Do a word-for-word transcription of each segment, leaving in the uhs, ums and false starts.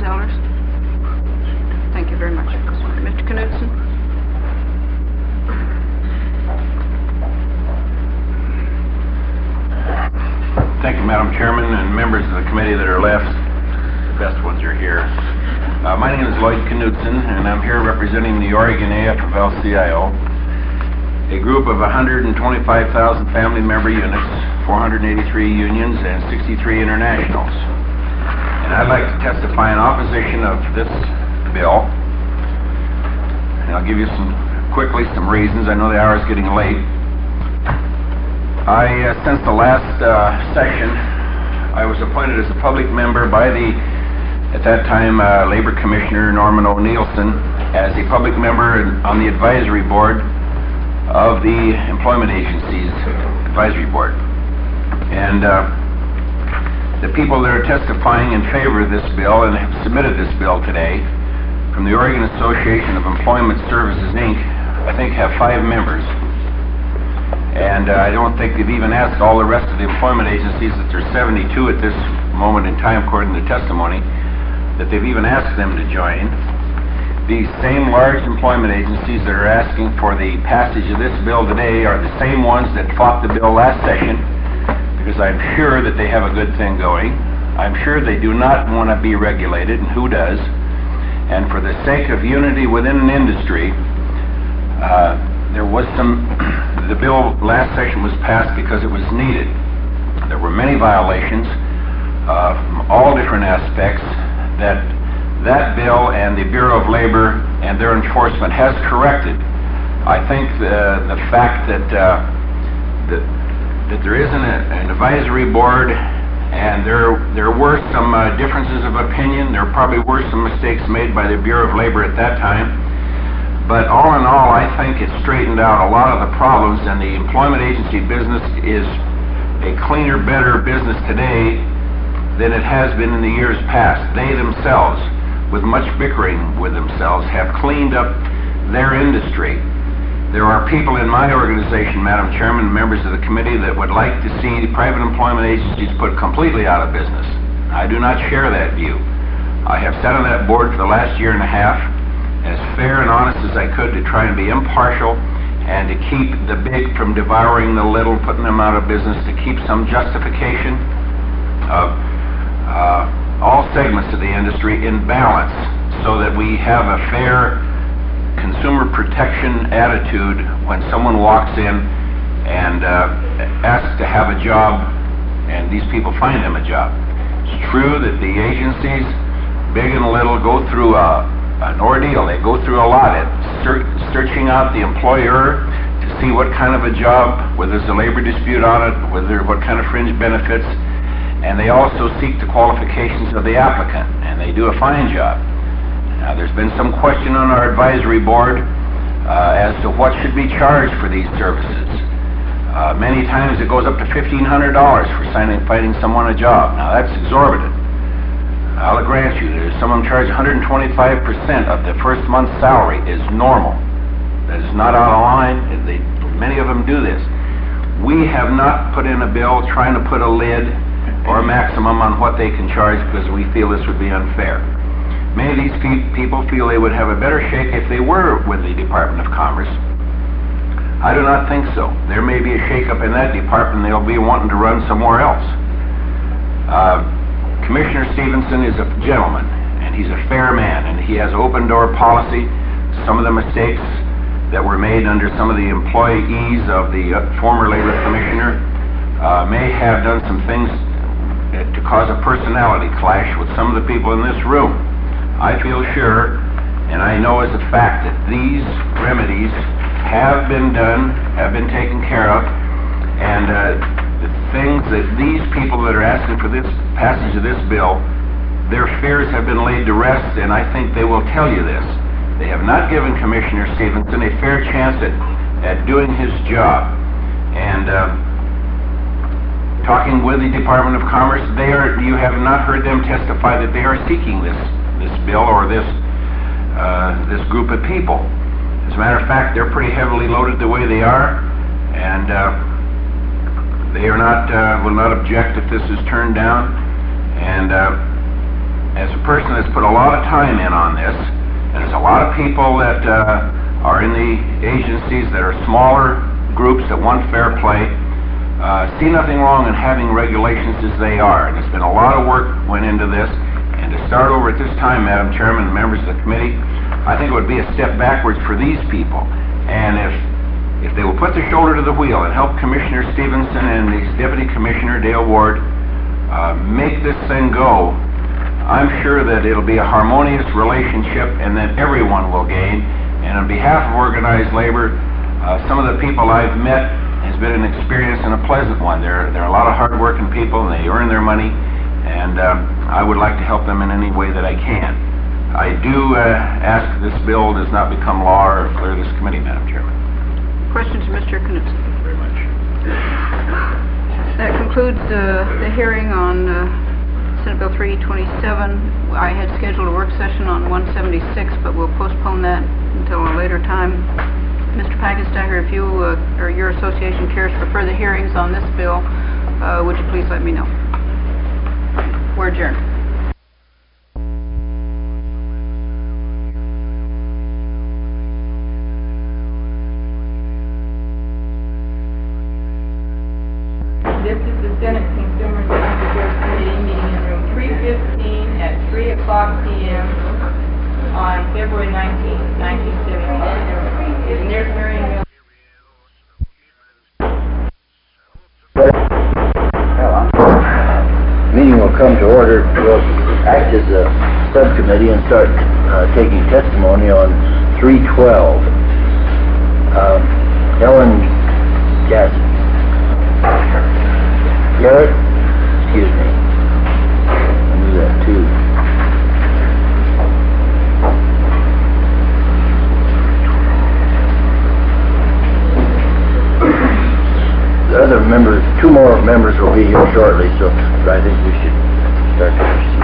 dollars. Thank you very much. Mister Knudsen? Thank you, Madam Chairman, and members of the committee that are left. The best ones are here. Uh, my name is Lloyd Knudsen, and I'm here representing the Oregon A F of L C I O, a group of one hundred twenty-five thousand family member units, four hundred eighty-three unions, and sixty-three internationals. And I'd like to testify in opposition of this bill. And I'll give you some, quickly, some reasons. I know the hour is getting late. I, uh, since the last uh, session, I was appointed as a public member by the, at that time, uh, Labor Commissioner Norman O'Neilson, as a public member on the advisory board of the Employment Agency's Advisory Board. And uh, the people that are testifying in favor of this bill and have submitted this bill today from the Oregon Association of Employment Services, Incorporated, I think have five members. And uh, I don't think they've even asked all the rest of the employment agencies, that there's seventy-two at this moment in time according to testimony, that they've even asked them to join. These same large employment agencies that are asking for the passage of this bill today are the same ones that fought the bill last session, because I'm sure that they have a good thing going. I'm sure they do not want to be regulated, and who does? And for the sake of unity within an industry, uh, there was some, the bill last session was passed because it was needed. There were many violations uh, from all different aspects that that bill and the Bureau of Labor and their enforcement has corrected. I think the, the fact that, uh, that, that there isn't a, an advisory board, and there, there were some uh, differences of opinion. There probably were some mistakes made by the Bureau of Labor at that time. But all in all, I think it straightened out a lot of the problems, and the employment agency business is a cleaner, better business today than it has been in the years past. They themselves, with much bickering with themselves, have cleaned up their industry. There are people in my organization, Madam Chairman, members of the committee, that would like to see the private employment agencies put completely out of business. I do not share that view. I have sat on that board for the last year and a half, as fair and honest as I could, to try and be impartial and to keep the big from devouring the little, putting them out of business, to keep some justification of uh, all segments of the industry in balance, so that we have a fair consumer protection attitude when someone walks in and uh, asks to have a job, and these people find them a job. It's true that the agencies, big and little, go through a an ordeal. They go through a lot at ser searching out the employer to see what kind of a job, whether there's a labor dispute on it, whether what kind of fringe benefits, and they also seek the qualifications of the applicant, and they do a fine job. Now, there's been some question on our advisory board uh, as to what should be charged for these services. Uh, many times it goes up to fifteen hundred dollars for signing, finding someone a job. Now, that's exorbitant. I'll grant you, there's some of them charge one hundred twenty-five percent of the first month's salary is normal. That is not out of line. They, many of them do this. We have not put in a bill trying to put a lid or a maximum on what they can charge, because we feel this would be unfair. Many of these pe people feel they would have a better shake if they were with the Department of Commerce. I do not think so. There may be a shake-up in that department. They'll be wanting to run somewhere else. Uh, Commissioner Stevenson is a gentleman, and he's a fair man, and he has open-door policy. Some of the mistakes that were made under some of the employees of the uh, former Labor Commissioner uh, may have done some things to cause a personality clash with some of the people in this room. I feel sure, and I know as a fact, that these remedies have been done, have been taken care of, and uh, the things that these people that are asking for this passage of this bill, their fears have been laid to rest, and I think they will tell you this. They have not given Commissioner Stevenson a fair chance at, at doing his job. And uh, talking with the Department of Commerce, they are, you have not heard them testify that they are seeking this, this bill or this, uh, this group of people. As a matter of fact, they're pretty heavily loaded the way they are, and uh, they are not, uh, will not object if this is turned down. And uh, as a person that's put a lot of time in on this, and there's a lot of people that uh, are in the agencies that are smaller groups that want fair play, uh, see nothing wrong in having regulations as they are. And there's been a lot of work went into this, and to start over at this time, Madam Chairman and members of the committee, I think it would be a step backwards for these people. And if if they will put their shoulder to the wheel and help Commissioner Stevenson and his Deputy Commissioner Dale Ward uh, make this thing go, I'm sure that it'll be a harmonious relationship and that everyone will gain. And on behalf of organized labor, uh, some of the people I've met has been an experience and a pleasant one. They're, they're a lot of hard-working people and they earn their money, and um, I would like to help them in any way that I can. I do uh, ask that this bill does not become law or clear this committee, Madam Chairman. Questions, Mister Knudsen? Thank you very much. That concludes uh, the hearing on uh, Senate Bill three twenty-seven. I had scheduled a work session on one seventy-six, but we'll postpone that until a later time. Mister Packenstacker, if you uh, or your association cares for further hearings on this bill, uh, would you please let me know? We're adjourned. This is the Senate Consumer Affairs Committee meeting in room three fifteen at three o'clock p m on February nineteenth, nineteen seventy-two. Is near Marion. Meeting will come to order. We'll act as a subcommittee and start uh, taking testimony on three twelve. Uh, Ellen Gadsden. Garrett, excuse me. I knew that too. The other members, two more members will be here shortly, so I think we should start to proceed.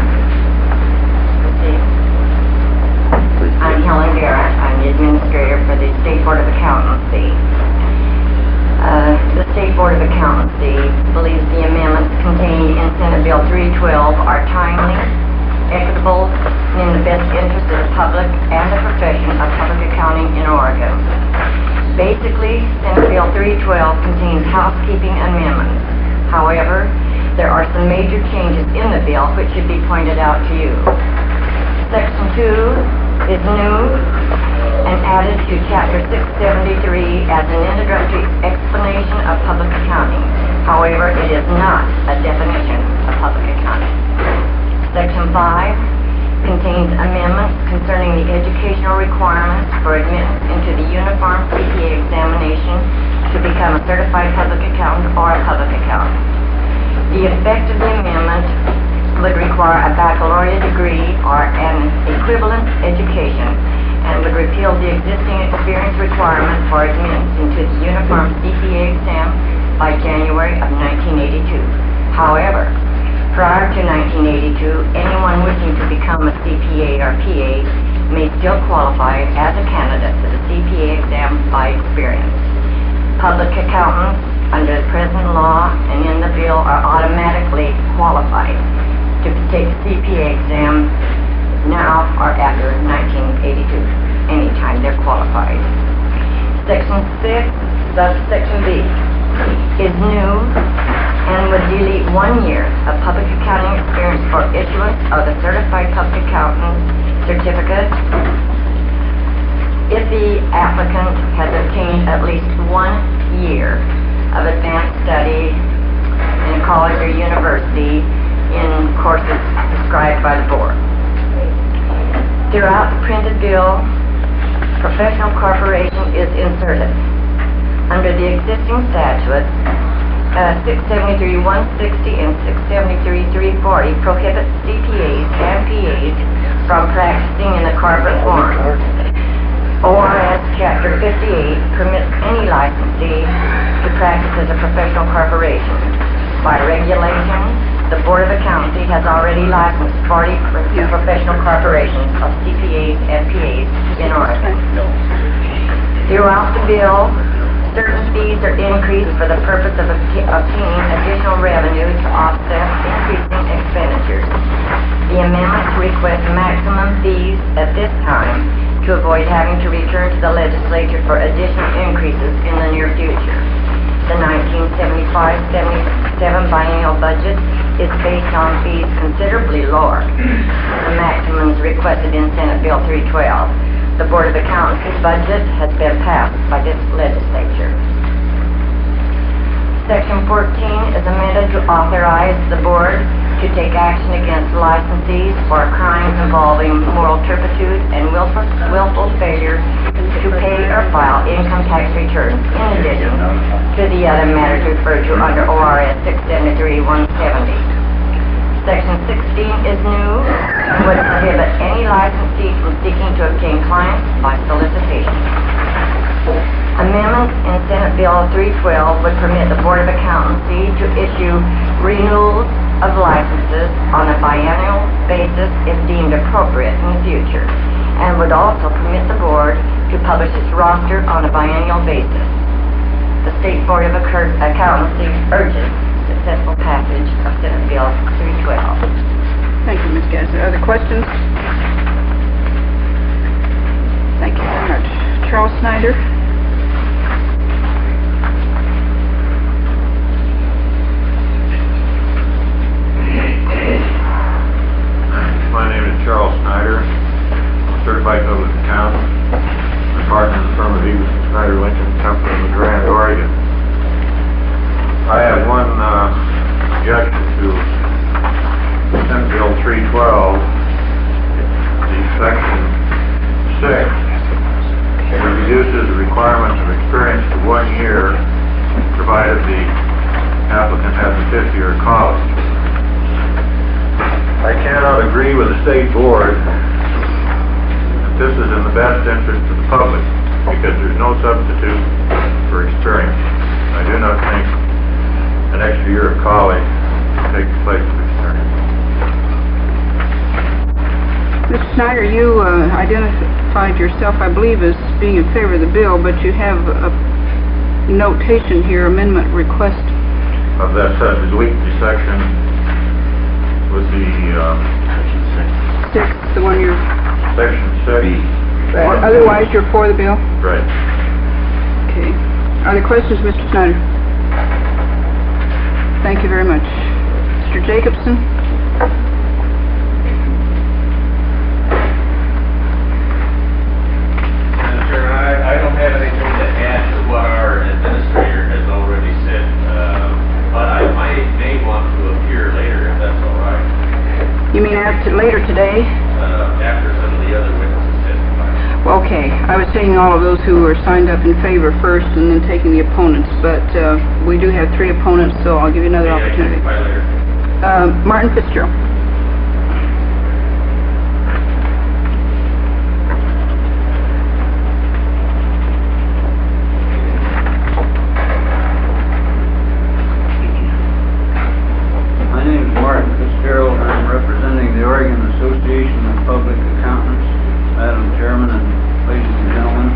Please. I'm Helen Garrett. I'm the administrator for the State Board of Accountancy. Uh, the State Board of Accountancy believes the amendments contained in Senate Bill three twelve are timely, equitable, and in the best interest of the public and the profession of public accounting in Oregon. Basically, Senate Bill three twelve contains housekeeping amendments. However, there are some major changes in the bill which should be pointed out to you. Section two is new and added to Chapter six seventy-three as an introductory explanation of public accounting. However, it is not a definition of public accounting. Section five contains amendments concerning the educational requirements for admittance into the Uniform C P A examination to become a certified public accountant or a public accountant. The effect of the amendment would require a baccalaureate degree or an equivalent education and would repeal the existing experience requirement for admittance into the Uniform C P A exam by January of nineteen eighty-two. However, prior to nineteen eighty-two, anyone wishing to become a C P A or P A may still qualify as a candidate for the C P A exam by experience. Public accountants, under the present law and in the bill, are automatically qualified to take the C P A exam now or after nineteen eighty-two, anytime they're qualified. Section six, subsection B, is new and would delete one year of public accounting experience for issuance of the Certified Public Accountant Certificate if the applicant has obtained at least one year of advanced study in a college or university in courses prescribed by the board. Throughout the printed bill, professional corporation is inserted. Under the existing statutes, uh, six seventy-three one sixty and six seventy-three three forty prohibit C P As and P As from practicing in the corporate form. O R S Chapter fifty-eight permits any licensee to practice as a professional corporation. By regulation, the Board of Accountancy has already licensed forty professional corporations of C P As and P As in Oregon. Throughout the bill, certain fees are increased for the purpose of obtaining additional revenue to offset increasing expenditures. The amendment to request maximum fees at this time to avoid having to return to the legislature for additional increases in the near future. The nineteen seventy-five seventy-seven biennial budget is based on fees considerably lower than the maximums requested in Senate Bill three twelve. The Board of Accountancy's budget has been passed by this legislature. Section fourteen is amended to authorize the board to take action against licensees for crimes involving moral turpitude and willful, willful failure to pay or file income tax returns, in addition to the other matters referred to under O R S six seventy-three one seventy. Section sixteen is new and would prohibit any licensee from seeking to obtain clients by solicitation. Amendments in Senate Bill three twelve would permit the Board of Accountancy to issue renewals of licenses on a biennial basis if deemed appropriate in the future, and would also permit the Board to publish its roster on a biennial basis. The State Board of Accountancy urges successful passage of Senate Bill three twelve. Thank you, Miz Gadsden. Other questions? Thank you very much. Charles Snyder? My name is Charles Snyder. I'm a certified public accountant. I'm a partner in the firm of Eves and Snyder Lincoln Company in Grand, Oregon. I have one uh, objection to Senate Bill three twelve, the section six. It reduces the requirements of experience to one year, provided the applicant has a fifth year of college. I cannot agree with the state board that this is in the best interest of the public, because there's no substitute for experience. I do not think an extra year of college takes the place of experience. Mister Snyder, you uh, identified yourself, I believe, as being in favor of the bill, but you have a notation here, amendment request. Of that said, delete the section with the uh, Six, the one you're... section six. Uh, otherwise, you're for the bill? Right. Okay. Are there questions, Mister Snyder? Thank you very much. Mister Jacobson? Madam Chairman, I, I don't have anything to add to what our administrator has already said, uh, but I might may want to appear later if that's all right, You mean after, later today? uh, after some of the other witnesses testify. Well, okay. I was taking all of those who are signed up in favor first and then taking the opponents, but uh, we do have three opponents, so I'll give you another Yeah, I can opportunity. testify later. Uh, Martin Fitzgerald. My name is Martin Fitzgerald, and I'm representing the Oregon Association of Public Accountants. Madam Chairman and ladies and gentlemen,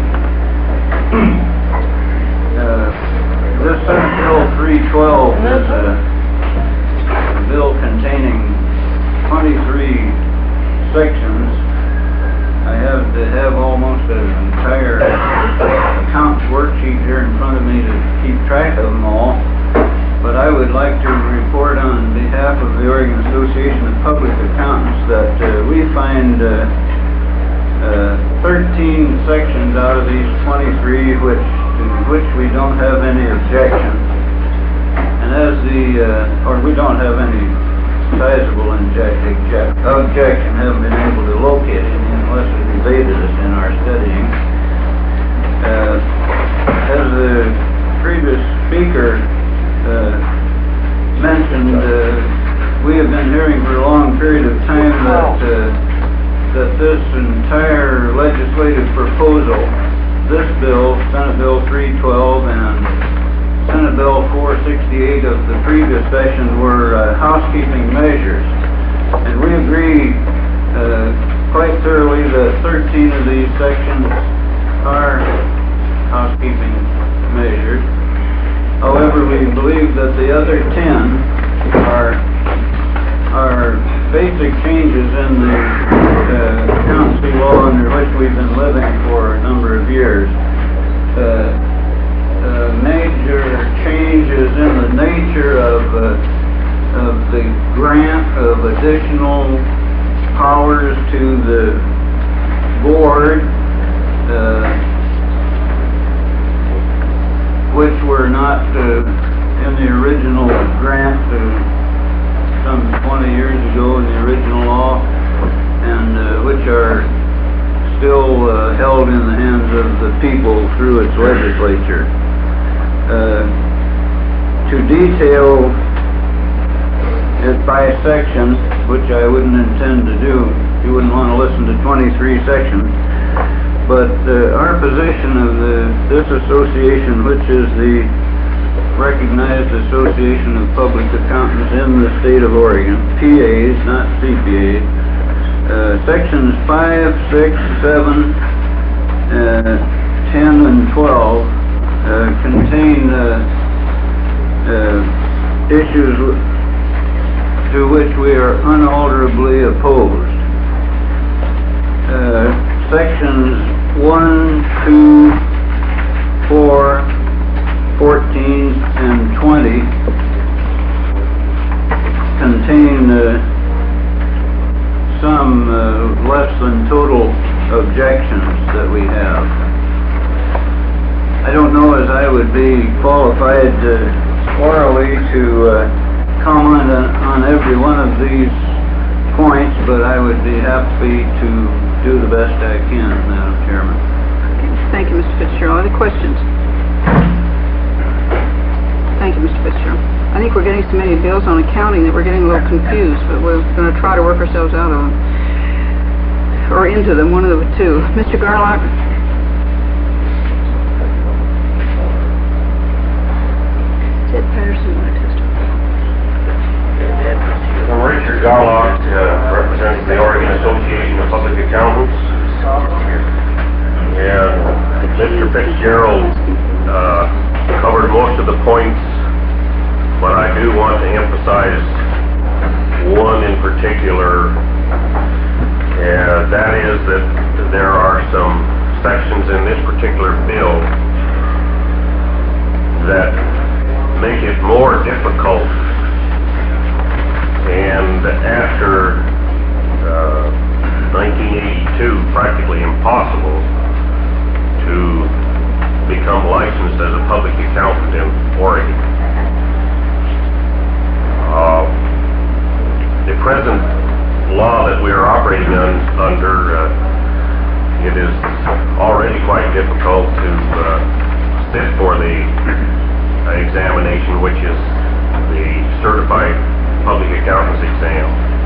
uh, this Senate Bill three twelve is a, a bill containing twenty-three sections. I have to have almost an entire accounts worksheet here in front of me to keep track of them all. But I would like to report on behalf of the Oregon Association of Public Accountants that uh, we find uh, uh, thirteen sections out of these twenty-three which to which we don't have any objection. And as the, uh, or we don't have any sizable object, object, objection, haven't been able to locate any unless it evaded us in our studying. Uh, as the previous speaker Uh, mentioned, uh, we have been hearing for a long period of time that uh, that this entire legislative proposal, this bill, Senate Bill three twelve and Senate Bill four sixty-eight of the previous session, were uh, housekeeping measures. And we agree uh, quite thoroughly that thirteen of these sections are housekeeping measures. However, we believe that the other ten are are basic changes in the uh, accountancy law under which we've been living for a number of years. Uh, uh, major changes in the nature of, uh, of the grant of additional powers to the board, uh, which were not uh, in the original grant uh, some twenty years ago in the original law, and uh, which are still uh, held in the hands of the people through its legislature. Uh, to detail it by section, which I wouldn't intend to do, you wouldn't want to listen to twenty-three sections, but uh, our position of the, this association, which is the recognized Association of Public Accountants in the state of Oregon, P As, not C P As, uh, sections five, six, seven, uh, ten, and twelve uh, contain uh, uh, issues to which we are unalterably opposed. Uh, sections one, two, four, fourteen, and twenty contain uh, some uh, less than total objections that we have. I don't know as I would be qualified uh, orally to uh, comment on, on every one of these points, but I would be happy to do the best I can, Madam Chairman. Thank you, Mister Fitzgerald. Any questions? Thank you, Mister Fitzgerald. I think we're getting so many bills on accounting that we're getting a little confused, but we're going to try to work ourselves out of them. Or into them, one of the two. Mister Garlock? Ted Patterson, want to testify? I'm Richard Garlock, uh, representing the Oregon Association of Public Accountants. And Mister Fitzgerald uh, covered most of the points, but I do want to emphasize one in particular, and that is that there are some sections in this particular bill that make it more difficult and after uh, nineteen eighty-two practically impossible to become licensed as a public accountant in Oregon. Uh, the present law that we are operating on, under, uh, it is already quite difficult to uh, sit for the uh, examination, which is the Certified Public Accountants exam.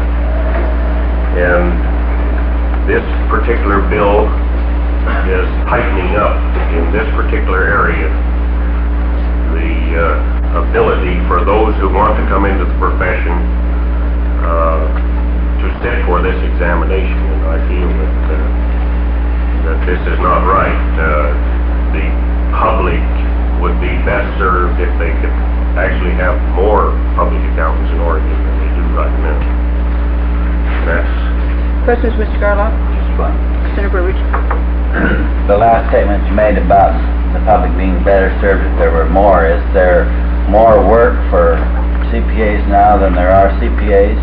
And this particular bill is tightening up in this particular area the uh, ability for those who want to come into the profession uh, to sit for this examination, and I feel that uh, that this is not right. Uh, the public would be best served if they could actually have more public accountants in Oregon than they do right now. That's Questions, Mister Garlock? Senator Richard? The last statement you made about the public being better served if there were more, is there more work for C P As now than there are C P As?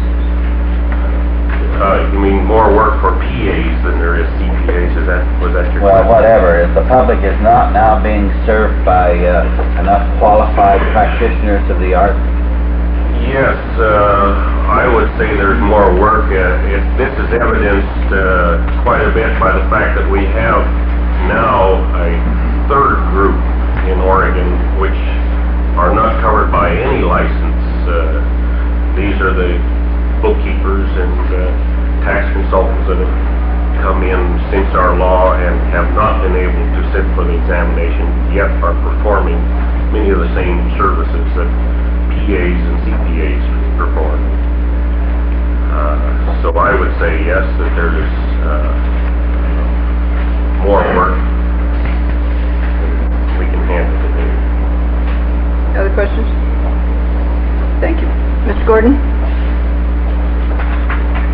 Uh, you mean more work for P As than there is C P As? Is that, was that your Well, question? whatever. If the public is not now being served by uh, enough qualified practitioners of the art? Yes, uh, I would say there's more work. Uh, it, this is evidenced uh, quite a bit by the fact that we have now a third group in Oregon which are not covered by any license. Uh, these are the bookkeepers and uh, tax consultants that have come in since our law and have not been able to sit for the examination, yet are performing many of the same services that P As and C P As perform. Uh, so I would say yes, that there is uh, more work we can handle today. Other questions? Thank you. Mister Gordon?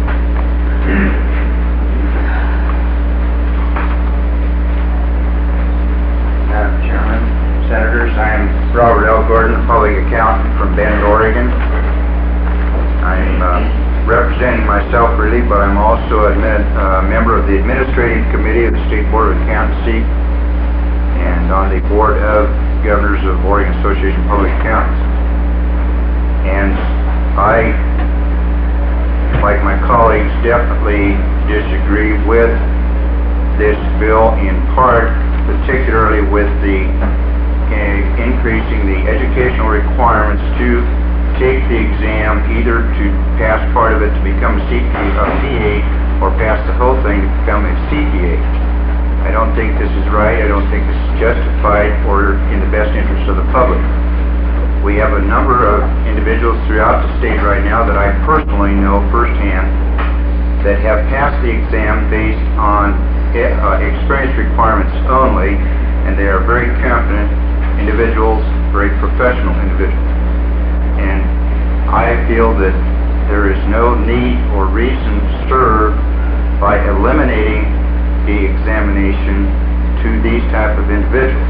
representing myself really, but I'm also a uh, member of the Administrative Committee of the State Board of Accountancy and on the Board of Governors of Oregon Association of Public Accountants. And I, like my colleagues, definitely disagree with this bill in part, particularly with the uh, increasing the educational requirements to take the exam, either to pass part of it to become a C P A, a P A, or pass the whole thing to become a C P A. I don't think this is right. I don't think this is justified or in the best interest of the public. We have a number of individuals throughout the state right now that I personally know firsthand that have passed the exam based on uh, experience requirements only, and they are very competent individuals, very professional individuals. And I feel that there is no need or reason served by eliminating the examination to these type of individuals.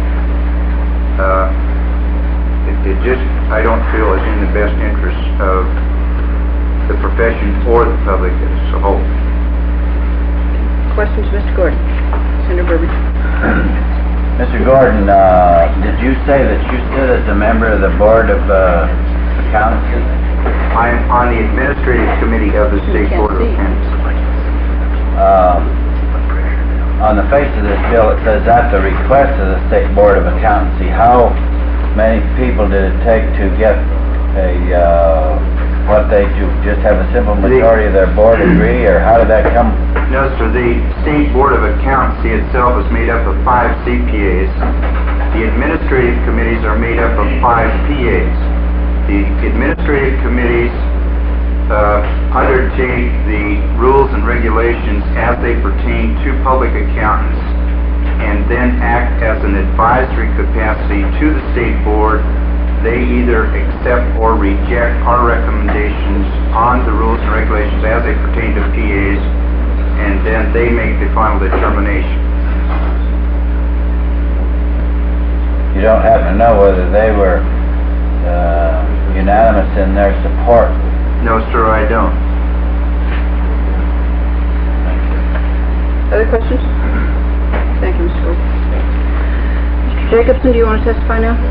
Uh, it, it just, I don't feel is in the best interest of the profession or the public as a whole. Questions, Mister Gordon? Senator Burbidge. Mister Gordon, uh, did you say that you stood as a member of the Board of uh, Accountancy? I'm on the Administrative Committee of the State Board of Accountancy. Um, on the face of this bill, it says at the request of the State Board of Accountancy. How many people did it take to get a, uh, what they do, just have a simple majority of their board agree, or how did that come? No, sir, the State Board of Accountancy itself is made up of five C P As. The administrative committees are made up of five P As. The administrative committees uh, undertake the rules and regulations as they pertain to public accountants, and then act as an advisory capacity to the State Board. They either accept or reject our recommendations on the rules and regulations as they pertain to P As, and then they make the final determination. You don't happen to know whether they were uh, unanimous in their support? No, sir, I don't. Other questions? Thank you, Mister Gordon. Mister Jacobson, do you want to testify now?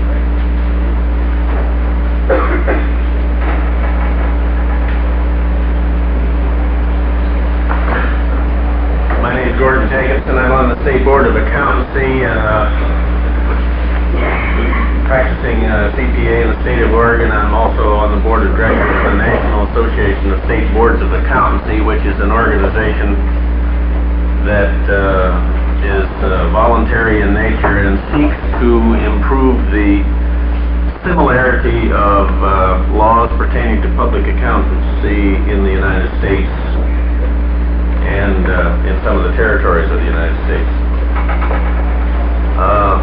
My name is Gordon Jacobson. I'm on the State Board of Accountancy, uh, practicing uh, C P A in the state of Oregon. I'm also on the Board of Directors of the National Association of State Boards of Accountancy, which is an organization that uh, is uh, voluntary in nature and seeks to improve the similarity of uh, laws pertaining to public accountancy in the United States and uh, in some of the territories of the United States. Uh,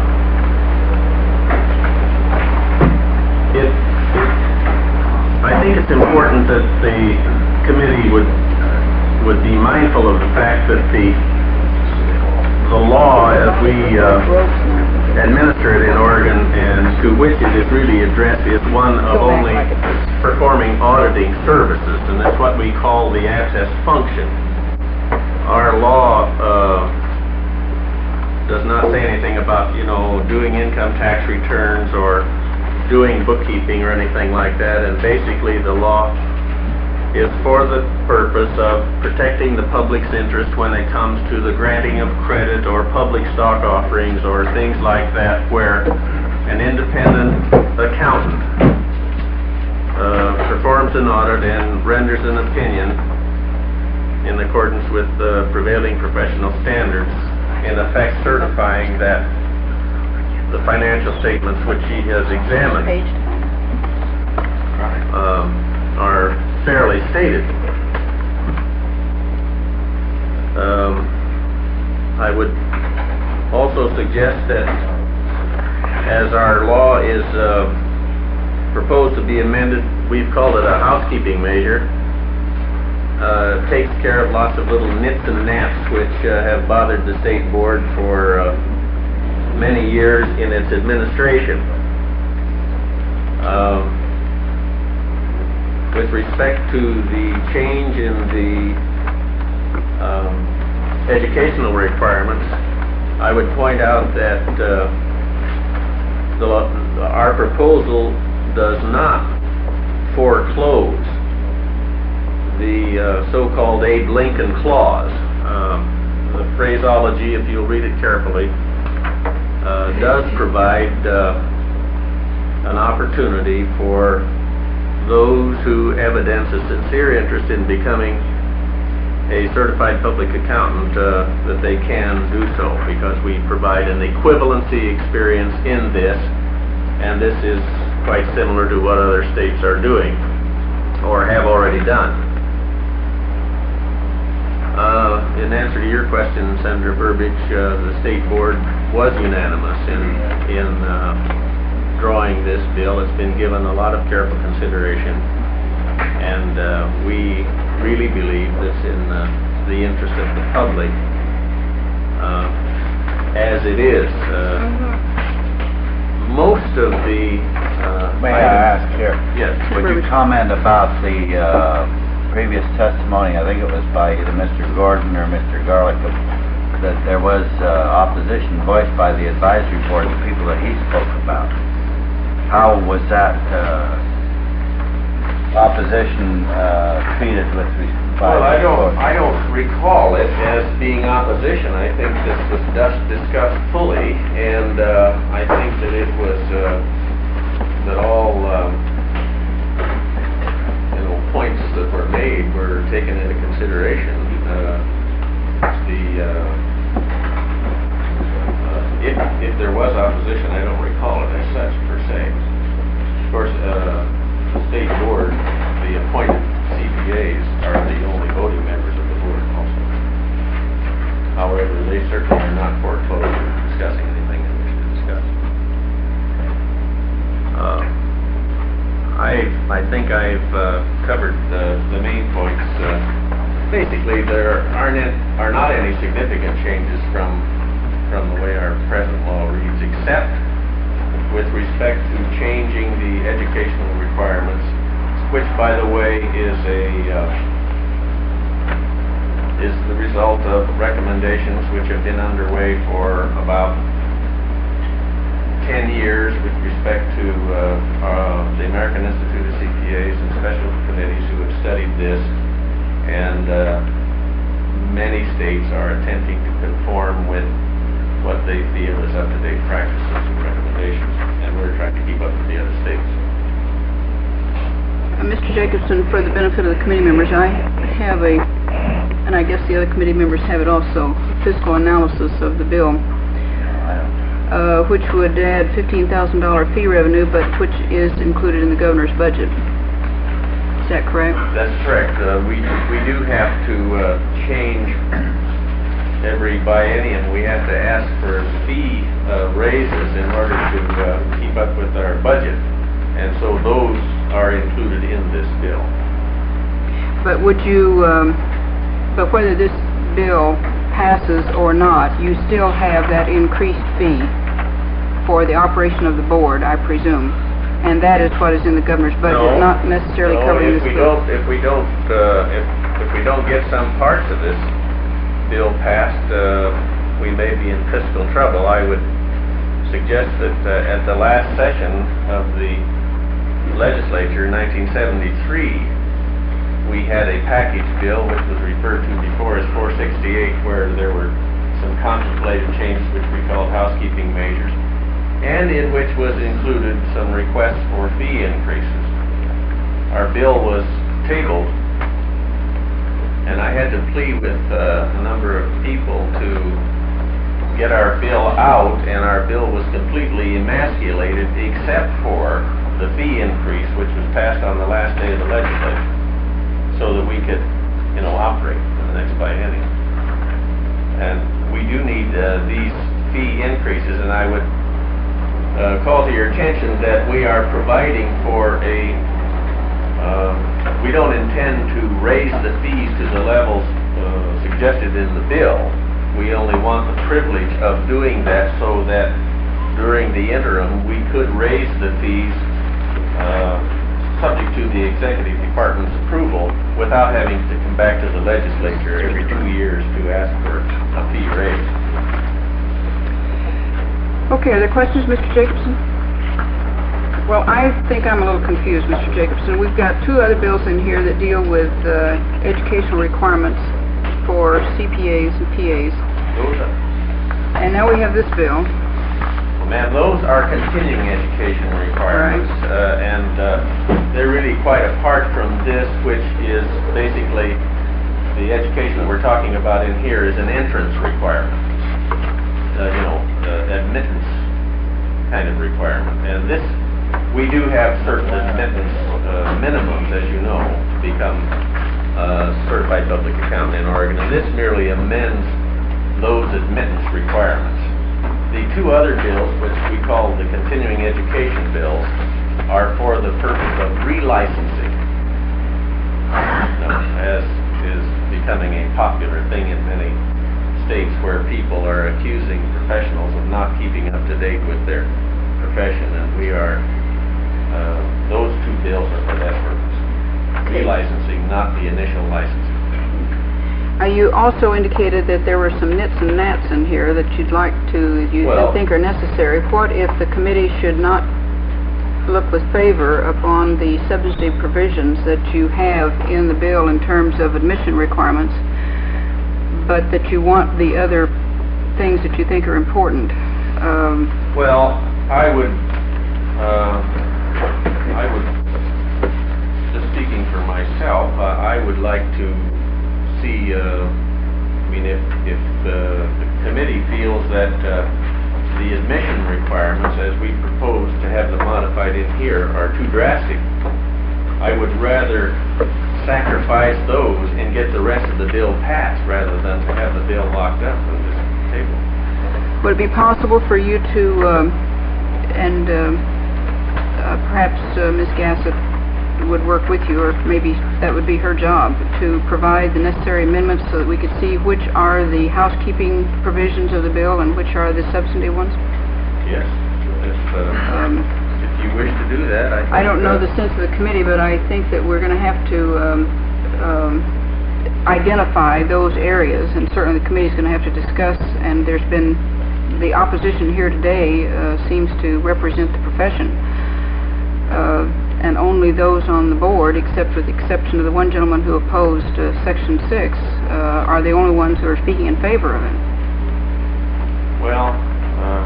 it, it, I think it's important that the committee would would be mindful of the fact that the the law as we uh, administer it in Oregon and to which it is really addressed is one of only performing auditing services, and that's what we call the attest function. Our law uh, does not say anything about, you know, doing income tax returns or doing bookkeeping or anything like that, and basically the law is for the purpose of protecting the public's interest when it comes to the granting of credit or public stock offerings or things like that, where an independent accountant uh, performs an audit and renders an opinion in accordance with the prevailing professional standards, in effect certifying that the financial statements which he has examined um, are fairly stated. Um, I would also suggest that as our law is uh, proposed to be amended, we've called it a housekeeping measure. Uh, takes care of lots of little nits and naps which uh, have bothered the state board for uh, many years in its administration. Um, with respect to the change in the um, educational requirements, I would point out that uh, the, our proposal does not foreclose the uh, so-called Abe Lincoln Clause. Um, the phraseology, if you'll read it carefully, uh, does provide uh, an opportunity for those who evidence a sincere interest in becoming a certified public accountant, uh, that they can do so, because we provide an equivalency experience in this, and this is quite similar to what other states are doing or have already done. Uh, in answer to your question, Senator Burbidge, uh, the state board was unanimous in in uh, drawing this bill. It's been given a lot of careful consideration, and uh, we really believe it's in uh, the interest of the public, uh, as it is. Uh, most of the uh, May I items- ask here? Yes. Would you comment about the uh, previous testimony, I think it was by either Mister Gordon or Mister Garlick, that there was uh, opposition voiced by the advisory board, the people that he spoke about. How was that uh, opposition uh, treated with respect? Well, I don't, I don't recall it as being opposition. I think this was dis- discussed fully, and uh, I think that it was, uh, that all, um, you know, points that were made were taken into consideration. Uh, the, uh, uh, if, if there was opposition, I don't recall it as such, per se. Of course, uh, the state board, the appointed C P As are the only voting members of the board also. However, they certainly are not foreclosed from discussing anything they wish to discuss. Uh, I I think I've uh, covered the, the main points. Uh, basically, there aren't any, are not any significant changes from from the way our present law reads, except with respect to changing the educational requirements, which, by the way, is a uh, is the result of recommendations which have been underway for about ten years with respect to uh, uh, the American Institute of C P As and special committees who have studied this, and uh, many states are attempting to conform with what they feel is up-to-date practices and recommendations, and we're trying to keep up with the other states. Uh, Mister Jacobson, for the benefit of the committee members, I have a, and I guess the other committee members have it also, fiscal analysis of the bill, uh, which would add fifteen thousand dollar fee revenue, but which is included in the governor's budget. Is that correct? That's correct. Uh, we we do have to uh, change every biennium. We have to ask for fee uh, raises in order to uh, keep up with our budget, and so those are included in this bill. But would you, um, but whether this bill passes or not, you still have that increased fee for the operation of the board, I presume, and that is what is in the governor's budget, No. not necessarily No, covering if this we bill. don't, if we don't, uh, if, if we don't get some parts of this bill passed, uh, we may be in fiscal trouble. I would suggest that uh, at the last session of the legislature in nineteen seventy-three, we had a package bill which was referred to before as four sixty-eight, where there were some contemplated changes which we called housekeeping measures, and in which was included some requests for fee increases. Our bill was tabled, and I had to plead with uh, a number of people to get our bill out, and our bill was completely emasculated except for the fee increase, which was passed on the last day of the legislature, so that we could, you know, operate for the next biennium. And we do need uh, these fee increases, and I would uh, call to your attention that we are providing for a Uh, we don't intend to raise the fees to the levels uh, suggested in the bill. We only want the privilege of doing that so that during the interim we could raise the fees uh, subject to the executive department's approval without having to come back to the legislature every two years to ask for a fee raise. Okay, are there questions, Mister Jacobson? Well, I think I'm a little confused, Mister Jacobson. We've got two other bills in here that deal with uh, educational requirements for C P As and P As. Those are, And now we have this bill. well, ma'am, those are continuing education requirements, uh, and uh, they're really quite apart from this, which is basically the education that we're talking about in here is an entrance requirement, uh, you know, uh, admittance kind of requirement. And this, we do have certain admittance uh, minimums, as you know, to become uh, certified public accountant in Oregon, and this merely amends those admittance requirements. The two other bills, which we call the continuing education bills, are for the purpose of relicensing, uh, as is becoming a popular thing in many states where people are accusing professionals of not keeping up to date with their profession, and we are, uh, those two bills are for that purpose. Relicensing, not the initial licensing. Uh, you also indicated that there were some nits and gnats in here that you'd like to, you Well- think are necessary. What if the committee should not look with favor upon the substantive provisions that you have in the bill in terms of admission requirements, but that you want the other things that you think are important? Um, Well, I would, uh, I would, just speaking for myself, uh, I would like to see, uh, I mean, if, if uh, the committee feels that uh, the admission requirements, as we propose to have them modified in here, are too drastic, I would rather sacrifice those and get the rest of the bill passed rather than to have the bill locked up on this table. Would it be possible for you to, um, and um, uh, perhaps uh, Miz Gassett would work with you, or maybe that would be her job, to provide the necessary amendments so that we could see which are the housekeeping provisions of the bill and which are the substantive ones? Yes, if, uh, Um, if you wish to do that, I think... I don't know uh, the sense of the committee, but I think that we're going to have to um, um, identify those areas, and certainly the committee's going to have to discuss, and there's been, the opposition here today uh, seems to represent the profession. Uh, and only those on the board, except with the exception of the one gentleman who opposed uh, Section six, uh, are the only ones who are speaking in favor of it. Well, uh,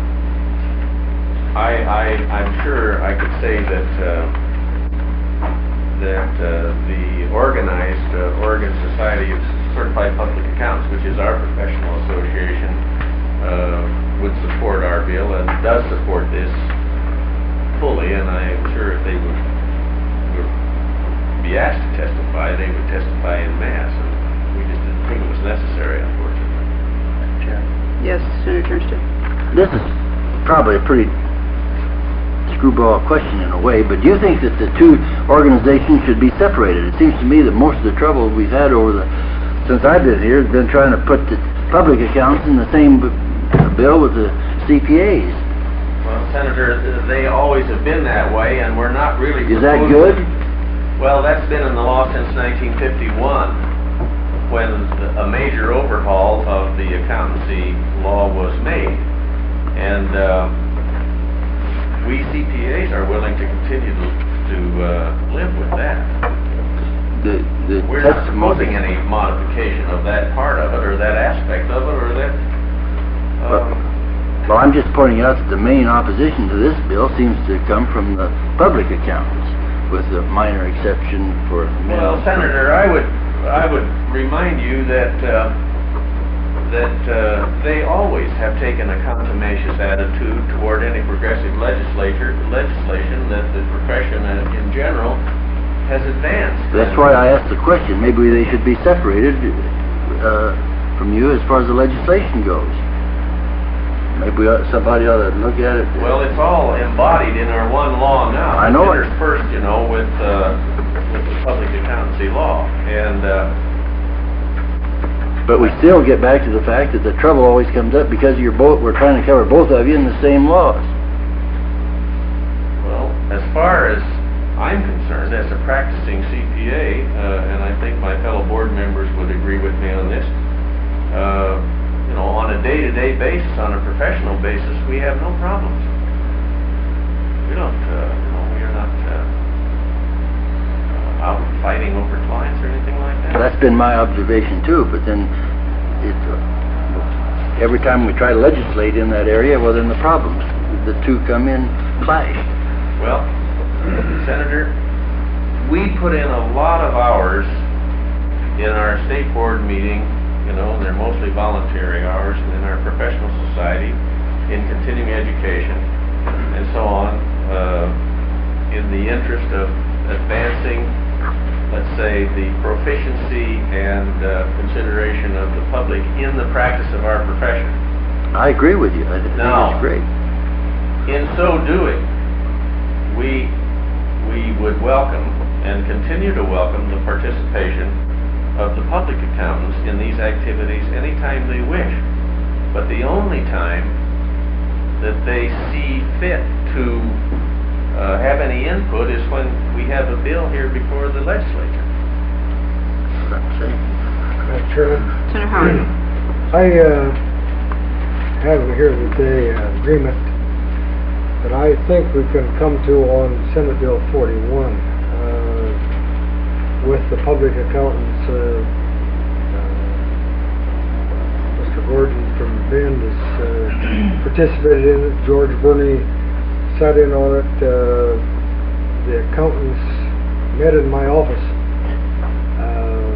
I, I, I'm sure I could say that, uh, that uh, the organized uh, Oregon Society of Certified Public Accountants, which is our professional association, uh, would support our bill and does support this fully, and I am sure if they would, would be asked to testify, they would testify in mass, and we just didn't think it was necessary, unfortunately. Yes, Senator Turnstone. This is probably a pretty screwball question in a way, but do you think that the two organizations should be separated? It seems to me that most of the trouble we've had over the, since I've been here, has been trying to put the public accounts in the same b bill with the C P As. Well, Senator, they always have been that way, and we're not really... Is that proposing- good? Well, that's been in the law since nineteen fifty-one, when a major overhaul of the accountancy law was made. And uh, we C P As are willing to continue to, to uh, live with that. The, the We're not testimony- proposing any modification of that part of it, or that aspect of it, or that... Well, Um, well, I'm just pointing out that the main opposition to this bill seems to come from the public accountants, with a minor exception for... Well, Senator, I would, I would remind you that, uh, that uh, they always have taken a contumacious attitude toward any progressive legislature, legislation that the profession uh, in general has advanced. That's why I asked the question. Maybe they should be separated uh, from you as far as the legislation goes. Maybe we ought, somebody ought to look at it. Well, it's all embodied in our one law now. I know it. It enters first, you know, with, uh, with the public accountancy law, and, uh, But we still get back to the fact that the trouble always comes up because you're both, we're trying to cover both of you in the same laws. well, as far as I'm concerned, as a practicing C P A, uh, and I think my fellow board members would agree with me on this, uh, you know, on a day-to-day basis, on a professional basis, we have no problems. We don't, uh, you know, we are not uh, uh, out fighting over clients or anything like that. Well, that's been my observation too, but then it, uh, every time we try to legislate in that area, well, then the problems, the two come in clash. Well, Senator, we put in a lot of hours in our state board meeting, you know, and they're mostly voluntary hours, and in our professional society, in continuing education, and so on, uh, in the interest of advancing, let's say, the proficiency and uh, consideration of the public in the practice of our profession. I agree with you. I think Now, it's great. In so doing, we we would welcome and continue to welcome the participation of the public accountants in these activities anytime they wish. But the only time that they see fit to uh, have any input is when we have a bill here before the legislature. Same. Madam Chairman, Senator Howard. I uh, have here today an agreement that I think we can come to on Senate Bill forty-one uh, with the public accountants. Uh, uh, Mister Gordon from Bend has uh, participated in it. George Burney sat in on it. Uh, the accountants met in my office. Uh,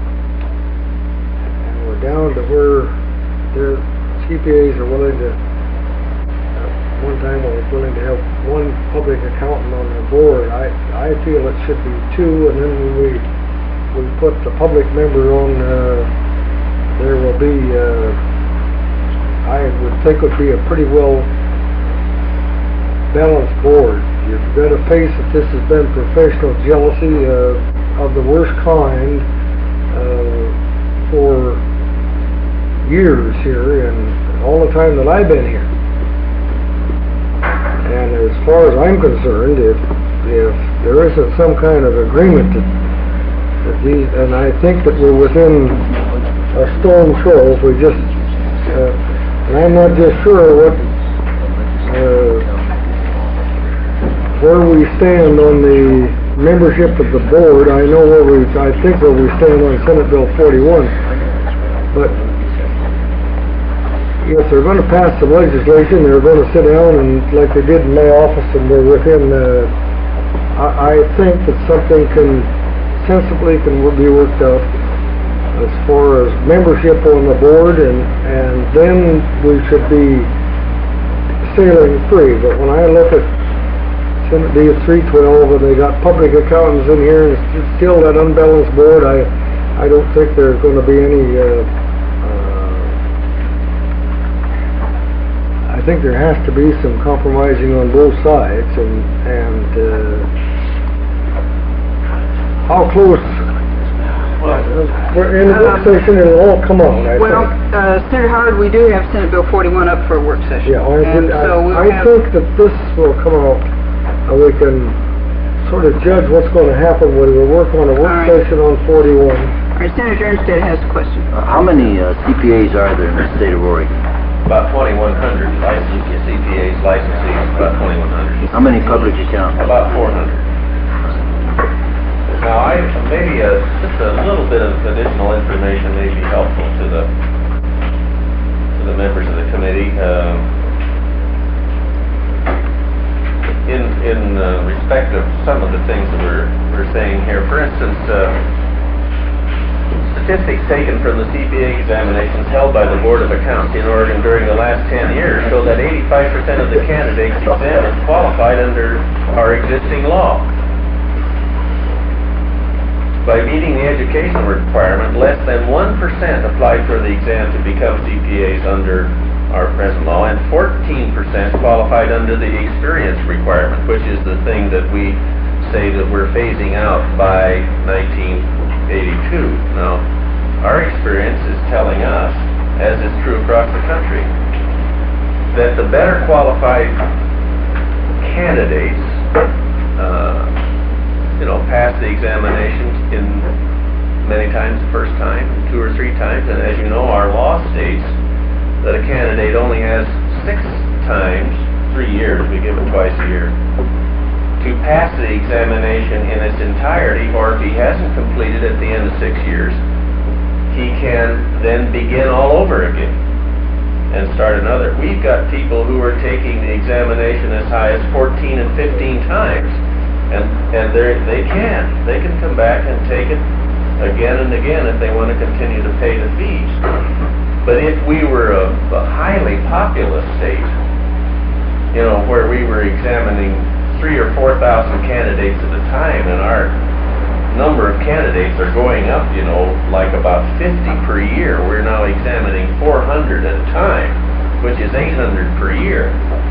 and we're down to where their C P As are willing to one time I was willing to have one public accountant on the board. I I feel it should be two, and then when we we put the public member on, uh, there will be, uh, I would think would be a pretty well balanced board. You've got to face that this has been professional jealousy uh, of the worst kind uh, for years here, and all the time that I've been here. And as far as I'm concerned, if if there isn't some kind of agreement that, that these, and I think that we're within a stone's throw if we just, uh, and I'm not just sure what, uh, where we stand on the membership of the board. I know where we, I think where we stand on Senate Bill forty-one, but if they're going to pass some legislation, they're going to sit down and, like they did in my office, and we're within, uh, I, I think that something can, sensibly can be worked out as far as membership on the board, and, and then we should be sailing free. But when I look at Senate Bill three twelve, and they got public accountants in here, and it's still that unbalanced board, I, I don't think there's going to be any, uh, I think there has to be some compromising on both sides, and and uh, how close? Well, we're in the work session, it'll all come on. I Well, think. uh, Senator Howard, we do have Senate Bill forty-one up for a work session. Yeah, I, and I, so we'll I have, think that this will come out, and we can sort of judge what's going to happen when we work on a work All right. session on forty-one. All right, Senator Ernstad has a question. Uh, how many uh, C P As are there in the state of Oregon? About twenty-one hundred licensed C P As, licensees, about twenty-one hundred. How many public accountants? About four hundred. Now, I, maybe a, just a little bit of additional information may be helpful to the, to the members of the committee. Um, in, in uh, respect of some of the things that we're, we're saying here, for instance, uh, statistics taken from the C P A examinations held by the Board of Accounts in Oregon during the last ten years show that eighty-five percent of the candidates examined qualified under our existing law. By meeting the educational requirement, less than one percent applied for the exam to become C P As under our present law, and fourteen percent qualified under the experience requirement, which is the thing that we say that we're phasing out by nineteen eighty-two. Now, our experience is telling us, as is true across the country, that the better qualified candidates uh, you know, pass the examination in many times the first time, two or three times, and as you know, our law states that a candidate only has six times, three years, we give it twice a year, to pass the examination in its entirety, or if he hasn't completed at the end of six years, he can then begin all over again and start another. We've got people who are taking the examination as high as fourteen and fifteen times, and, and they they can. They can come back and take it again and again if they want to continue to pay the fees. But if we were a, a highly populous state, you know, where we were examining three or four thousand candidates at a time, and our number of candidates are going up, you know, like about fifty per year. We're now examining four hundred at a time, which is eight hundred per year.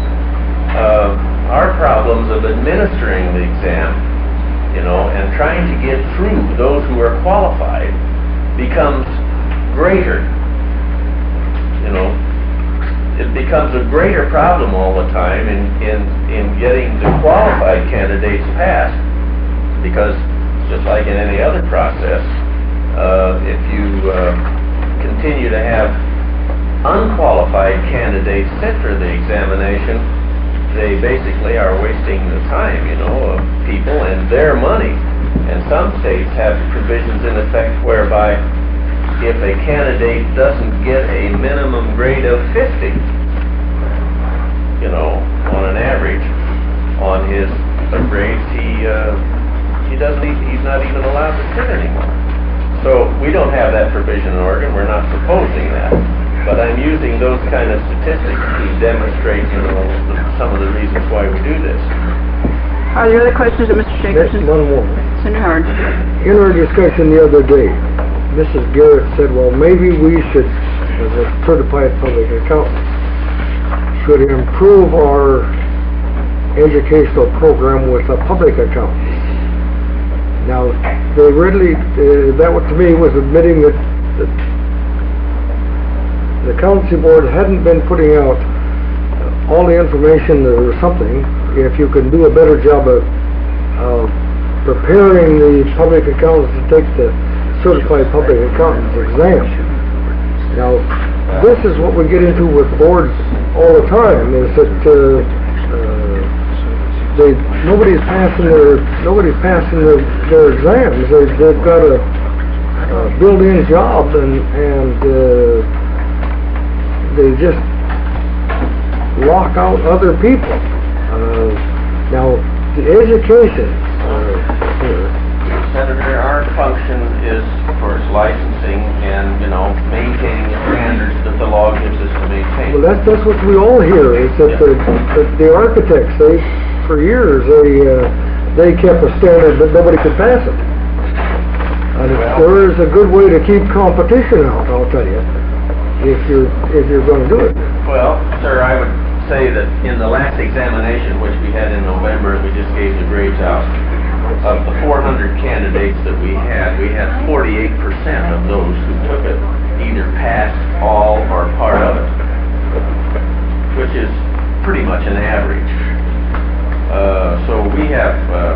Uh, our problems of administering the exam, you know, and trying to get through those who are qualified becomes greater. You know, it becomes a greater problem all the time in, in, in getting the qualified candidates passed, because just like in any other process, uh, if you uh, continue to have unqualified candidates sit for the examination, they basically are wasting the time, you know, of people and their money. And some states have provisions in effect whereby if a candidate doesn't get a minimum grade of fifty, you know, on an average, on his uh, grades, he uh, he doesn't even, he's not even allowed to sit anymore. So we don't have that provision in Oregon. We're not proposing that. But I'm using those kind of statistics to demonstrate, you know, the, some of the reasons why we do this. Are there other questions of Mister Jacobson? One more. Senator Howard. In our discussion the other day, Missus Garrett said, well, maybe we should, as a certified public accountant, should improve our educational program with a public accountant. Now, they readily, uh, that to me was admitting that, that the accountancy board hadn't been putting out uh, all the information or something. If you can do a better job of uh, preparing the public accountants to take the certified public accountants exam. Now, this is what we get into with boards all the time, is that uh, uh, they nobody's passing their nobody's passing their, their exams. They, they've got a uh, built-in job, and and uh, they just lock out other people. Uh, now, the education uh, here. Senator, our function is, of course, licensing and, you know, maintaining the standards that the law gives us to maintain. Well, that's, that's what we all hear, is that the, the, the architects, they, for years, they, uh, they kept a standard that nobody could pass it. And well, there is a good way to keep competition out, I'll tell you, if you're, if you're going to do it. Well, sir, I would say that in the last examination, which we had in November, we just gave the grades out, of the four hundred candidates that we had, we had forty-eight percent of those who took it either passed all or part of it, which is pretty much an average. Uh, so we have, uh,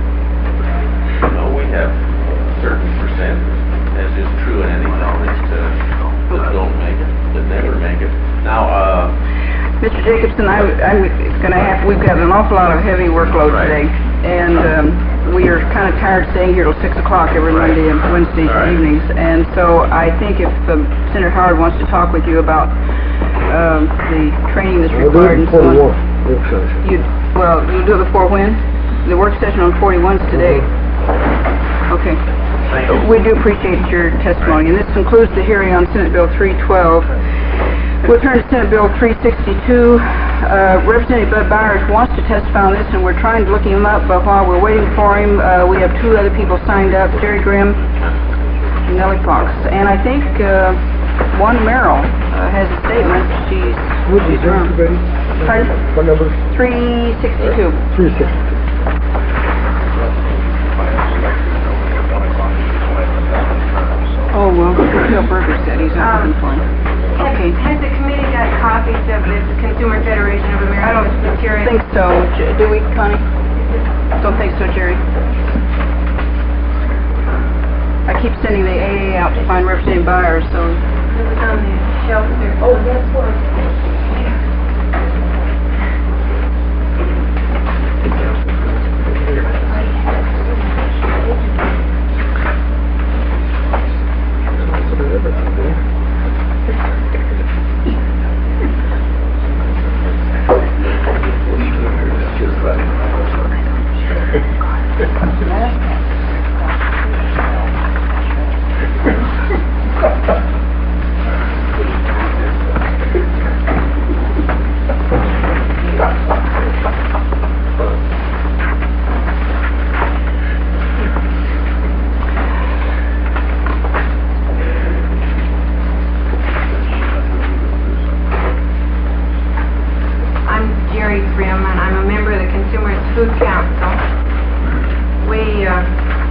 you know, we have a certain percent, as is true in anything, that, uh, that don't make it, that never make it. Now, uh... Mister Jacobson, I, I'm gonna have, we've got an awful lot of heavy workload right. today, and, um, we are kind of tired staying here till six o'clock every Right. Monday and Wednesday right. evenings, and so I think if um, Senator Howard wants to talk with you about um, the training that's I'll do required it and so on. before one, work session. You, well, you'll do it before when? The work session on forty-one's today. Okay. Thank you. We do appreciate your testimony, and this concludes the hearing on Senate Bill three twelve. We'll turn to Senate Bill three sixty-two. Uh, Representative Bud Byers wants to testify on this, and we're trying to look him up, but while we're waiting for him, uh, we have two other people signed up, Jerry Grimm and Nellie Fox. And I think uh, Wanda Merrill uh, has a statement. She's... What is your committee? Pardon? What number? three sixty-two. three sixty-two. Oh, well, Bill Berger said he's not um, for him. Okay. Has the committee got copies of this Consumer Federation of America I don't material? think so. Do we, Connie? Don't think so, Jerry. I keep sending the A A out to find representing buyers, so This is on the shelf there. Oh, that's what. I'm Jerry Grimm, and I'm a member of the Consumers Food Council. We, uh,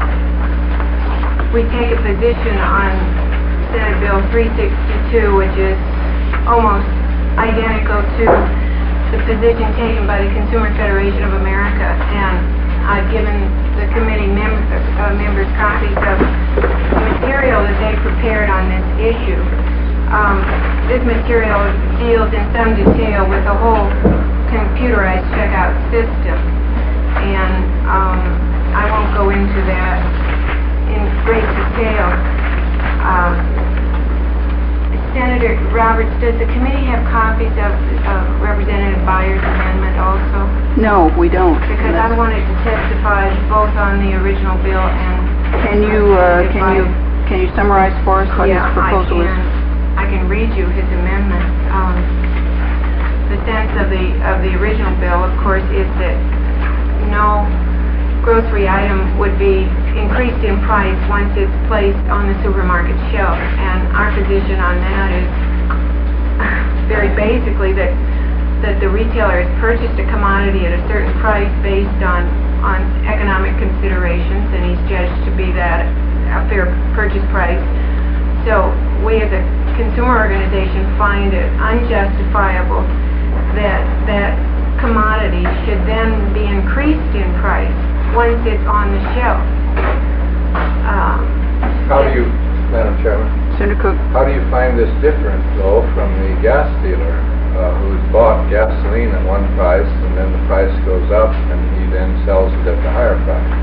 we take a position on Senate Bill three sixty-two, which is almost identical to the position taken by the Consumer Federation of America, and I've given the committee members, uh, members copies of the material that they prepared on this issue. Um, this material deals in some detail with the whole computerized checkout system, and um, I won't go into that in great detail. Uh, Senator Roberts, does the committee have copies of uh, Representative Byers' amendment also? no, we don't. Because I wanted to testify both on the original bill and... Can you, uh, can you, can you summarize for us what his Yeah, proposal I is? can. I can read you his amendment. Um, the sense of the of the original bill, of course, is that no grocery item would be increased in price once it's placed on the supermarket shelf. And our position on that is very basically that that the retailer has purchased a commodity at a certain price based on on economic considerations, and he's judged to be that a fair purchase price. So we as a consumer organization find it unjustifiable that that commodity should then be increased in price once it's on the shelf. Um, How do you, Madam Chairman, Senator Cook? how do you find this different, though, from the gas dealer uh, who's bought gasoline at one price and then the price goes up and he then sells it at the higher price?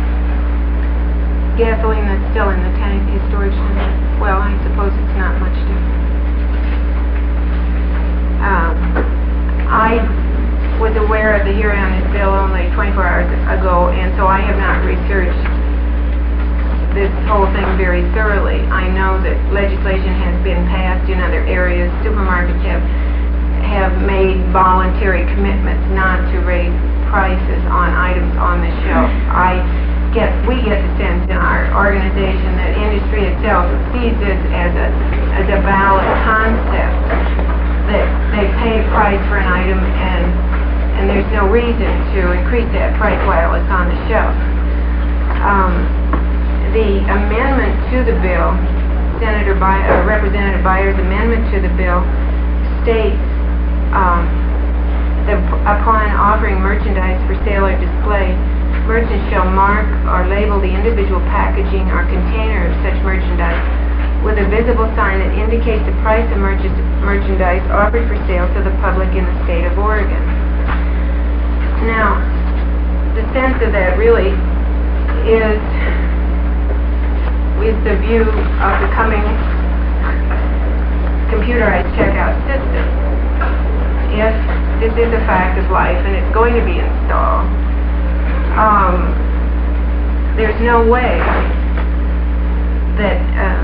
gasoline that's still in the tank, his storage tank, well, I suppose it's not much different. Um, I was aware of the hearing on this bill only twenty-four hours ago, and so I have not researched this whole thing very thoroughly. I know that legislation has been passed in other areas. Supermarkets have have made voluntary commitments not to raise prices on items on the shelf. I get, we get the sense in our organization that industry itself sees this as a as a valid concept, that they pay a price for an item and and there's no reason to increase that price while it's on the shelf. Um, the amendment to the bill, Senator By uh, Representative Byers' amendment to the bill, states um, that upon offering merchandise for sale or display, merchants shall mark or label the individual packaging or container of such merchandise with a visible sign that indicates the price of merch- merchandise offered for sale to the public in the state of Oregon. Now, the sense of that really is with the view of the coming computerized checkout system. If this is a fact of life and it's going to be installed, um, there's no way that um,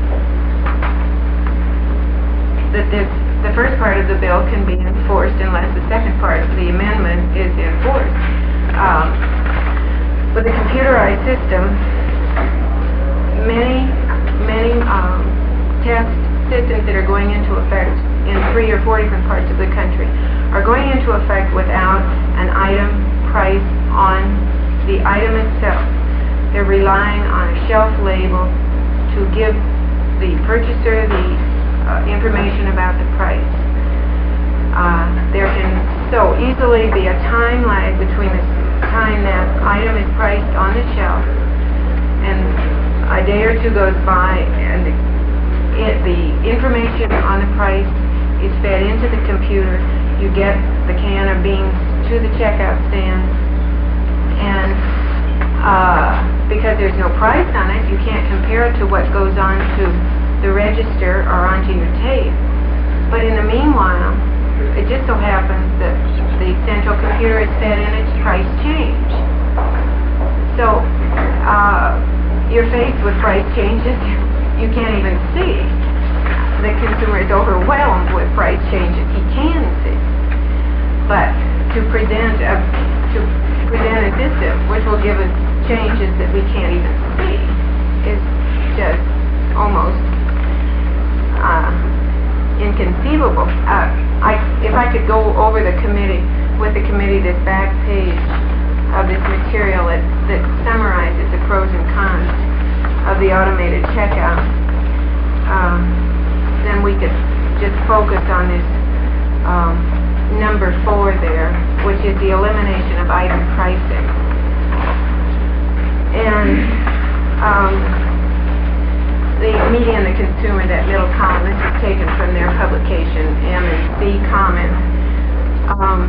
that this, the first part of the bill can be enforced unless the second part of the amendment is enforced. Um, with a computerized system, many, many um, test systems that are going into effect in three or four different parts of the country are going into effect without an item price on the item itself. They're relying on a shelf label to give the purchaser the uh, information about the price. Uh, there can so easily be a time lag between the time that item is priced on the shelf and a day or two goes by, and the, it, the information on the price is fed into the computer. You get the can of beans to the checkout stand, and uh, because there's no price on it, you can't compare it to what goes on to the register or onto your tape. But in the meanwhile, it just so happens that the central computer is fed in its price change. So uh, you're faced with price changes you can't even see. The consumer is overwhelmed with price changes he can see. But to present a to present a system which will give us changes that we can't even see is just almost uh, inconceivable. Uh, I, if I could go over the committee, with the committee, this back page of this material that, that summarizes the pros and cons of the automated checkout, um, then we could just focus on this um, number four there, which is the elimination of item pricing. And um, the media and the consumer, that middle column, this is taken from their publication, M and C Comments. Um,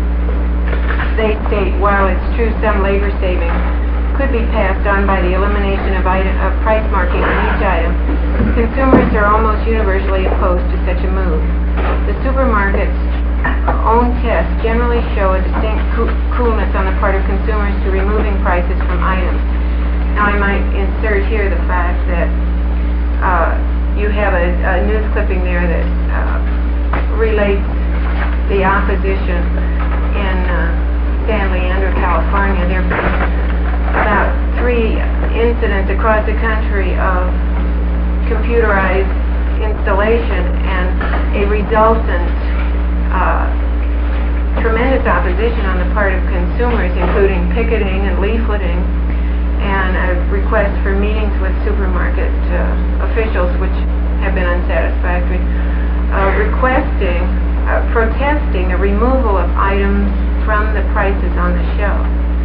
they state, while it's true some labor savings could be passed on by the elimination of, item, of price marking on each item, consumers are almost universally opposed to such a move. The supermarket's own tests generally show a distinct coo coolness on the part of consumers to removing prices from items. Now, I might insert here the fact that uh, you have a, a news clipping there that uh, relates the opposition in uh, San Leandro, California. There have been about three incidents across the country of computerized installation and a resultant uh, tremendous opposition on the part of consumers, including picketing and leafleting, and a request for meetings with supermarket uh, officials, which have been unsatisfactory, uh, requesting, uh, protesting the removal of items from the prices on the shelf.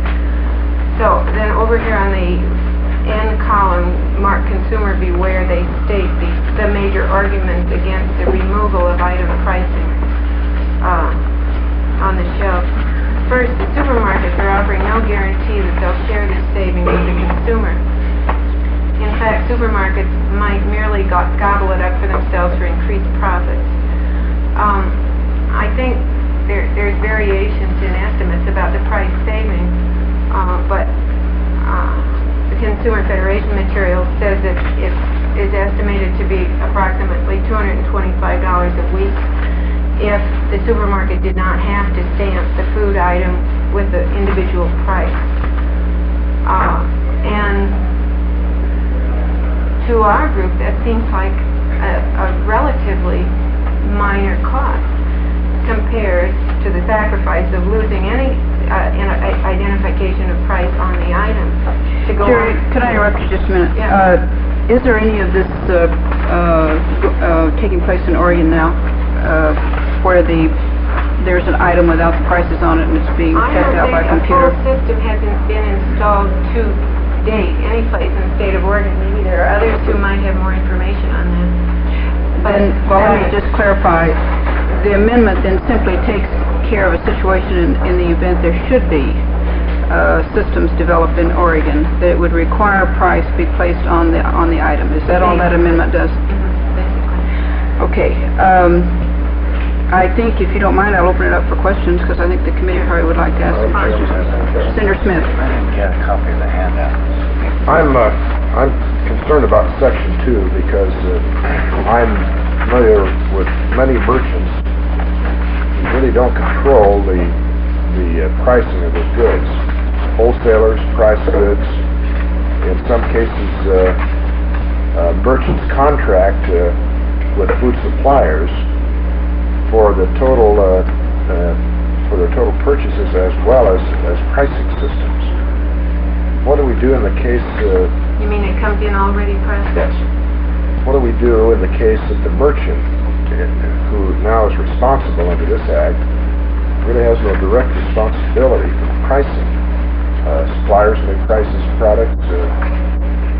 So then over here on the end column, marked Consumer Beware, they state the, the major arguments against the removal of item pricing uh, on the shelf. First, the supermarkets are offering no guarantee that they'll share this saving with the consumer. In fact, supermarkets might merely go gobble it up for themselves for increased profits. Um, I think there, there's variations in estimates about the price saving, uh, but uh, the Consumer Federation material says that it is estimated to be approximately two hundred twenty-five dollars a week if the supermarket did not have to stamp the food item with the individual price. Uh, and to our group, that seems like a, a relatively minor cost compared to the sacrifice of losing any uh, in a, a identification of price on the item. To go Jerry, on. could I interrupt you just a minute? Yeah. Uh, is there any of this uh, uh, go- uh, taking place in Oregon now? Uh, where the there's an item without the prices on it and it's being I checked out don't by think a computer? full system hasn't been installed to date any place in the state of Oregon. Maybe there are others who might have more information on that. But Then, well, let me uh, just clarify. The amendment then simply takes care of a situation in, in the event there should be uh, systems developed in Oregon that it would require a price be placed on the on the item. Is that all that amendment does? basically. Okay. Um, I think, if you don't mind, I'll open it up for questions, because I think the committee probably would like to ask some questions. Senator Smith. I didn't get a copy of the handout. I'm, uh, I'm concerned about section two because uh, I'm familiar with many merchants who really don't control the, the uh, pricing of their goods. Wholesalers price goods. In some cases, uh, uh, merchants contract uh, with food suppliers for the total, uh, uh, for their total purchases as well as, as pricing systems. What do we do in the case, uh, You mean it comes in already pressed? yes, what do we do in the case that the merchant, uh, who now is responsible under this act, really has no direct responsibility for the pricing? Uh, suppliers may price his product, uh,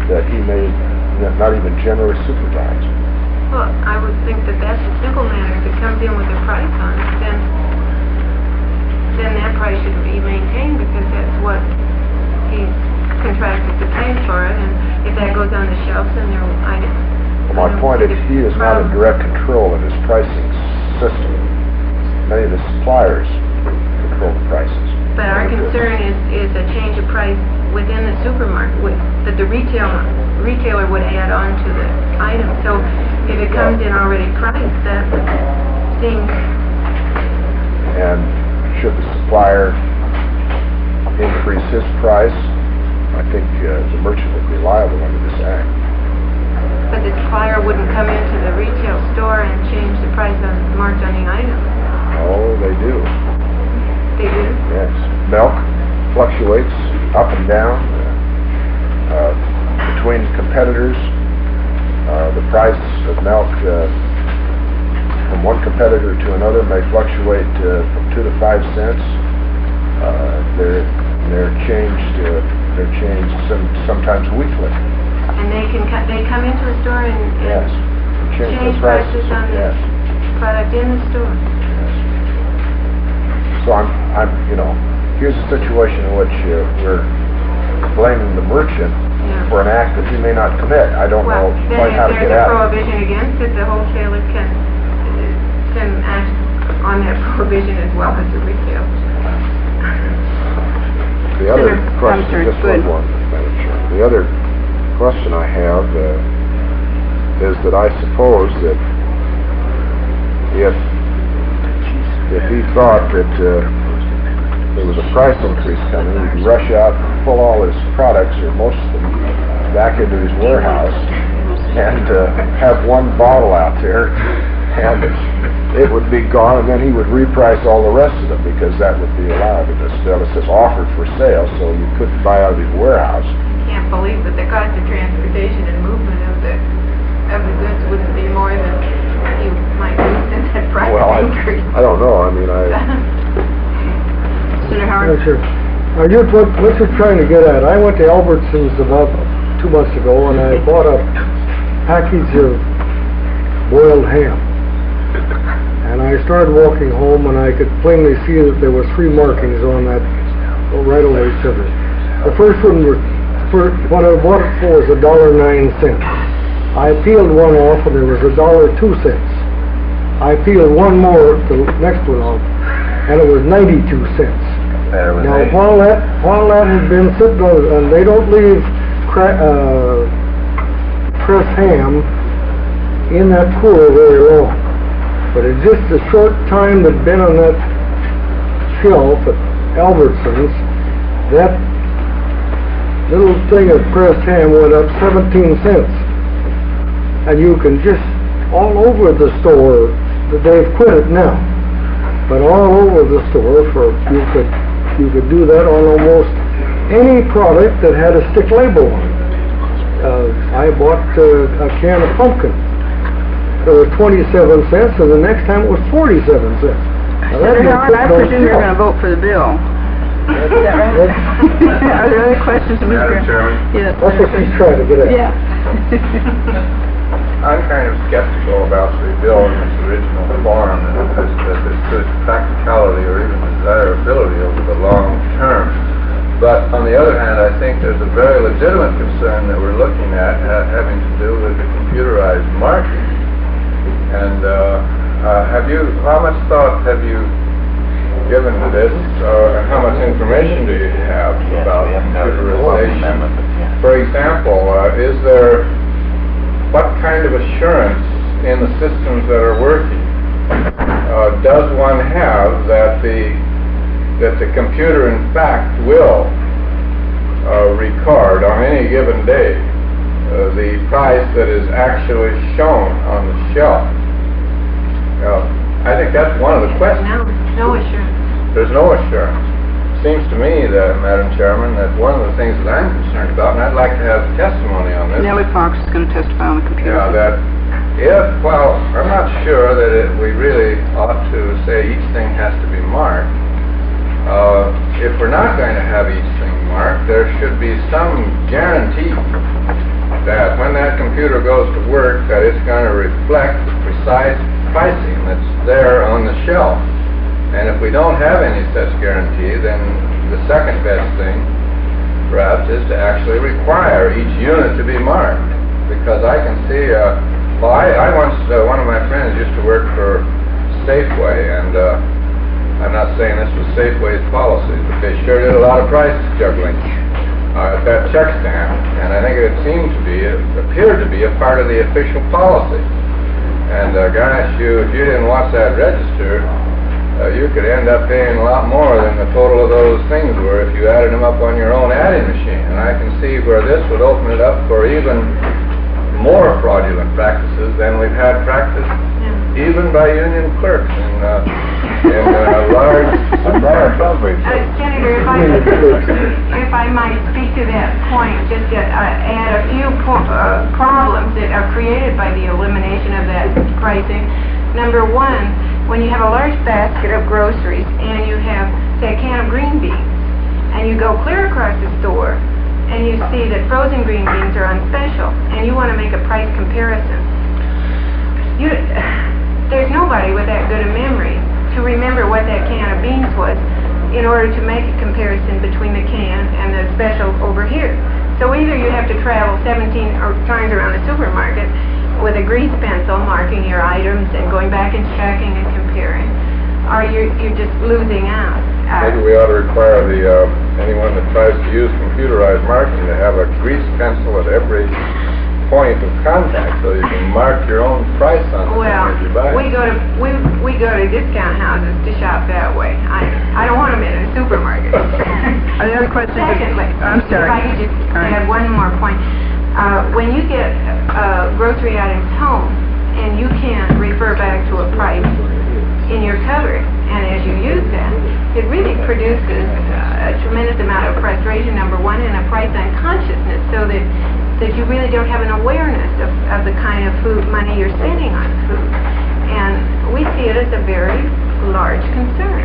that he may n- not even generally supervise. Well, I would think that that's a simple matter. If it comes in with a price on it, then, then that price should be maintained because that's what he's contracted to pay for it, and if that goes on the shelves, then there, I don't... Well, my point is, he is not in direct control of his pricing system. Many of the suppliers control the prices. But our concern is, is a change of price within the supermarket, with, that the retail, retailer would add on to the item. So if it comes in already priced, that seems... And should the supplier increase his price, I think uh, the merchant would be liable under this act. But the supplier wouldn't come into the retail store and change the price on, marked on the item. Oh, they do. They do? Yes. Milk fluctuates up and down uh, between competitors. Uh, the price of milk uh, from one competitor to another may fluctuate uh, from two to five cents. Uh, they're they're changed. Uh, they're changed some, sometimes weekly. And they can co- they come into a store and, and Yes. Change, change the prices. prices on Yes. the product in the store. Yes. So I'm, I'm, you know, here's a situation in which uh, we're blaming the merchant Yeah. for an act that he may not commit. I don't Well, know then quite if how to there's get a at it. prohibition against it, the wholesaler can, can act on that prohibition as well as the retailer. The other Senator question, Sumter, just good. one more, Madam Chair. The other question I have uh, is that I suppose that if if he thought that uh, there was a price increase coming, he'd rush out and pull all his products, or most of them, back into his warehouse and uh, have one bottle out there, and it would be gone, and then he would reprice all the rest of them, because that would be allowed. It still, it says offered for sale, so you couldn't buy out of his warehouse. Can't believe that the cost of transportation and movement of the, of the goods wouldn't be more than you might lose in that price Well, I, increase. I don't know, I mean, I, Senator Howard? Yes, sir. Now, just what, what you're trying to get at, I went to Albertsons about two months ago, and I bought a package of boiled ham. And I started walking home, and I could plainly see that there were three markings on that, right over each other. The first one was, for, what I bought it for was a dollar nine cents. I peeled one off, and there was a dollar two cents. I peeled one more, the next one off, and it was ninety-two cents. Now, while that, while that had been sitting on, and they don't leave cra- uh, pressed ham in that cooler very long. But in just a short time that had been on that shelf at Albertsons, that little thing of pressed ham went up seventeen cents. And you can just, all over the store, they've quit it now, but all over the store, for you could you could do that on almost any product that had a stick label on it. Uh, I bought uh, a can of pumpkin. It was twenty-seven cents, and the next time it was forty-seven cents. Now, that Senator just Howard, I put those presume you're shelves. going to vote for the bill. Is that right? Are there other questions, Mister Madam Chairman? Yes. That's what she's trying to get at. Yeah. I'm kind of skeptical about the bill in its original form, and this, that this could practicality or even desirability over the long term. But on the other hand, I think there's a very legitimate concern that we're looking at ha- having to do with the computerized marking. And uh, uh, have you, how much thought have you given to this, or how much information do you have about computerization? For example, uh, is there, what kind of assurance in the systems that are working uh, does one have that the that the computer in fact will uh, record on any given day uh, the price that is actually shown on the shelf? Uh, I think that's one of the questions. No, no assurance. There's no assurance. Seems to me that, Madam Chairman, that one of the things that I'm concerned about, and I'd like to have testimony on this. Nellie Fox is going to testify on the computer. Yeah, that if, well, I'm not sure that it, we really ought to say each thing has to be marked. Uh, if we're not going to have each thing marked, there should be some guarantee that when that computer goes to work, that it's going to reflect the precise pricing that's there on the shelf. And if we don't have any such guarantee, then the second best thing, perhaps, is to actually require each unit to be marked. Because I can see, uh, well, I, I once, uh, one of my friends used to work for Safeway, and uh, I'm not saying this was Safeway's policy, but they sure did a lot of price juggling uh, at that check stand, and I think it seemed to be, it appeared to be a part of the official policy. And uh, gosh, you, if you didn't watch that register, uh, you could end up paying a lot more than the total of those things were if you added them up on your own adding machine. And I can see where this would open it up for even more fraudulent practices than we've had practiced even by union clerks in, uh, in uh, large supermarkets. Uh, Senator, if I, if I might speak to that point, just to uh, add a few po uh, problems that are created by the elimination of that pricing. Number one, when you have a large basket of groceries and you have, say, a can of green beans, and you go clear across the store and you see that frozen green beans are on special, and you want to make a price comparison, you, there's nobody with that good a memory to remember what that can of beans was in order to make a comparison between the can and the special over here. So either you have to travel seventeen or times around the supermarket with a grease pencil marking your items and going back and checking and comparing, or you're, you're just losing out. Uh, Maybe we ought to require the uh, anyone that tries to use computerized marking to have a grease pencil at every point of contact, so you can mark your own price on the well, thing as you buy. we go to we we go to discount houses to shop that way. I I don't want them in a supermarket. Are there other questions? Secondly, I'm sorry. if I could just All right. add one more point. Uh, when you get uh, grocery items home and you can't refer back to a price in your cupboard, and as you use that, it really produces uh, a tremendous amount of frustration, number one, and a price unconsciousness, so that that you really don't have an awareness of, of the kind of food money you're spending on food. And we see it as a very large concern.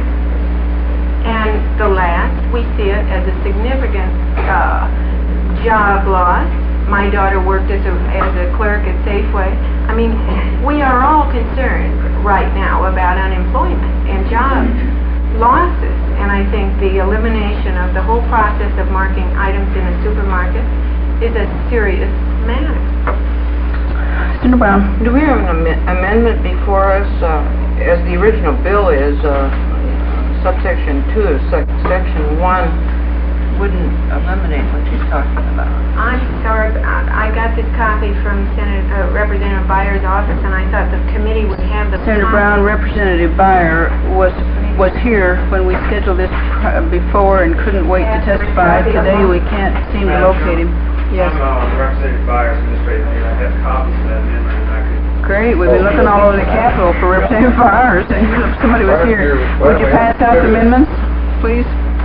And the last, we see it as a significant uh, job loss. My daughter worked as a, as a clerk at Safeway. I mean, we are all concerned right now about unemployment and job losses. And I think the elimination of the whole process of marking items in a supermarket is a serious matter. Senator Brown. Do we have an am amendment before us, uh, as the original bill is, uh, subsection two of sec section one wouldn't eliminate what she's talking about? I'm sorry, but I, I got this copy from Senator, uh, Representative Byer's office, and I thought the committee would have the... Senator Brown, Representative Byer was was here when we scheduled this pr before and couldn't wait to testify. Today we can't seem to locate him. Yes. I'm uh, Representative Byers, administrative aide. I have copies of that amendment, and I could... Great. We've been looking all over the Capitol for Representative Byers, and if somebody was here. Would you pass out the amendments, please?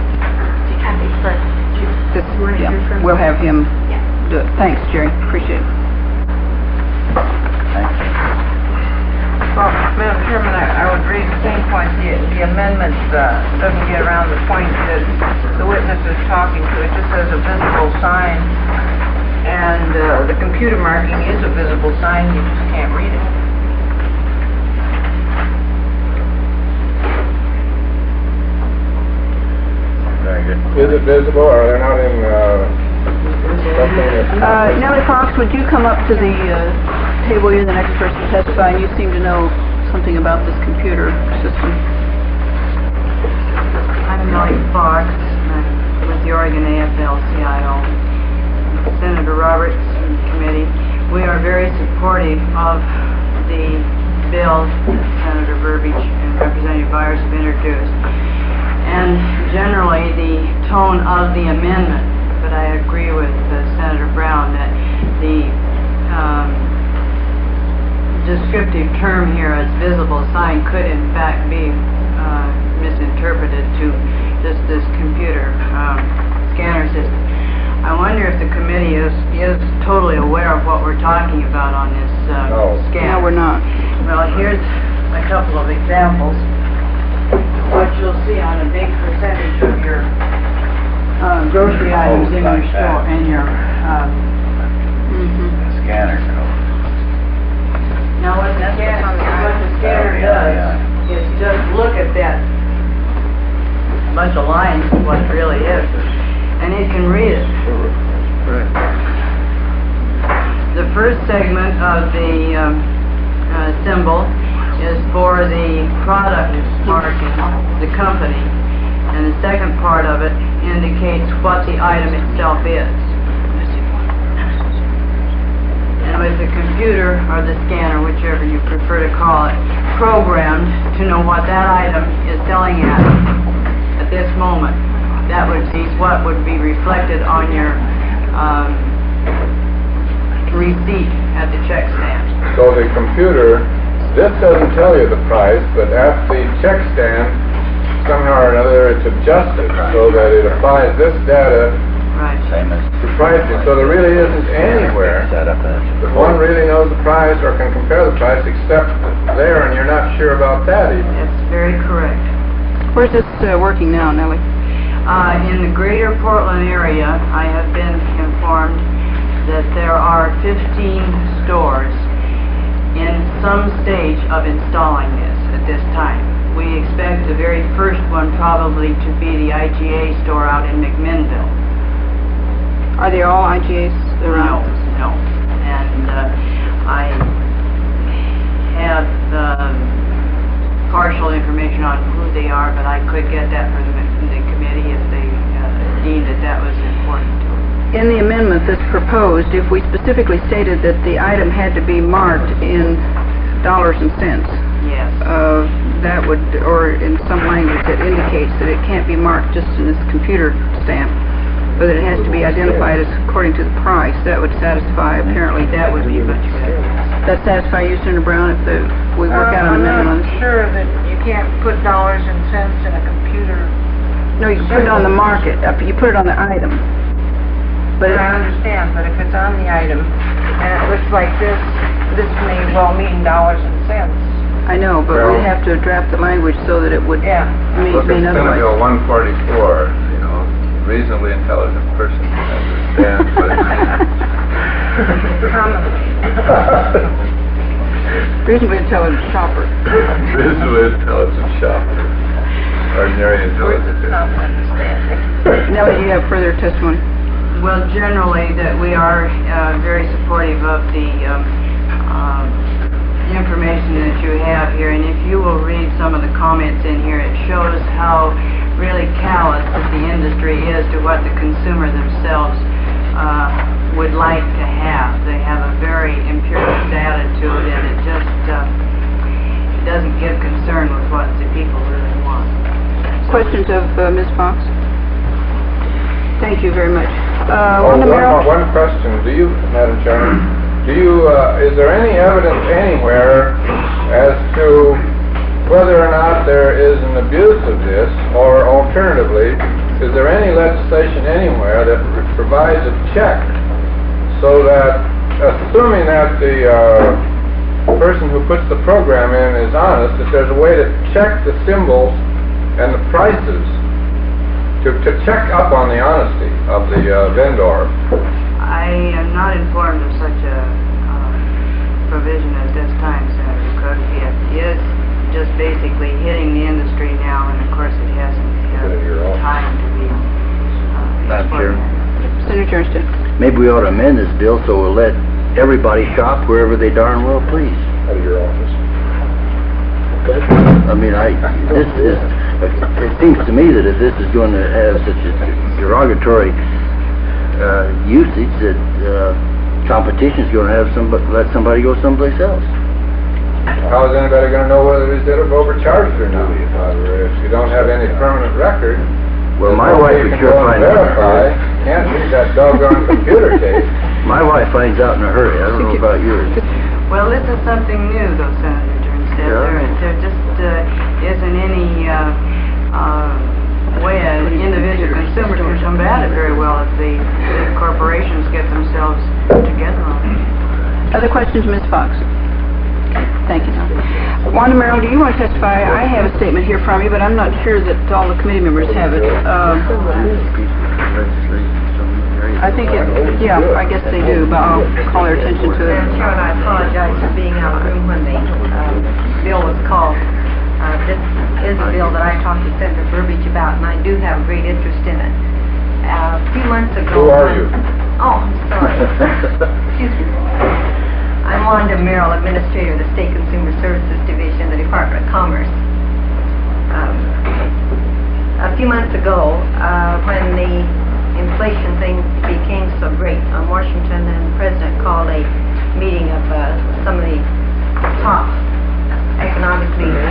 This, yeah, we'll have him do it. Thanks, Jerry. Appreciate it. Thank you. Well, Madam Chairman, I, I would raise the same point. The, the amendment uh, doesn't get around the point that the witness is talking to. It just says a visible sign, and uh, the computer marking is a visible sign. You just can't read it. Is it visible, or they're not in, uh, something that's... Uh, Nellie Fox, would you come up to the, uh, table? You're the next person to testify, and you seem to know something about this computer system. I'm Nellie Fox, I'm with the Oregon A F L C I O. Senator Roberts and the committee, we are very supportive of the bill that Senator Burbidge and Representative Byers have introduced, and generally the tone of the amendment, but I agree with uh, Senator Brown that the um, descriptive term here as visible sign could in fact be uh, misinterpreted to just this computer um, scanner system. I wonder if the committee is, is totally aware of what we're talking about on this uh, no. scan. No, we're not. Well, here's a couple of examples. What you'll see on a big percentage of your uh, grocery items in your store, in your uh, Mhm. Scanner code. Now, what the scanner, what the scanner Yeah, does yeah. is just look at that bunch of lines, what it really is, and it can read it. Right. The first segment of the um, uh, symbol is for the product marking, the company, and the second part of it indicates what the item itself is. And with the computer or the scanner, whichever you prefer to call it, programmed to know what that item is selling at at this moment, that would be what would be reflected on your um, receipt at the check stand. So the computer, this doesn't tell you the price, but at the check stand, somehow or another, it's adjusted so that it applies this data Right. Same as to pricing. So there really isn't anywhere set up as that one really knows the price or can compare the price except there, and you're not sure about that even. That's very correct. Where's this uh, working now, Nellie? Uh, in the greater Portland area, I have been informed that there are fifteen stores in some stage of installing this at this time. We expect the very first one probably to be the I G A store out in McMinnville. Are they all I G As around? No, no. And uh, I have um, partial information on who they are, but I could get that from the, the committee if they uh, deemed that that was important to them. In the amendment that's proposed, if we specifically stated that the item had to be marked in dollars and cents, Yes. uh, that would, or in some language that indicates that it can't be marked just in this computer stamp, but that it has to be identified as according to the price, that would satisfy, apparently, That would be much better. that satisfy you, Senator Brown, if the, we work out an Uh, amendment on I'm this? not sure that you can't put dollars and cents in a computer. No, you can put it on the market, uh, you put it on the item. But it, I understand, but if it's on the item, and it looks like this, this may well mean dollars and cents. I know, but Well- we'd have to draft the language so that it would Yeah. mean, Look at mean Senate otherwise. Bill one forty-four, you know, reasonably intelligent person can understand, but... Reasonably intelligent shopper. Reasonably intelligent shopper. Ordinary intelligence. Nellie, do you have further testimony? Well, generally, that we are uh, very supportive of the um, um, information that you have here, and if you will read some of the comments in here, it shows how really callous that the industry is to what the consumer themselves uh, would like to have. They have a very imperialist attitude, and it just uh, doesn't give concern with what the people really want. Questions of uh, Miz Fox? Thank you very much. Uh, Oh, Wanda one, Merrill? one question, do you, Madam Chairman, do you, uh, is there any evidence anywhere as to whether or not there is an abuse of this, or alternatively, is there any legislation anywhere that provides a check so that, assuming that the uh, person who puts the program in is honest, that there's a way to check the symbols and the prices, to, to check up on the honesty of the uh, vendor? I am not informed of such a uh, provision at this time, Senator Cook. It is just basically hitting the industry now, and of course it hasn't had time to be uh, Madam Chair. explored. Senator Johnston. Maybe we ought to amend this bill so we'll let everybody shop wherever they darn well please. Out of your office. I mean, I, this is, it seems to me that if this is going to have such a derogatory uh, usage, that uh, competition's going to have somebody, let somebody go someplace else. How is anybody going to know whether these did have overcharged or not? If you don't have any permanent record, Well, my nobody wife would can sure go and find out. verify. Can't read that doggone computer tape. My wife finds out in a hurry. I don't know about yours. Well, this is something new, though, Senator Turnstead. Yeah. There, there just uh, isn't any uh, uh, way an individual consumer can combat it very well if the, the corporations get themselves together on it. Other questions, Miz Fox? Thank you, Tom. Wanda Merrill, do you want to testify? I have a statement here from you, but I'm not sure that all the committee members have it. Uh, I think it, yeah, I guess they do, but I'll call their attention to it. Madam Chairman, I apologize for being out of the room when the um, bill was called. Uh, This is a bill that I talked to Senator Burbidge about, and I do have a great interest in it. Uh, A few months ago... Who are you? Oh, I'm sorry. Excuse me. I'm Wanda Merrill, Administrator of the State Consumer Services Division, the Department of Commerce. Um, A few months ago, uh, when the inflation thing became so great on Washington, and the President called a meeting of uh, some of the top economic leaders,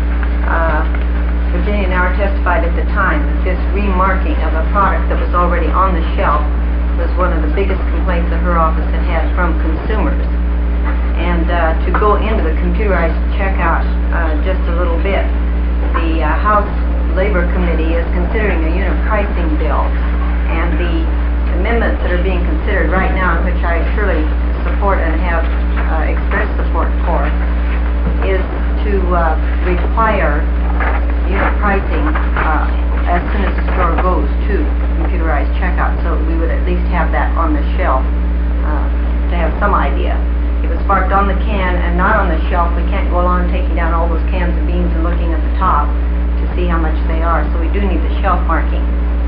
uh, Virginia Nauer testified at the time that this remarking of a product that was already on the shelf was one of the biggest complaints that her office had had from consumers. And uh, to go into the computerized checkout uh, just a little bit, the uh, House Labor Committee is considering a unit pricing bill, and the amendments that are being considered right now, which I surely support and have uh, expressed support for, is to uh, require unit pricing uh, as soon as the store goes to computerized checkout, so we would at least have that on the shelf uh, to have some idea. If it's marked on the can and not on the shelf, we can't go along taking down all those cans of beans and looking at the top to see how much they are, so we do need the shelf marking.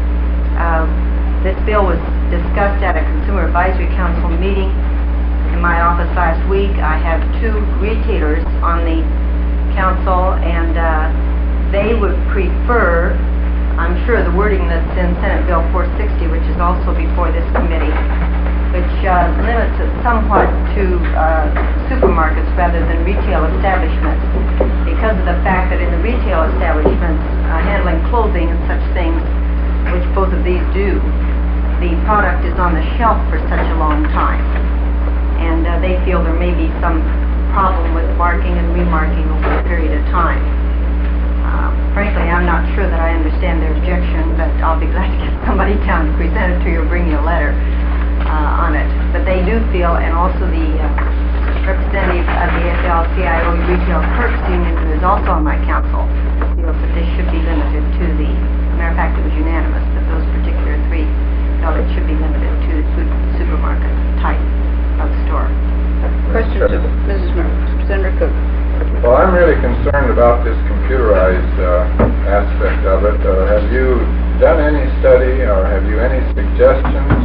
Uh, this bill was discussed at a Consumer Advisory Council meeting in my office last week. I have two retailers on the council, and uh, they would prefer, I'm sure, the wording that's in Senate Bill four sixty, which is also before this committee, which uh, limits it somewhat to uh, supermarkets rather than retail establishments, because of the fact that in the retail establishments, uh, handling clothing and such things, which both of these do, the product is on the shelf for such a long time. And uh, they feel there may be some problem with marking and remarking over a period of time. Uh, frankly, I'm not sure that I understand their objection, but I'll be glad to get somebody down to present it to you or bring you a letter uh, on it. But they do feel, and also the uh, representative of the F L C I O Retail Clerks Union, who is also on my council, feels that this should be limited to the, matter of fact, it was unanimous that those particular three felt it should be limited to the food supermarket type of store. Question to Missus Mer- Senator Cook. Well, I'm really concerned about this computerized uh, aspect of it. Uh, have you done any study, or have you any suggestions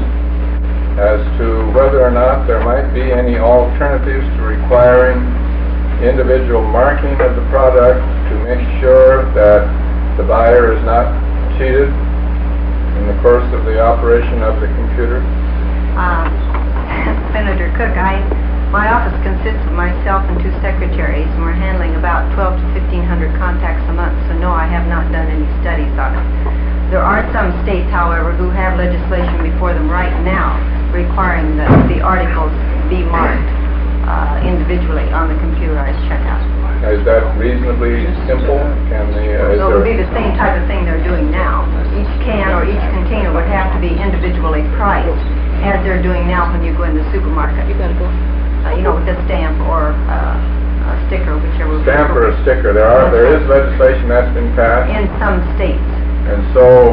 as to whether or not there might be any alternatives to requiring individual marking of the product to make sure that the buyer is not cheated in the course of the operation of the computer? Uh, Senator Cook, I, my office consists of myself and two secretaries, and we're handling about twelve to fifteen hundred contacts a month, so no, I have not done any studies on it. There are some states, however, who have legislation before them right now requiring that the articles be marked uh, individually on the computerized checkout. Is that reasonably simple? Can the, uh, is So it would there- be the same type of thing they're doing now. Each can or each container would have to be individually priced, as they're doing now when you go in the supermarket. You gotta go. Uh, you know, with a stamp or uh, a sticker, whichever. Stamp or a sticker? There are, there is legislation that's been passed. In some states. And so,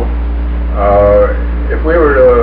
uh, if we were to,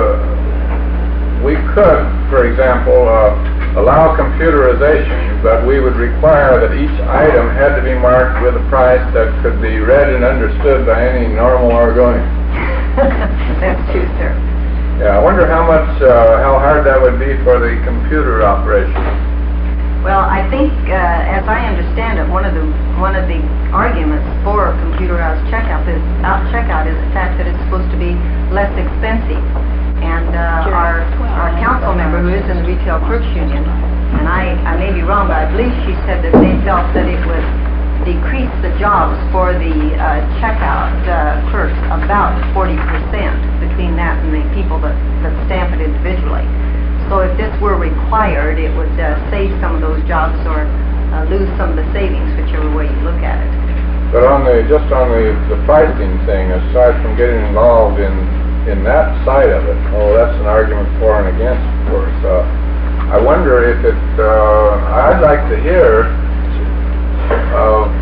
we could, for example, uh, allow computerization, but we would require that each item had to be marked with a price that could be read and understood by any normal Oregonian. That's true, sir. Yeah, I wonder how much, uh, how hard that would be for the computer operation. Well, I think, uh, as I understand it, one of the one of the arguments for computerized checkout is out checkout is the fact that it's supposed to be less expensive. And uh, our our council member, who is in the Retail Clerks Union, and I I may be wrong, but I believe she said that they felt that it would decrease the jobs for the uh, checkout uh, clerks about forty percent between that and the people that that stamp it individually. So if this were required, it would uh, save some of those jobs or uh, lose some of the savings, whichever way you look at it. But on the, just on the, the pricing thing, aside from getting involved in, in that side of it, oh, that's an argument for and against, of course. Uh, I wonder if it, uh, I'd like to hear of, uh,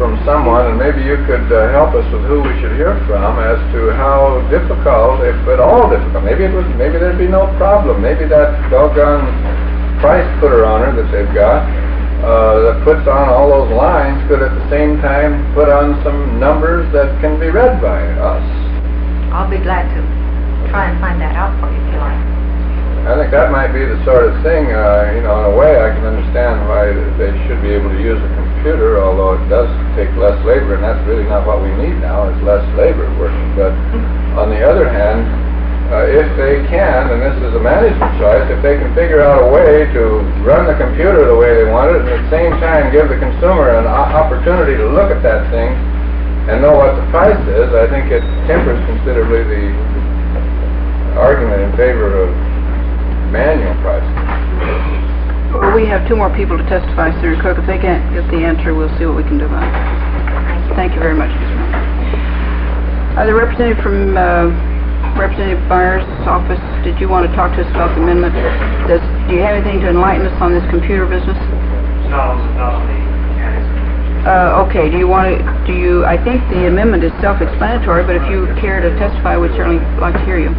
from someone, and maybe you could uh, help us with who we should hear from as to how difficult, if at all difficult, maybe it was, maybe there'd be no problem, maybe that doggone price putter on her that they've got, uh, that puts on all those lines could at the same time put on some numbers that can be read by us. I'll be glad to try and find that out for you if you like. I think that might be the sort of thing, uh, you know, in a way I can understand why they should be able to use a computer, although it does take less labor, and that's really not what we need now, is less labor working. But on the other hand, uh, if they can, and this is a management choice, if they can figure out a way to run the computer the way they want it, and at the same time give the consumer an opportunity to look at that thing and know what the price is, I think it tempers considerably the argument in favor of manual pricing. Well, we have two more people to testify, Senator Cook. If they can't get the answer, we'll see what we can do about it. Thank you very much, Miz Moore. Uh, the representative from uh, Representative Byers' office, did you want to talk to us about the amendment? Does, do you have anything to enlighten us on this computer business? No, not on the mechanics. Uh, okay, do you want to, do you, I think the amendment is self-explanatory, but if you care to testify, we'd certainly like to hear you.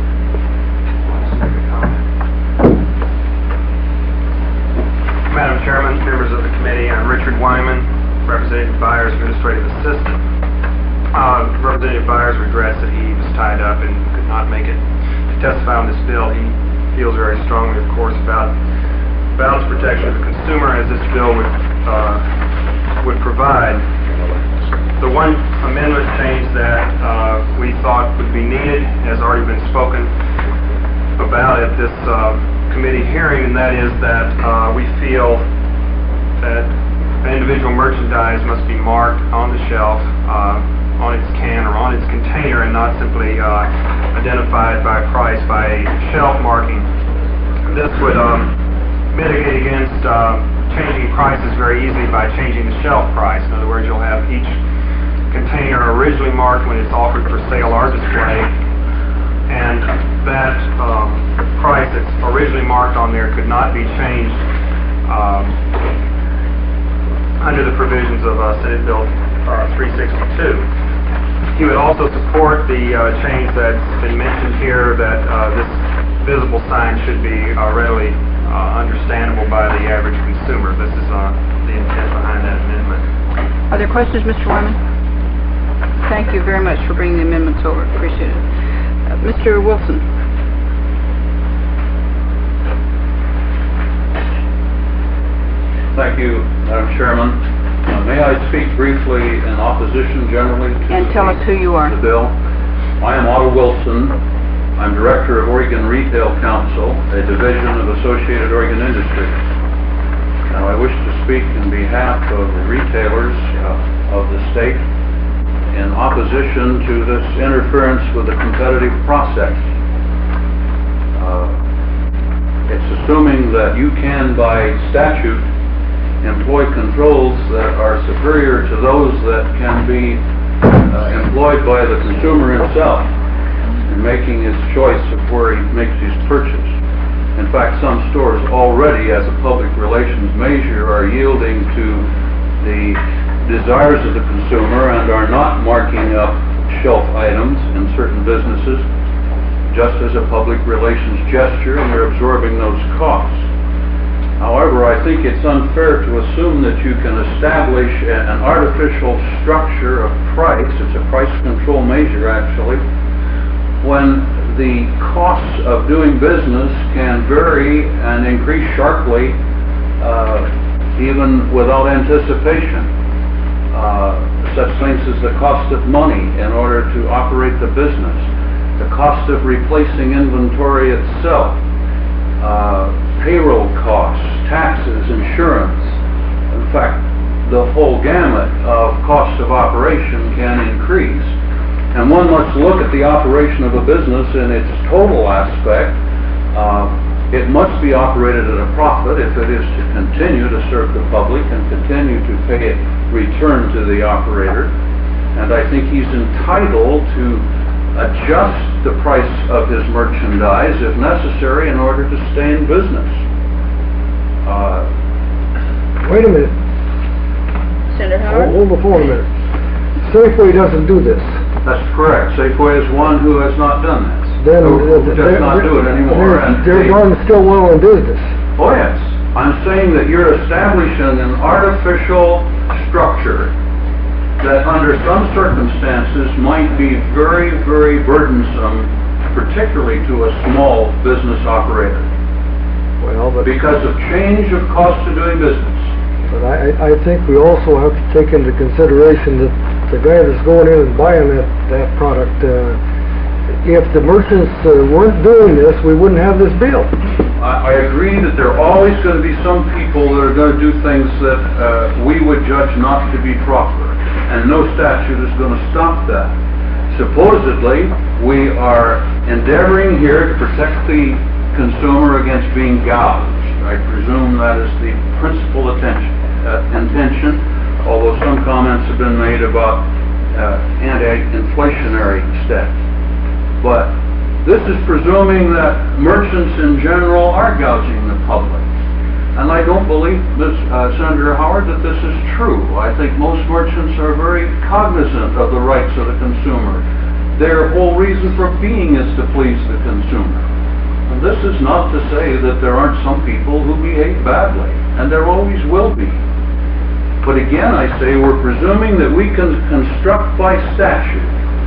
Madam Chairman, members of the committee, I'm Richard Wyman, Representative Byers' Administrative Assistant. Uh, Representative Byers regrets that he was tied up and could not make it to testify on this bill. He feels very strongly, of course, about, about the protection of the consumer as this bill would, uh, would provide. The one amendment change that uh, we thought would be needed has already been spoken about at this uh, committee hearing, and that is that uh, we feel that individual merchandise must be marked on the shelf, uh, on its can or on its container, and not simply uh, identified by price by shelf marking. This would um, mitigate against uh, changing prices very easily by changing the shelf price. In other words, you'll have each container originally marked when it's offered for sale or display, and that um, price that's originally marked on there could not be changed um, under the provisions of uh, Senate Bill uh, three sixty-two. He would also support the uh, change that's been mentioned here, that uh, this visible sign should be uh, readily uh, understandable by the average consumer. This is uh, the intent behind that amendment. Are there questions, Mister Wyman? Thank you very much for bringing the amendments over. Appreciate it. Uh, Mister Wilson. Thank you, Madam Chairman. Uh, may I speak briefly in opposition generally to and tell the, us who you are. the bill? I am Otto Wilson. I'm Director of Oregon Retail Council, a division of Associated Oregon Industries. Now I wish to speak in behalf of the retailers uh, of the state in opposition to this interference with the competitive process. Uh, it's assuming that you can, by statute, employ controls that are superior to those that can be uh, employed by the consumer himself in making his choice of where he makes his purchase. In fact, some stores already, as a public relations measure, are yielding to the desires of the consumer and are not marking up shelf items in certain businesses just as a public relations gesture, and they're absorbing those costs. However, I think it's unfair to assume that you can establish a, an artificial structure of price, it's a price control measure actually, when the costs of doing business can vary and increase sharply uh, even without anticipation. Uh, such things as the cost of money in order to operate the business, the cost of replacing inventory itself, uh, payroll costs, taxes, insurance. In fact, the whole gamut of costs of operation can increase. And one must look at the operation of a business in its total aspect. Uh, it must be operated at a profit if it is to continue to serve the public and continue to pay a return to the operator. And I think he's entitled to adjust the price of his merchandise if necessary in order to stay in business. Uh, Wait a minute. Senator Howard? hold the phone a minute. Safeway doesn't do this. That's correct. Safeway is one who has not done this. Then, Who uh, who does they're- not do it anymore. They're, and they're they- going still well in business. Oh, yes. I'm saying that you're establishing an artificial structure that under some circumstances might be very, very burdensome, particularly to a small business operator, Well, but, because of change of cost of doing business. but I, I think we also have to take into consideration that the guy that's going in and buying that, that product, uh, if the merchants uh, weren't doing this, we wouldn't have this bill. I, I agree that there are always going to be some people that are going to do things that uh, we would judge not to be proper, and no statute is going to stop that. Supposedly, we are endeavoring here to protect the consumer against being gouged. I presume that is the principal attention, uh, intention, although some comments have been made about uh, anti-inflationary steps. But this is presuming that merchants in general are gouging the public. And I don't believe, Miz Uh, Senator Howard, that this is true. I think most merchants are very cognizant of the rights of the consumer. Their whole reason for being is to please the consumer. And this is not to say that there aren't some people who behave badly, and there always will be. But again, I say we're presuming that we can construct by statute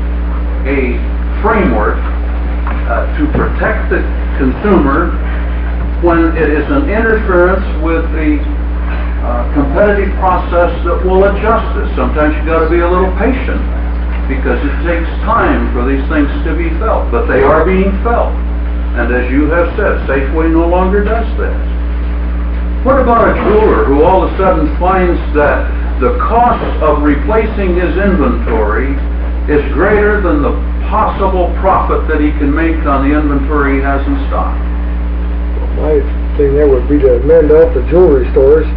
a framework uh, to protect the consumer when it is an interference with the uh, competitive process that will adjust this. Sometimes you've got to be a little patient because it takes time for these things to be felt, but they are being felt. And as you have said, Safeway no longer does this. What about a jeweler who all of a sudden finds that the cost of replacing his inventory is greater than the possible profit that he can make on the inventory he has in stock? My thing there would be to amend out the jewelry stores.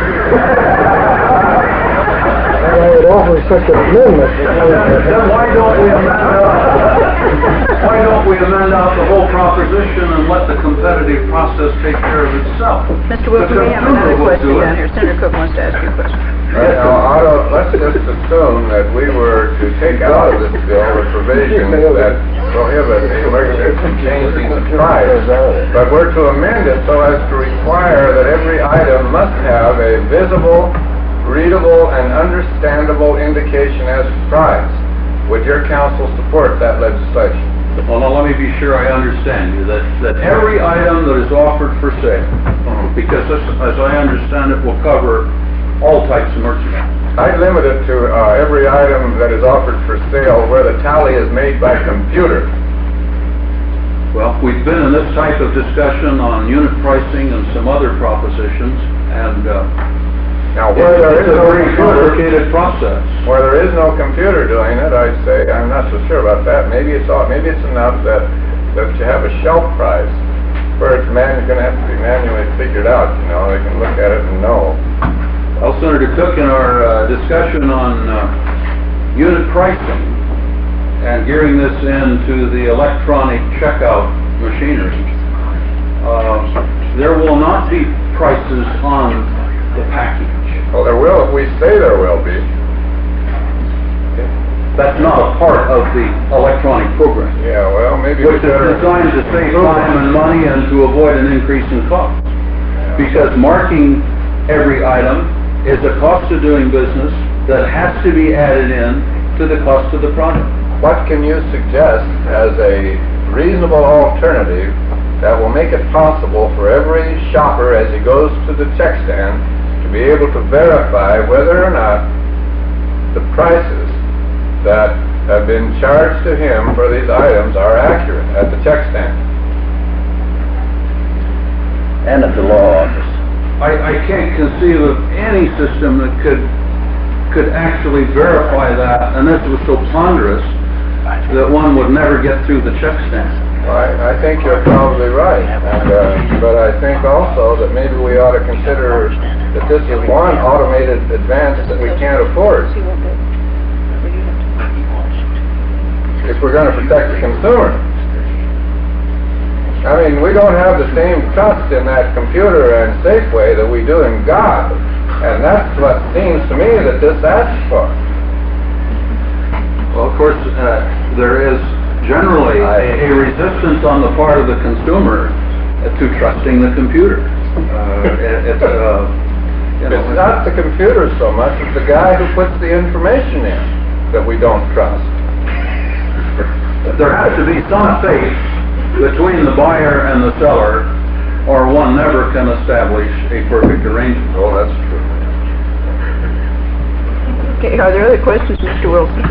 And I would offer such an amendment. Then why don't we amend out, why don't we amend out the whole proposition and let the competitive process take care of itself? Mister Wilson, we have another question down here. Senator Cook wants to ask you a question. Right, now, Otto, let's just assume that we were to take out of this bill the provisions that prohibit the elected from changing the price, but we're to amend it so as to require that every item must have a visible, readable, and understandable indication as to price. Would your council support that legislation? Well, now let me be sure I understand you, that, that every item that is offered for sale, because this, as I understand it, will cover all types of merchandise. I'd limit it to uh, every item that is offered for sale where the tally is made by computer. Well, we've been in this type of discussion on unit pricing and some other propositions, and uh, Now, where there is it's a no very computer, complicated process. where there is no computer doing it, I'd say, I'm not so sure about that. Maybe it's all, maybe it's enough that, that you have a shelf price where it's man, going to have to be manually figured out, you know, they can look at it and know. Well, Senator Cook, in our uh, discussion on uh, unit pricing and gearing this into the electronic checkout machinery, uh, there will not be prices on the package. Well, there will, if we say there will be. That's not a part of the electronic program, Yeah, well, maybe we which is better... designed to save time and money and to avoid an increase in cost. Because marking every item is a cost of doing business that has to be added in to the cost of the product. What can you suggest as a reasonable alternative that will make it possible for every shopper as he goes to the check stand to be able to verify whether or not the prices that have been charged to him for these items are accurate at the check stand? And at the law office. I, I can't conceive of any system that could could actually verify that, and this was so ponderous that one would never get through the check stand. Well, I, I think you're probably right, and, uh, but I think also that maybe we ought to consider that this is one automated advance that we can't afford if we're going to protect the consumer. I mean, we don't have the same trust in that computer and Safeway that we do in God. And that's what seems to me that that this asks for. Well, of course, uh, there is generally a, a resistance on the part of the consumer uh, to trusting the computer. Uh, it, it's, uh, you know, It's not the computer so much, it's the guy who puts the information in that we don't trust. there has to be some faith between the buyer and the seller, or one never can establish a perfect arrangement. Oh, that's true. Okay, are there other questions, Mister Wilson?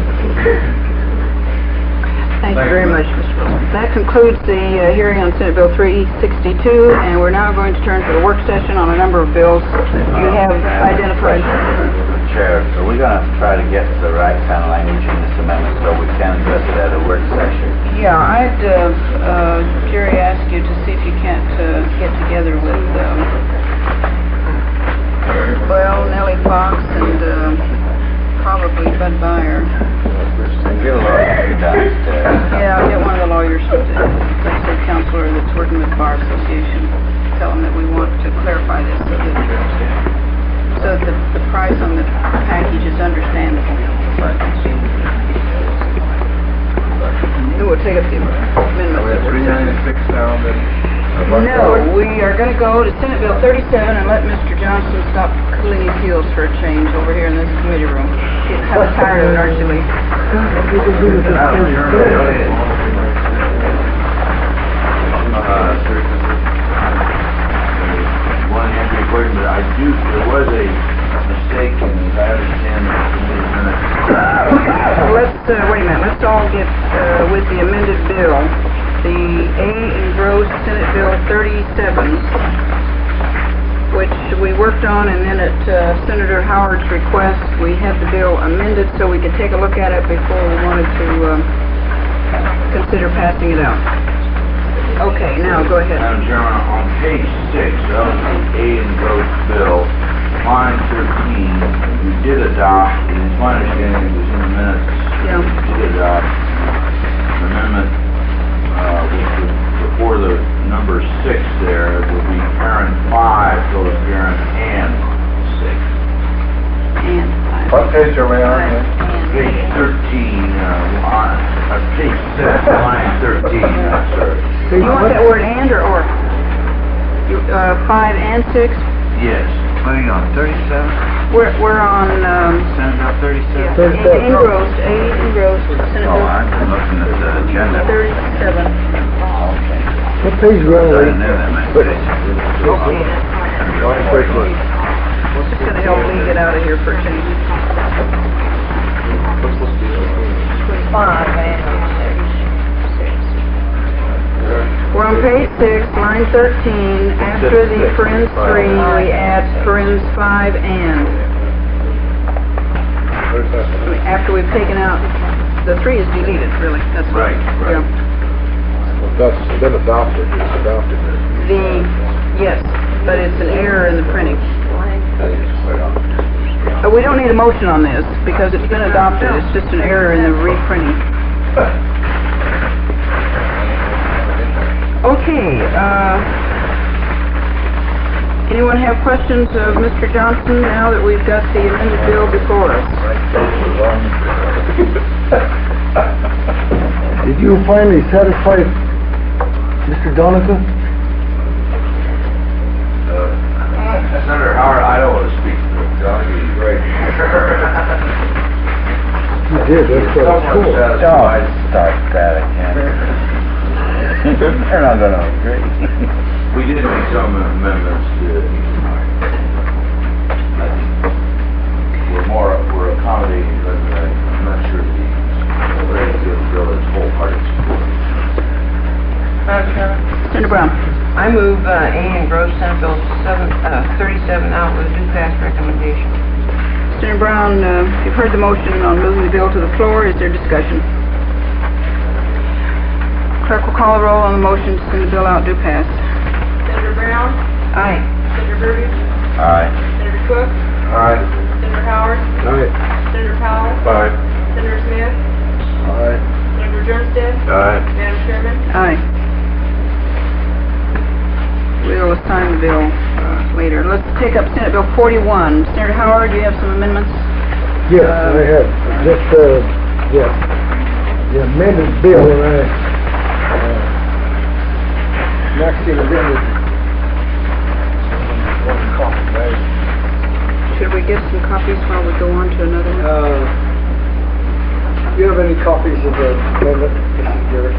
Thank you very much, Mister Wilson. That concludes the uh, hearing on Senate Bill three sixty-two, and we're now going to turn to the work session on a number of bills that you have identified. Chair, are we going to try to get the right kind of language in this amendment so we can address it at a work session? Yeah, I'd, uh, uh, Jerry, ask you to see if you can't uh, get together with, um, well, Nellie Fox and uh, probably Bud Byer. And get a lawyer downstairs. Yeah, I'll get one of the lawyers, the legislative counselor that's working with the Bar Association. Tell them that we want to clarify this so that, so that the, the price on the package is understandable. Then we'll take up the amendment. We have three ninety-six now, then? No, we are going to go to Senate Bill thirty-seven and let Mister Johnson stop cooling his heels for a change over here in this committee room. Getting kind of tired of it, aren't you, Lee? One answer your question, but I do, there was a mistake in the, I understand the committee minutes. Let's, uh, wait a minute, let's all get uh, with the amended bill. The A engrossed Senate Bill thirty-seven, which we worked on, and then at uh, Senator Howard's request, we had the bill amended so we could take a look at it before we wanted to uh, consider passing it out. Okay, now go ahead. Madam Chairman, on page six of the A engrossed bill, line thirteen, we did adopt, and it's my understanding it was in the minutes, Yeah. we did adopt an amendment, uh, which would, before the number six there, it would be parent five goes parent and six. And five. What page are we on here? Page thirteen, uh, line, uh, page six, line thirteen, uh, sir. You want that word and or or? You, uh, five and six? Yes. What are you on, thirty-seven? We're, we're on, um, Senate Bill thirty-seven? yeah, en- engrossed, A engrossed, Senate Oh, Bill I've been looking at the agenda. thirty-seven. Oh, okay. What page are we on? I didn't know that meant Okay. thirty-seven. Just gonna help Lee get out of here for a change. Five and We're on page six, line thirteen, after the parens three, we add parens five and. After we've taken out, the three is deleted, really, that's right. Right, right. That's been adopted, it's adopted. The, yes, but it's an error in the printing. Uh, we don't need a motion on this, because it's been adopted, it's just an error in the reprinting. Okay, uh, anyone have questions of Mister Johnson now that we've got the amended bill before us? Did you finally satisfy Mister Donegan? Senator Howard, I don't want to speak for Doug, he's right here. You did, that's what it's cool. Don't start that again. They're not gonna agree. We did make some amendments to it. I think we're more, we're accommodating, but I'm not sure the, ready to bill is wholehearted support. Madam Chairman, Senator Brown. I move uh, A engrossed Senate Bill seven, uh, thirty-seven out with a due pass recommendation. Senator Brown, uh, you've heard the motion on moving the bill to the floor. Is there discussion? Clerk will call the roll on the motion to send the bill out due pass. Senator Brown? Aye. Senator Burbidge? Aye. Senator Cook? Aye. Senator Howard? Aye. Senator Powell? Aye. Senator Smith? Aye. Senator Jernstedt? Aye. Madam Chairman? Aye. We will assign the bill uh, later. Let's take up Senate Bill forty-one. Senator Howard, you have some amendments? Yes, I have, just, uh, yes, the amended bill, and I, uh, Maxine amended. One copy, right? Should we get some copies while we go on to another one? Uh, do you have any copies of the amendment, Missus Garrett?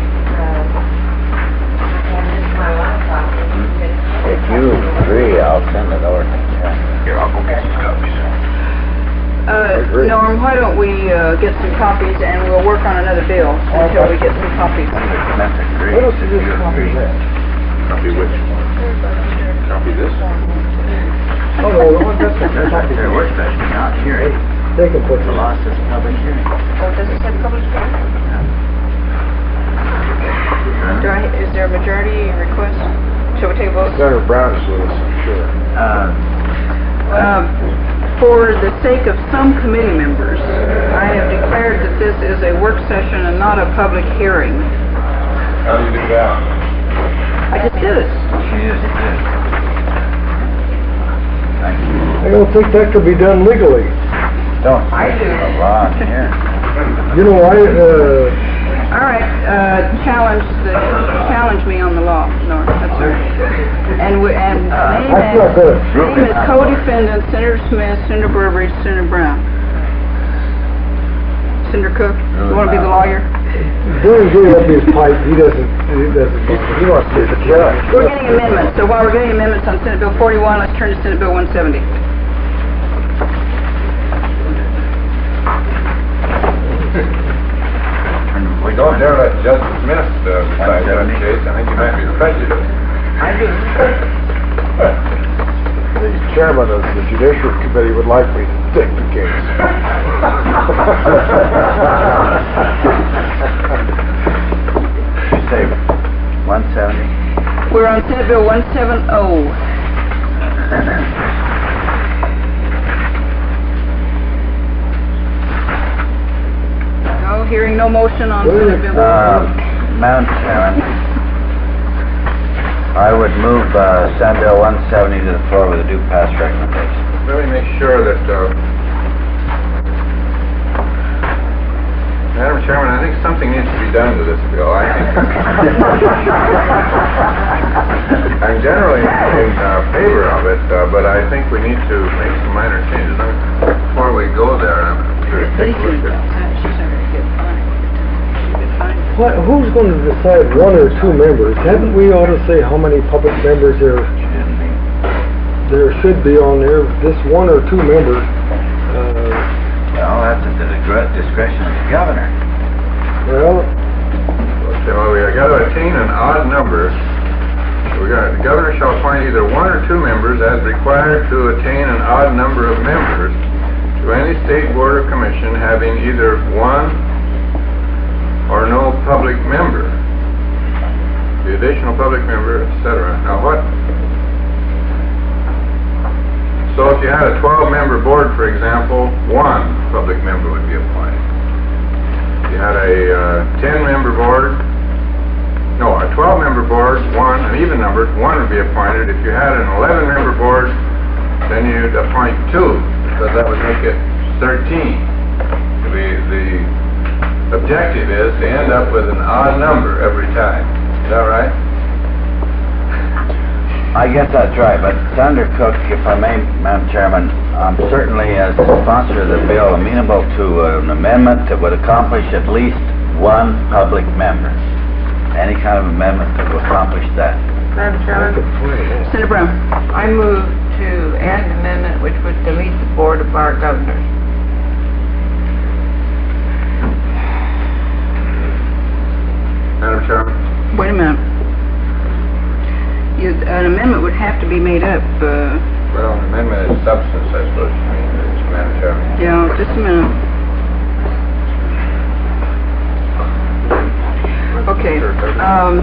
If you agree, I'll send it over. Here, I'll go get some copies. Uh, Norm, why don't we, uh, get some copies and we'll work on another bill until we get some copies. What else is this copy have? Copy which? Copy this? Oh, no, no, that's a copy. Here, what's that? Not hearing. They can put The the law says public hearing. Oh, does it say public hearing? Do I, is there a majority request? Shall we take a vote? Senator Brown is with us, I'm sure. Uh, Um, For the sake of some committee members, I have declared that this is a work session and not a public hearing. How do you do that? I just did it. Yes, it is. Thank you. I don't think that could be done legally. Don't. I do. A law in here. You know, I, uh, All right, uh, challenge the, challenge me on the law, Norm, that's all right. And we, and name that's not good. as, name as co-defendants, Senator Smith, Senator Burbridge, Senator Brown. Senator Cook, you wanna be the lawyer? During giving up his pipe, he doesn't, he doesn't, he wants to be the judge. We're getting amendments, so while we're getting amendments on Senate Bill forty-one, let's turn to Senate Bill one seventy. We don't dare let Judge Smith uh, decide that case. I think he might be prejudiced. I do. The chairman of the Judiciary Committee would like me to take the case. Say, one seventy. We're on Senate Bill one seventy. No, hearing no motion on Senate Bill. Uh, Madam Chairman, I would move, uh, Senate Bill one seventy to the floor with a due pass recommendation. Let me make sure that, uh, Madam Chairman, I think something needs to be done to this bill. I think I'm generally in uh, favor of it, uh, but I think we need to make some minor changes. Let me- Before we go there, I'm sure take a look at. She's already good, fine. She's good, fine. What, who's gonna decide one or two members? Haven't we ought to say how many public members there, there should be on there? This one or two members, uh, Well, that's at the digre- discretion of the governor. well, Okay, well, we got to attain an odd number. We got, the governor shall appoint either one or two members as required to attain an odd number of members to any state board or commission having either one or no public member, the additional public member, et cetera. Now what? So if you had a twelve-member board, for example, one public member would be appointed. If you had a ten-member board, no, a twelve-member board, one, an even number, one would be appointed. If you had an eleven-member board, then you'd appoint two, because that would make it thirteen. The, the objective is to end up with an odd number every time. Is that right? I guess that's right, but Senator Cook, if I may, Madam Chairman, I'm certainly, as the sponsor of the bill, amenable to uh, an amendment that would accomplish at least one public member. Any kind of amendment that will accomplish that. Madam Chairman, Senator Brown. I move to add an amendment which would delete the Board of Bar Governors. Madam Chairman? Wait a minute. You, an amendment would have to be made up, uh, Well, amendment is substance, I suppose you mean, Madam Chairman. yeah, just a minute. Okay, um,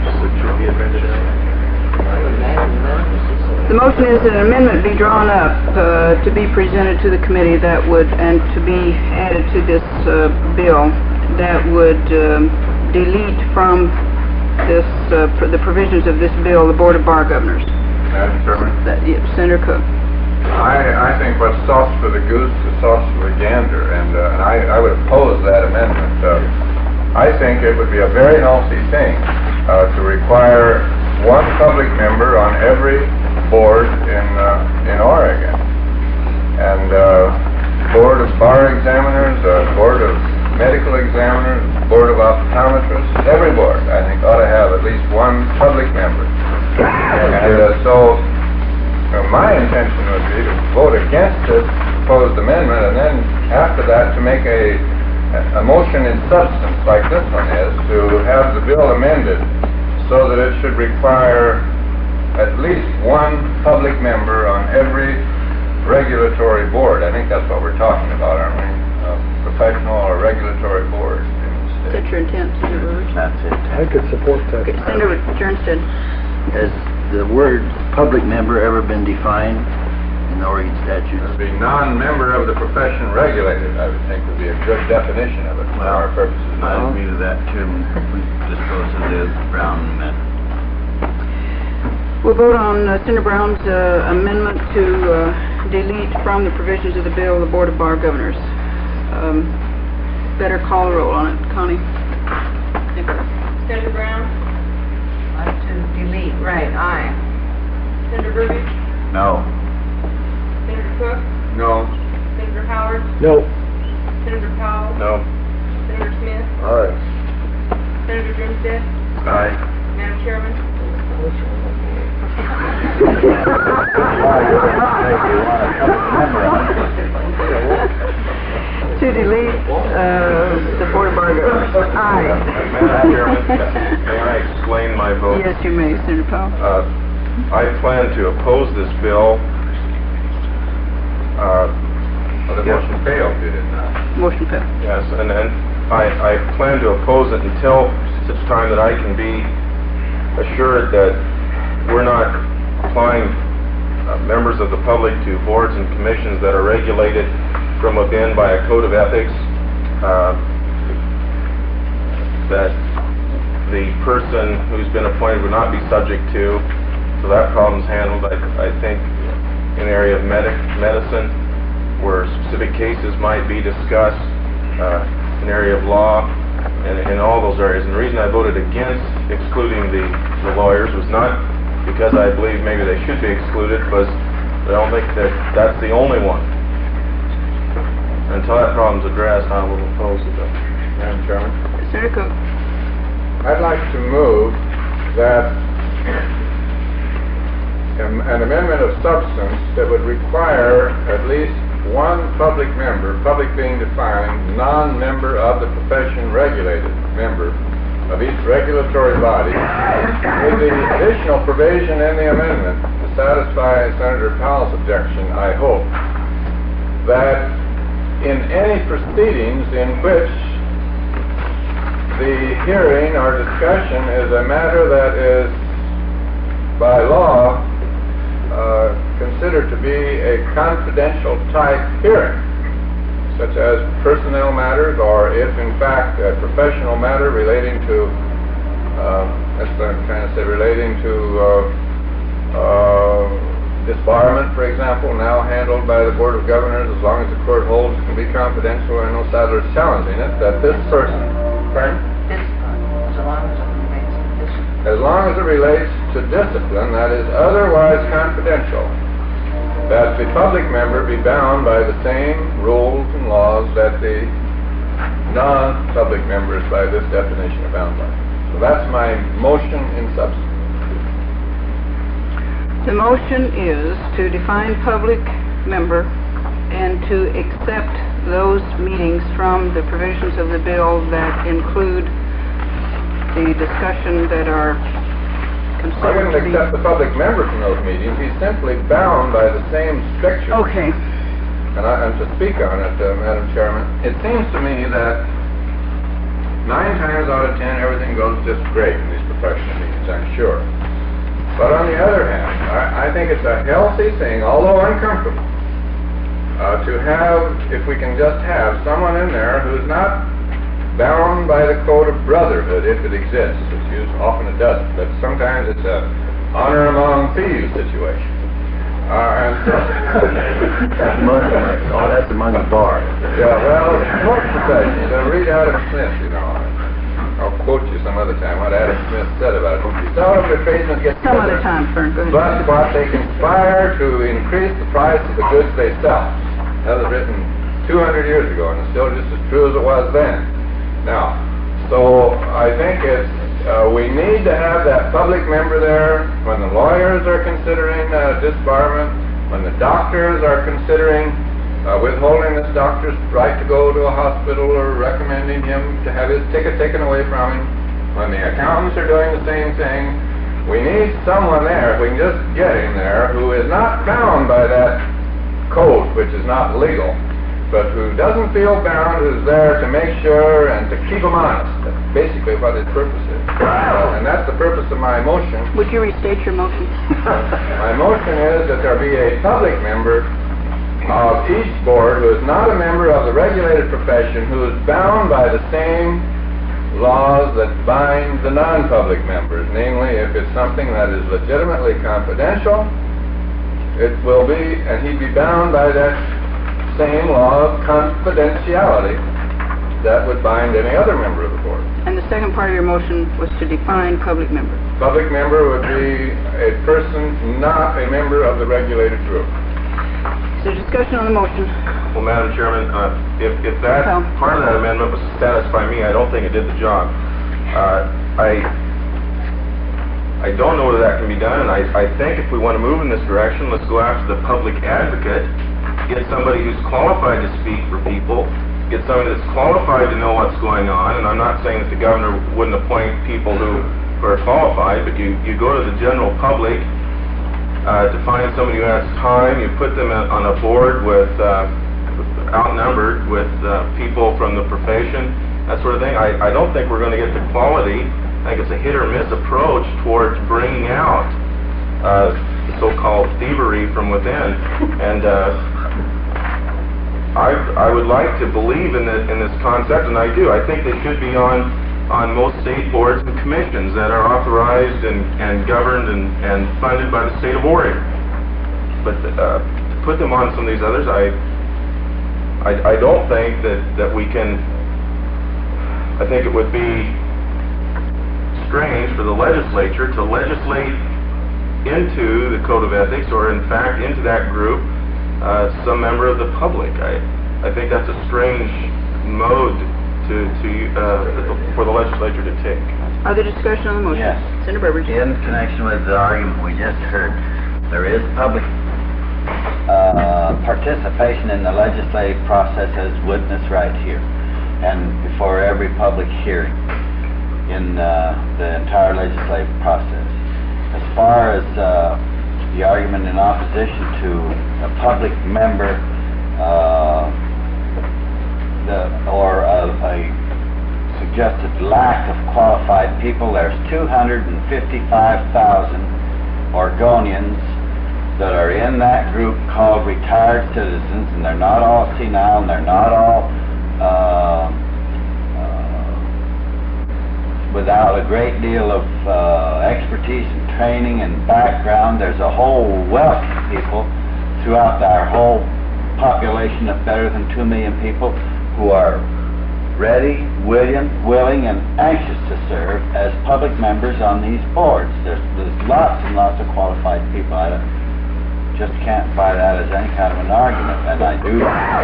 the motion is that an amendment be drawn up, uh, to be presented to the committee that would, and to be added to this, uh, bill, that would, um, delete from this, uh, pr- the provisions of this bill, the Board of Bar Governors. Madam Chairman? That, yeah, Senator Cook. I, I think what's sauce for the goose is sauce for the gander. I would oppose that amendment. Uh, I think it would be a very healthy thing uh, to require one public member on every board in uh, in Oregon, and uh, board of bar examiners, uh, board of medical examiners, board of optometrists, every board I think ought to have at least one public member. And uh, so uh, my intention would be to vote against this proposed amendment, and then after that to make a a motion in substance like this one is, to have the bill amended so that it should require at least one public member on every regulatory board. I think that's what we're talking about, aren't we? A professional or regulatory board in the state. That's your intent, Senator Burbidge? That's it. I could support that. Okay, Senator Jernstead. Has the word public member ever been defined in the Oregon statutes? It would be non-member of the profession regulated, I would think would be a good definition of it for our purposes. I agree with that too. We dispose of the Brown amendment. We'll vote on uh, Senator Brown's uh, amendment to uh, delete from the provisions of the bill the Board of Bar Governors. Um, better call the roll on it, Connie. Senator Brown? Uh, to delete, right, aye. Senator Burbidge? No. Senator Cook? No. Senator Howard? No. Senator Powell? No. Senator Smith? Aye. Senator Jernstead? Aye. Madam Chairman? To delete uh, the Board of Bar Governors. Aye. Madam Chairman, may I explain my vote? Yes, you may, Senator Powell. Uh, I plan to oppose this bill. Uh, Well, the yes. motion failed, did it not? Motion failed. Yes, and, and I, I plan to oppose it until such time that I can be assured that we're not applying uh, members of the public to boards and commissions that are regulated from within by a code of ethics, uh, that the person who's been appointed would not be subject to, so that problem's handled. I, I think in the area of medic, medicine, where specific cases might be discussed, uh, an area of law, and in all those areas. And the reason I voted against excluding the, the lawyers was not because I believe maybe they should be excluded, but I don't think that that's the only one. Until that problem's addressed, I will oppose the bill. Madam Chairman? Senator Cook. I'd like to move that an an amendment of substance that would require at least one public member, public being defined, non-member of the profession regulated member of each regulatory body, with the additional provision in the amendment to satisfy Senator Powell's objection, I hope, that in any proceedings in which the hearing or discussion is a matter that is by law uh, considered to be a confidential type hearing, such as personnel matters, or if in fact a professional matter relating to, uh, that's what I'm trying to say, relating to uh, uh, disbarment, for example, now handled by the Board of Governors, as long as the court holds it can be confidential. I know Sadler's challenging it, that this person, pardon? Discipline, as long as it remains discipline. As long as it relates to discipline that is otherwise confidential, that the public member be bound by the same rules and laws that the non-public members by this definition are bound by. So that's my motion in substance. The motion is to define public member and to accept those meetings from the provisions of the bill that include the discussion that are I considered wouldn't to be... accept the public member from those meetings. He's simply bound by the same strictures. Okay. And, I, and to speak on it, uh, Madam Chairman, it seems to me that nine times out of ten everything goes just great in these professional meetings, I'm sure. But on the other hand, I, I think it's a healthy thing, although uncomfortable, uh, to have, if we can just have, someone in there who's not bound by the code of brotherhood, if it exists, which is often it doesn't, but sometimes it's a honor among thieves situation. Uh, and so... That's money, oh, that's the money bar. Yeah, well, court profession, uh, read Adam Smith, you know. I'll quote you some other time what Adam Smith said about it. Seldom do tradesmen get Some together, other time, Fern, go ahead. but what they conspire to increase the price of the goods they sell. That was written two hundred years ago, and it's still just as true as it was then. Now, so I think it's, uh, we need to have that public member there when the lawyers are considering uh, disbarment, when the doctors are considering uh, withholding this doctor's right to go to a hospital or recommending him to have his ticket taken away from him, when the accountants are doing the same thing. We need someone there, if we can just get him there, who is not bound by that code, which is not legal, but who doesn't feel bound, who's there to make sure and to keep them honest. That's basically what his purpose is. And that's the purpose of my motion. Would you restate your motion? My motion is that there be a public member of each board who is not a member of the regulated profession, who is bound by the same laws that bind the non-public members. Namely, if it's something that is legitimately confidential, it will be, and he'd be bound by that same law of confidentiality that would bind any other member of the board. And the second part of your motion was to define public member. Public member would be a person not a member of the regulated group. Is there discussion on the motion? Well, Madam Chairman, uh, if, if that, Well- part of that amendment was to satisfy me, I don't think it did the job. Uh, I, I don't know whether that can be done, and I, I think if we want to move in this direction, let's go after the public advocate, get somebody who's qualified to speak for people, get somebody that's qualified to know what's going on, and I'm not saying that the governor wouldn't appoint people who, who are qualified, but you, you go to the general public, Uh, to find somebody who has time, you put them on a board with, uh, outnumbered with uh, people from the profession, that sort of thing. I, I don't think we're going to get the quality. I think it's a hit or miss approach towards bringing out uh, the so-called thievery from within. And uh, I, I would like to believe in, the, in this concept, and I do. I think they should be on on most state boards and commissions that are authorized and, and governed and, and funded by the state of Oregon. But uh, to put them on some of these others, I, I, I don't think that, that we can, I think it would be strange for the legislature to legislate into the Code of Ethics, or in fact into that group, uh, some member of the public. I, I think that's a strange mode to, to, uh, for the legislature to take. Other discussion on the motion? Yes. Senator Burbridge. In connection with the argument we just heard, there is public uh, participation in the legislative process as witnessed right here and before every public hearing in uh, the entire legislative process. As far as uh, the argument in opposition to a public member uh, the, or a, a suggested lack of qualified people, there's two hundred fifty-five thousand Oregonians that are in that group called retired citizens, and they're not all senile, and they're not all uh, uh, without a great deal of uh, expertise and training and background. There's a whole wealth of people throughout our whole population of better than two million people who are ready, willing, willing, and anxious to serve as public members on these boards. There's, there's lots and lots of qualified people. I don't, just can't buy that as any kind of an argument. And I do,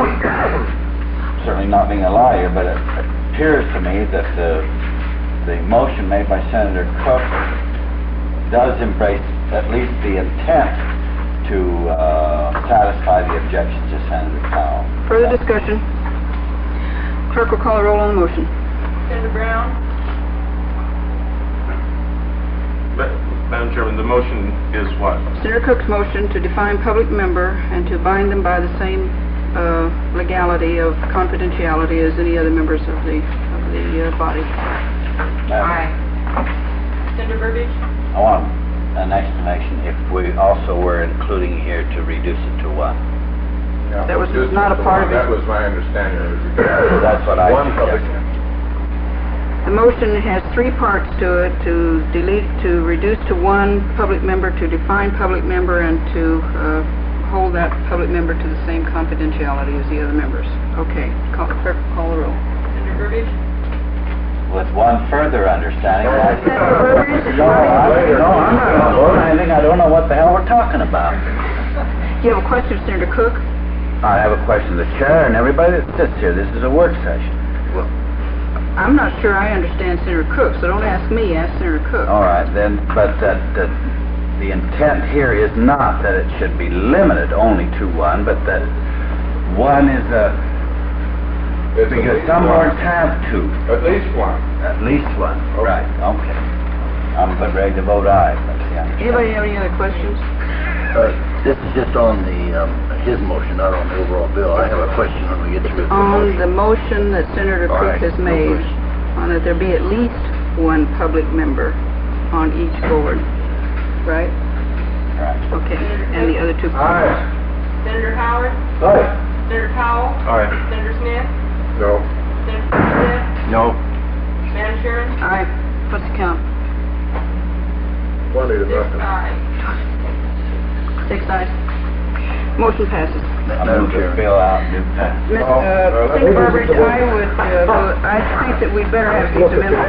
certainly not being a lawyer, but it appears to me that the, the motion made by Senator Cook does embrace at least the intent to uh, satisfy the objections of Senator Powell. Further discussion? Clerk will call a roll on the motion. Senator Brown? But, Madam Chairman, the motion is what? Senator Cook's motion to define public member and to bind them by the same uh, legality of confidentiality as any other members of the of the uh, body. Aye. Senator Burbidge? I want an explanation if we also were including here to reduce it to one. Yeah, That was just not a part of it. That was my understanding. That's what I One public suggested. The motion has three parts to it, to delete, to reduce to one public member, to define public member, and to uh, hold that public member to the same confidentiality as the other members. Okay, call, clerk, call the roll. Senator Burbidge? With one further understanding that... Senator Burbidge? No, I, no, I'm not on board. I think I don't know what the hell we're talking about. You have a question, Senator Cook? I have a question to the chair and everybody that sits here. This is a work session. Well, I'm not sure I understand Senator Cook, so don't ask me, ask Senator Cook. all right, then, but that, that the intent here is not that it should be limited only to one, but that one is a... It's at Because least some one. boards have two. At least one. At least one. Right, okay. I'm about ready to vote aye. But, yeah. Anybody have any other questions? Uh, This is just on the, um, his motion, not on the overall bill. I have a question when we get through the On motion. the motion that Senator All Cook right, has no made, question. on that there be at least one public member on each board, right? Right. Okay, and the other two... Aye. Senator Howard? Aye. Senator Powell? Aye. Senator Smith? No. Senator Smith? No. Madam Chairman? Aye. What's the count? Twenty to Six nothing. ayes. Six ayes. Motion passes. I move the bill out and do that. Miss, Oh, uh, uh, Senator let- Burbidge, I would, uh, vote- I think that we better have these amendments.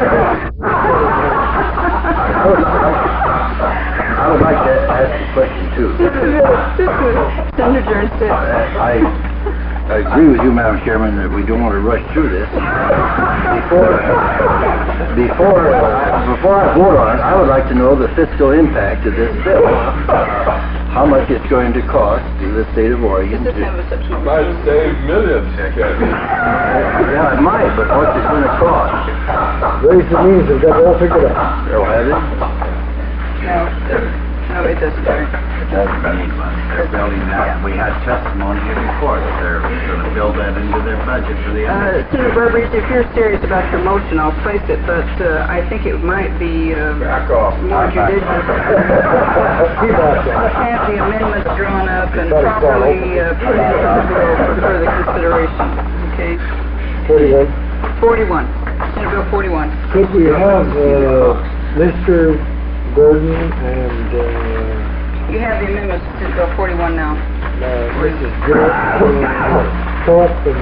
I would, I would like to ask a question too. Senator Ernst. I, I agree with you, Madam Chairman, that we don't want to rush through this. Before, before, before I vote on it, I would like to know the fiscal impact of this bill. How much it's going to cost to the state of Oregon to... Might save millions, Kevin. Yeah, it might, but what's it going to cost? Ways and means have got it all figured out. They'll have it? No, no, it doesn't. It doesn't need one. They're building that. We had testimony here before that they're going to build that into their budget for the Uh, end. Senator Burbidge, if you're serious about your motion, I'll place it, but uh, I think it might be uh, Back off. more judicious Keep off that. have the amendments drawn up and properly uh, put into the bill for further consideration. Okay? Forty-one. forty-one. Senate Bill forty-one. Could we have, uh, Mister Gordon and, uh, You have the amendments to Senate Bill forty-one now. uh, Missus Gill, uh, Thorpe and...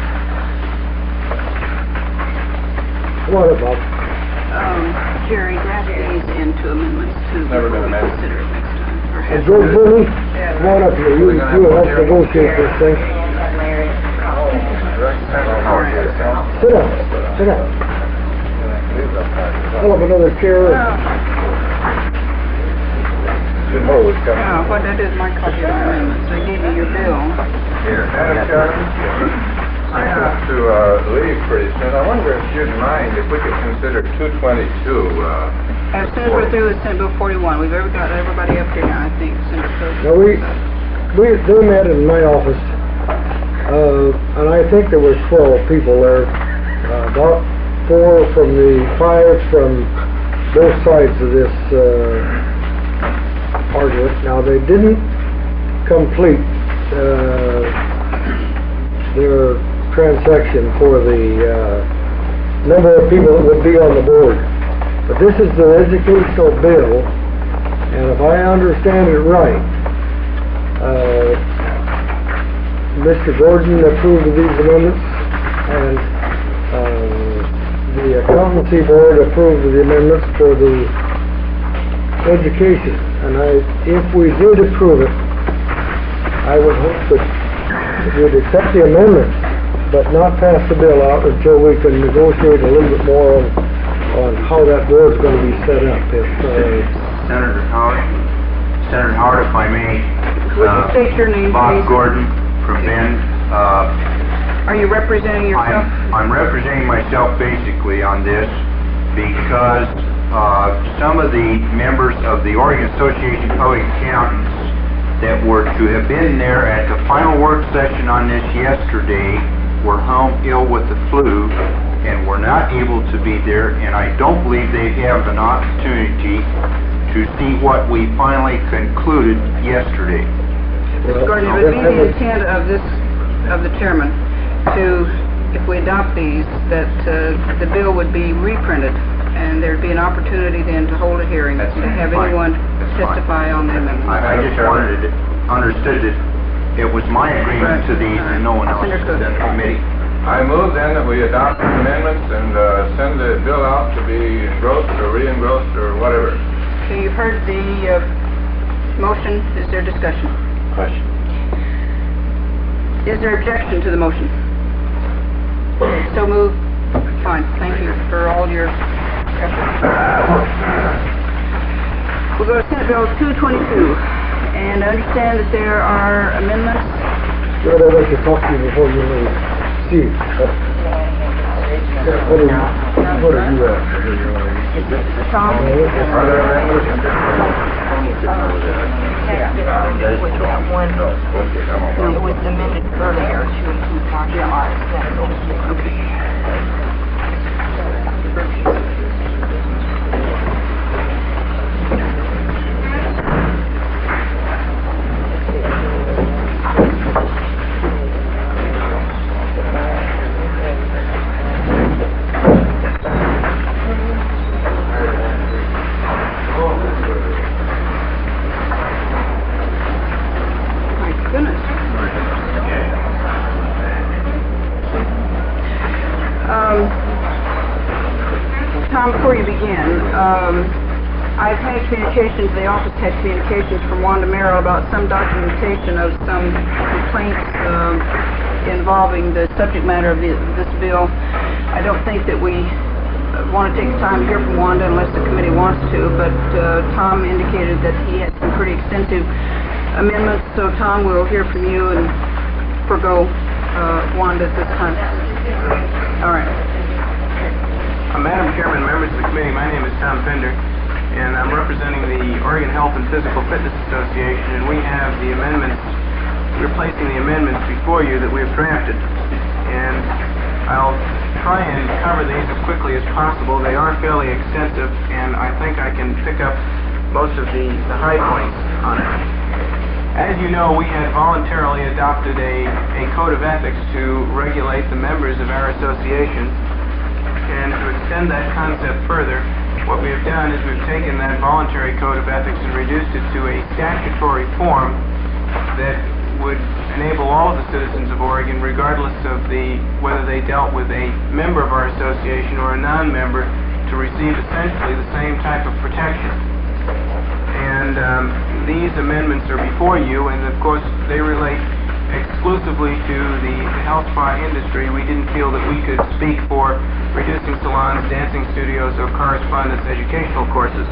What about, Um, Jerry, draft these into amendments to Never been before we amended. consider it next time. Or uh, have- George Burney? Come on up here, you, you help negotiate this thing. Sit down, sit down. Pull up another chair. Oh, it's coming. Now, what I did is my copy of the amendments. I gave you your bill. Here, Madam Chairman, I have to uh, leave pretty soon. I wonder if you'd mind if we could consider two twenty-two, uh... As soon as we're through with Senate Bill forty-one, we've ever got everybody up here now, I think, Senator Cook. Now, we, we, they met in my office, uh, and I think there was twelve people there. Uh, about four from the, five from both sides of this, uh, argument. Now, they didn't complete, uh, their transaction for the, uh, number of people that would be on the board. But this is the educational bill, and if I understand it right, uh, Mister Gordon approved of these amendments, and uh, the accountancy board approved of the amendments for the education. And I, if we did approve it, I would hope that we'd accept the amendments, but not pass the bill out until we can negotiate a little bit more on on how that board's going to be set up. If, uh, Senator Howard, Senator Howard, if I may. Would you uh, state your name, Bob please? Gordon from Bend. Uh, Are you representing yourself? I'm, I'm representing myself basically on this because uh, some of the members of the Oregon Association of Public Accountants that were to have been there at the final work session on this yesterday were home ill with the flu and were not able to be there, and I don't believe they have an opportunity to see what we finally concluded yesterday. Mister Gordon, it would be the intent of this, of the chairman, to if we adopt these, that uh, the bill would be reprinted, and there'd be an opportunity then to hold a hearing, to have fine. anyone That's fine. testify on the amendment. I, I just wanted it, understood that it was my agreement to these and no one else's in the committee. I move then that we adopt the amendments and uh, send the bill out to be engrossed or re-engrossed or whatever. Okay, you've heard the uh, motion. Is there discussion? Question. Is there objection to the motion? So moved. Fine. Thank you for all your efforts. We'll go to Senate Bill two twenty-two, and I understand that there are amendments. Sure, I'd like to talk to you before you leave. Steve, what what are you, what are you at? Tom? Are there amendments? With that one, it was amended earlier to include martial arts. Before you begin, um, I've had communications, the office had communications from Wanda Merrill about some documentation of some complaints um, involving the subject matter of the, this bill. I don't think that we want to take the time to hear from Wanda unless the committee wants to, but uh, Tom indicated that he had some pretty extensive amendments, so Tom, we'll hear from you and forgo uh, Wanda at this time. All right. Uh, Madam Chairman, members of the committee, my name is Tom Pender, and I'm representing the Oregon Health and Physical Fitness Association, and we have the amendments, we're placing the amendments before you that we have drafted. And I'll try and cover these as quickly as possible. They are fairly extensive, and I think I can pick up most of the, the high points on it. As you know, we had voluntarily adopted a, a code of ethics to regulate the members of our association. And to extend that concept further, what we have done is we've taken that voluntary code of ethics and reduced it to a statutory form that would enable all of the citizens of Oregon, regardless of the whether they dealt with a member of our association or a non-member, to receive essentially the same type of protection. And um, these amendments are before you, and of course they relate exclusively to the, the health spa industry. We didn't feel that we could speak for reducing salons, dancing studios, or correspondence educational courses.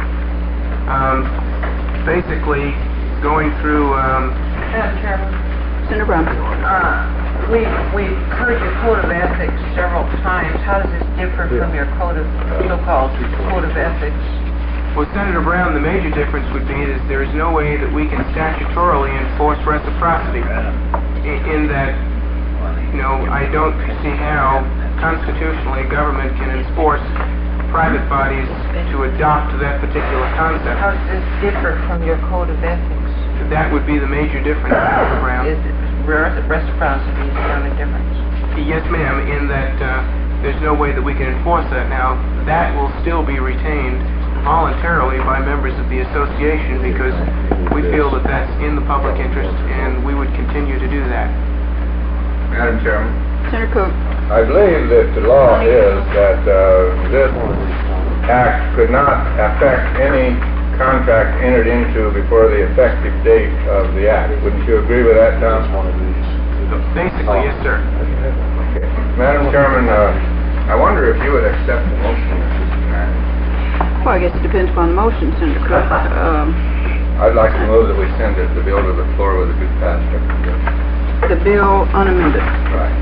Um, basically, going through... Um, Madam Chairman. Senator Brown. Uh, we, we've heard your code of ethics several times. How does this differ from your code of, so-called code of ethics? Well, Senator Brown, the major difference would be is there is no way that we can statutorily enforce reciprocity in, in that, you know, I don't see how constitutionally government can enforce private bodies to adopt that particular concept. How does this differ from your code of ethics? That would be the major difference, Senator Brown. Is it reciprocity is the only difference? Yes, ma'am, in that uh, there's no way that we can enforce that. Now, that will still be retained voluntarily by members of the association because we feel that that's in the public interest and we would continue to do that. Madam Chairman. Senator Cook. I believe that the law is that uh, this act could not affect any contract entered into before the effective date of the act. Wouldn't you agree with that, Tom? Basically, yes, sir. Okay. Madam Chairman, uh, I wonder if you would accept the motion. Well, I guess it depends upon the motion, Senator Cook. Um, I'd like to move that we send it, the bill to the floor with a good pass. The bill unamended. Right.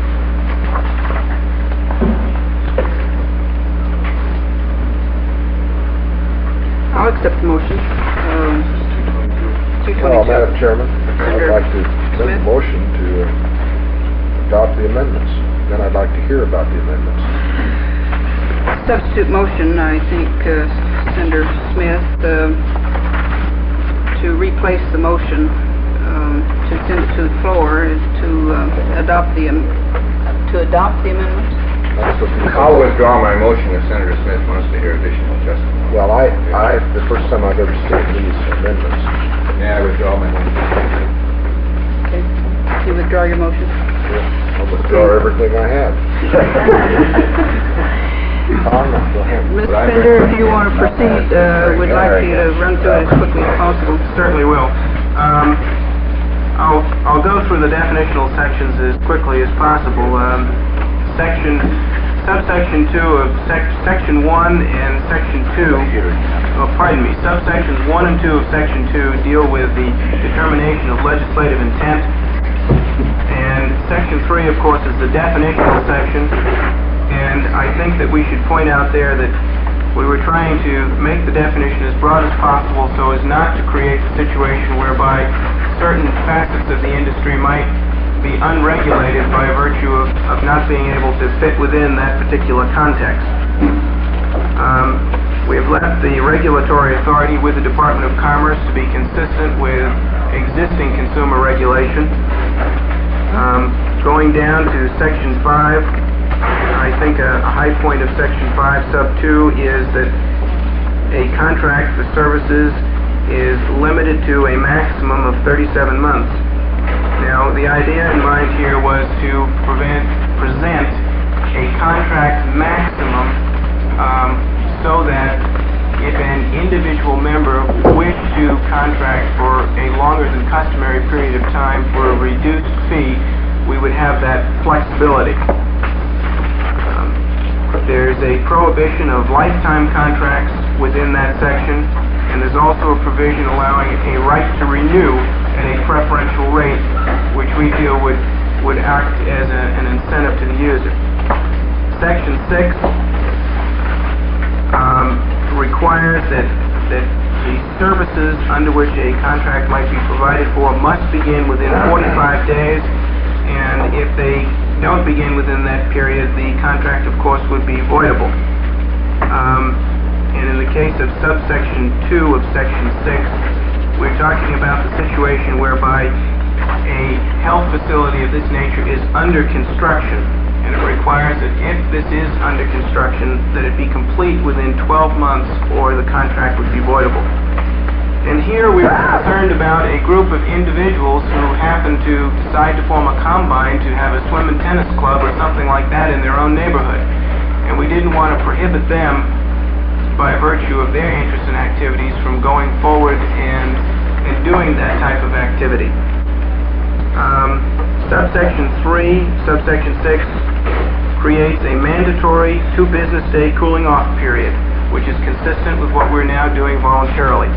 I'll accept the motion. Um, Well, Madam Chairman, I'd like to make a motion to uh, adopt the amendments. Then I'd like to hear about the amendments. Substitute motion, I think, uh, Senator Smith, uh, to replace the motion um, to send it to the floor is to uh, adopt the um, to adopt the amendment? That's what the- I'll withdraw my motion if Senator Smith wants to hear additional testimony. Well, I, I, the first time I've ever seen these amendments. Yeah, I withdraw my motion. Okay. You withdraw your motion? I'll withdraw everything I have. Tom, go ahead. Mister Pender, if you want to proceed, uh, we'd like you to run through it as quickly as possible. Certainly will. Um, I'll, I'll go through the definitional sections as quickly as possible. Um, section, subsection two of sec, section one and section two, oh, pardon me, subsections one and two of section two deal with the determination of legislative intent. And section three, of course, is the definitional section. And I think that we should point out there that we were trying to make the definition as broad as possible so as not to create a situation whereby certain facets of the industry might be unregulated by virtue of, of not being able to fit within that particular context. Um, we have left the regulatory authority with the Department of Commerce to be consistent with existing consumer regulation. Um, going down to section five, I think a, a high point of section five sub two is that a contract for services is limited to a maximum of thirty-seven months. Now, the idea in mind here was to prevent, present a contract maximum um, so that if an individual member wished to contract for a longer than customary period of time for a reduced fee, we would have that flexibility. There's a prohibition of lifetime contracts within that section, and there's also a provision allowing a right to renew at a preferential rate, which we feel would, would act as a, an incentive to the user. Section six um, requires that, that the services under which a contract might be provided for must begin within forty-five days, and if they don't begin within that period, the contract, of course, would be voidable. Um, and in the case of subsection two of section six, we're talking about the situation whereby a health facility of this nature is under construction, and it requires that if this is under construction, that it be complete within twelve months or the contract would be voidable. And here we were concerned about a group of individuals who happen to decide to form a combine to have a swim and tennis club or something like that in their own neighborhood. And we didn't want to prohibit them, by virtue of their interests and activities, from going forward and, and doing that type of activity. Um, subsection three, subsection six, creates a mandatory two business day cooling off period, which is consistent with what we're now doing voluntarily.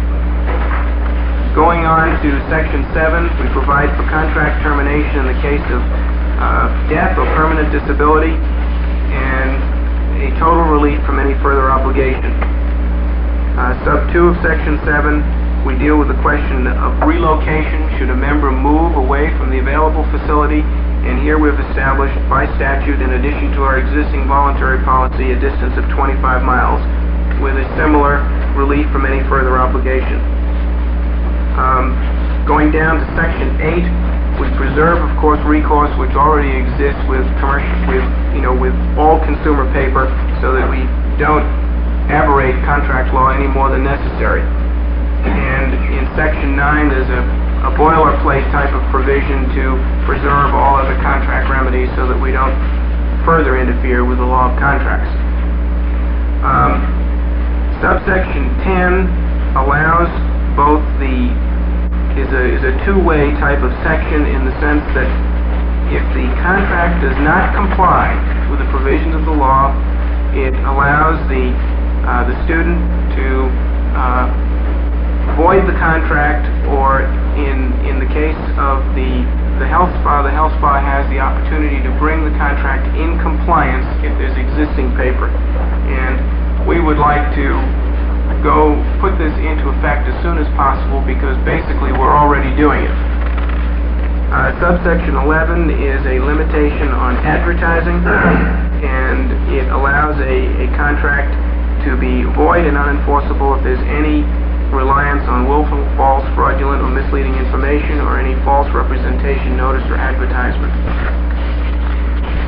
Going on to section seven, we provide for contract termination in the case of uh, death or permanent disability and a total relief from any further obligation. Uh, sub two of section seven, we deal with the question of relocation should a member move away from the available facility, and here we've established by statute, in addition to our existing voluntary policy, a distance of twenty-five miles with a similar relief from any further obligation. Um, going down to section eight, we preserve, of course, recourse which already exists with commercial, with you know, with all consumer paper, so that we don't aberrate contract law any more than necessary. And in section nine, there's a, a boilerplate type of provision to preserve all other contract remedies, so that we don't further interfere with the law of contracts. Um, subsection ten allows both the is a is a two-way type of section, in the sense that if the contract does not comply with the provisions of the law, it allows the uh, the student to uh, void the contract, or in in the case of the the health spa, the health spa has the opportunity to bring the contract in compliance if there's existing paper. And we would like to go put this into effect as soon as possible, because basically we're already doing it. Uh, subsection eleven is a limitation on advertising, and it allows a, a contract to be void and unenforceable if there's any reliance on willful, false, fraudulent, or misleading information, or any false representation, notice, or advertisement.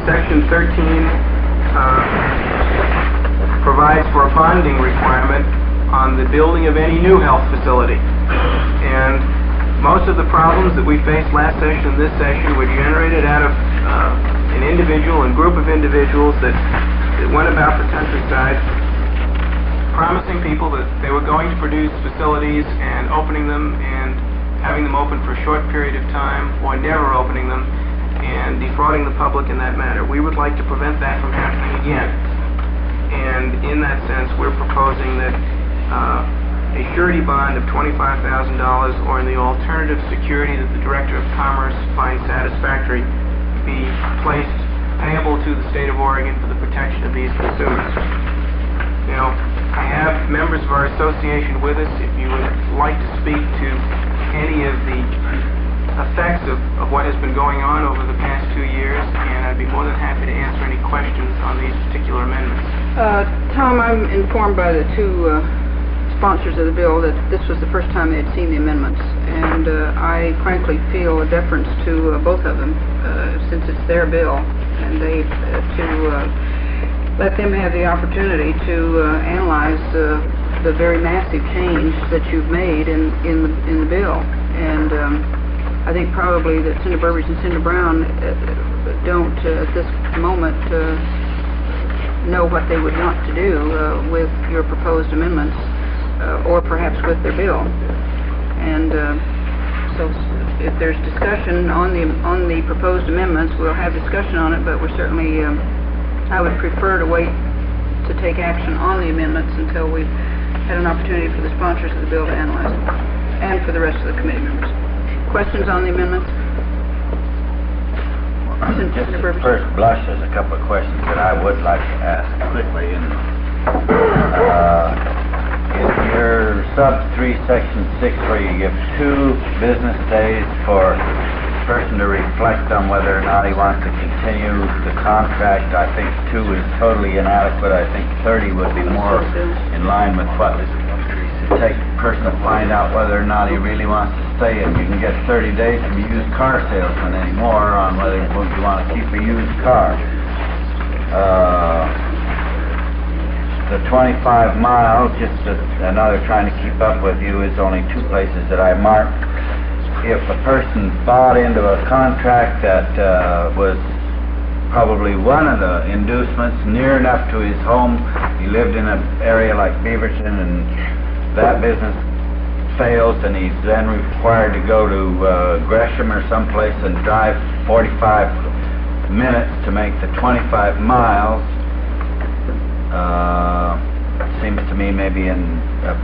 Section thirteen uh, provides for a bonding requirement on the building of any new health facility. And most of the problems that we faced last session and this session were generated out of uh, an individual and group of individuals that, that went about the countryside promising people that they were going to produce facilities and opening them and having them open for a short period of time or never opening them and defrauding the public in that matter. We would like to prevent that from happening again. And in that sense, we're proposing that uh, a surety bond of twenty-five thousand dollars or in the alternative security that the Director of Commerce finds satisfactory be placed payable to the state of Oregon for the protection of these consumers. You know, I have members of our association with us. If you would like to speak to any of the effects of, of what has been going on over the past two years, and I'd be more than happy to answer any questions on these particular amendments. Uh, Tom, I'm informed by the two uh, sponsors of the bill that this was the first time they had seen the amendments, and uh, I frankly feel a deference to uh, both of them uh, since it's their bill, and they uh, to uh, let them have the opportunity to uh, analyze uh, the very massive change that you've made in in the, in the bill. And um, I think probably that Senator Burbridge and Senator Brown uh, don't uh, at this moment uh, know what they would want to do uh, with your proposed amendments, uh, or perhaps with their bill. And uh, so if there's discussion on the on the proposed amendments, we'll have discussion on it, but we're certainly um, I would prefer to wait to take action on the amendments until we've had an opportunity for the sponsors of the bill to analyze it, and for the rest of the committee members. Questions on the amendments? Just at first blush, there's a couple of questions that I would like to ask quickly. And, uh, in your sub three, section six, where you give two business days for a person to reflect on whether or not he wants to continue the contract, I think two is totally inadequate. I think thirty would be more in line with what it takes a person to find out whether or not he really wants to stay. And you can get thirty days from a used car salesman anymore on whether you want to keep a used car. Uh, the twenty-five miles, just a, another trying to keep up with you, is only two places that I marked. If a person bought into a contract that uh, was probably one of the inducements near enough to his home, he lived in an area like Beaverton, and that business fails, and he's then required to go to uh, Gresham or someplace and drive forty-five minutes to make the twenty-five miles. Uh, seems to me maybe an, uh,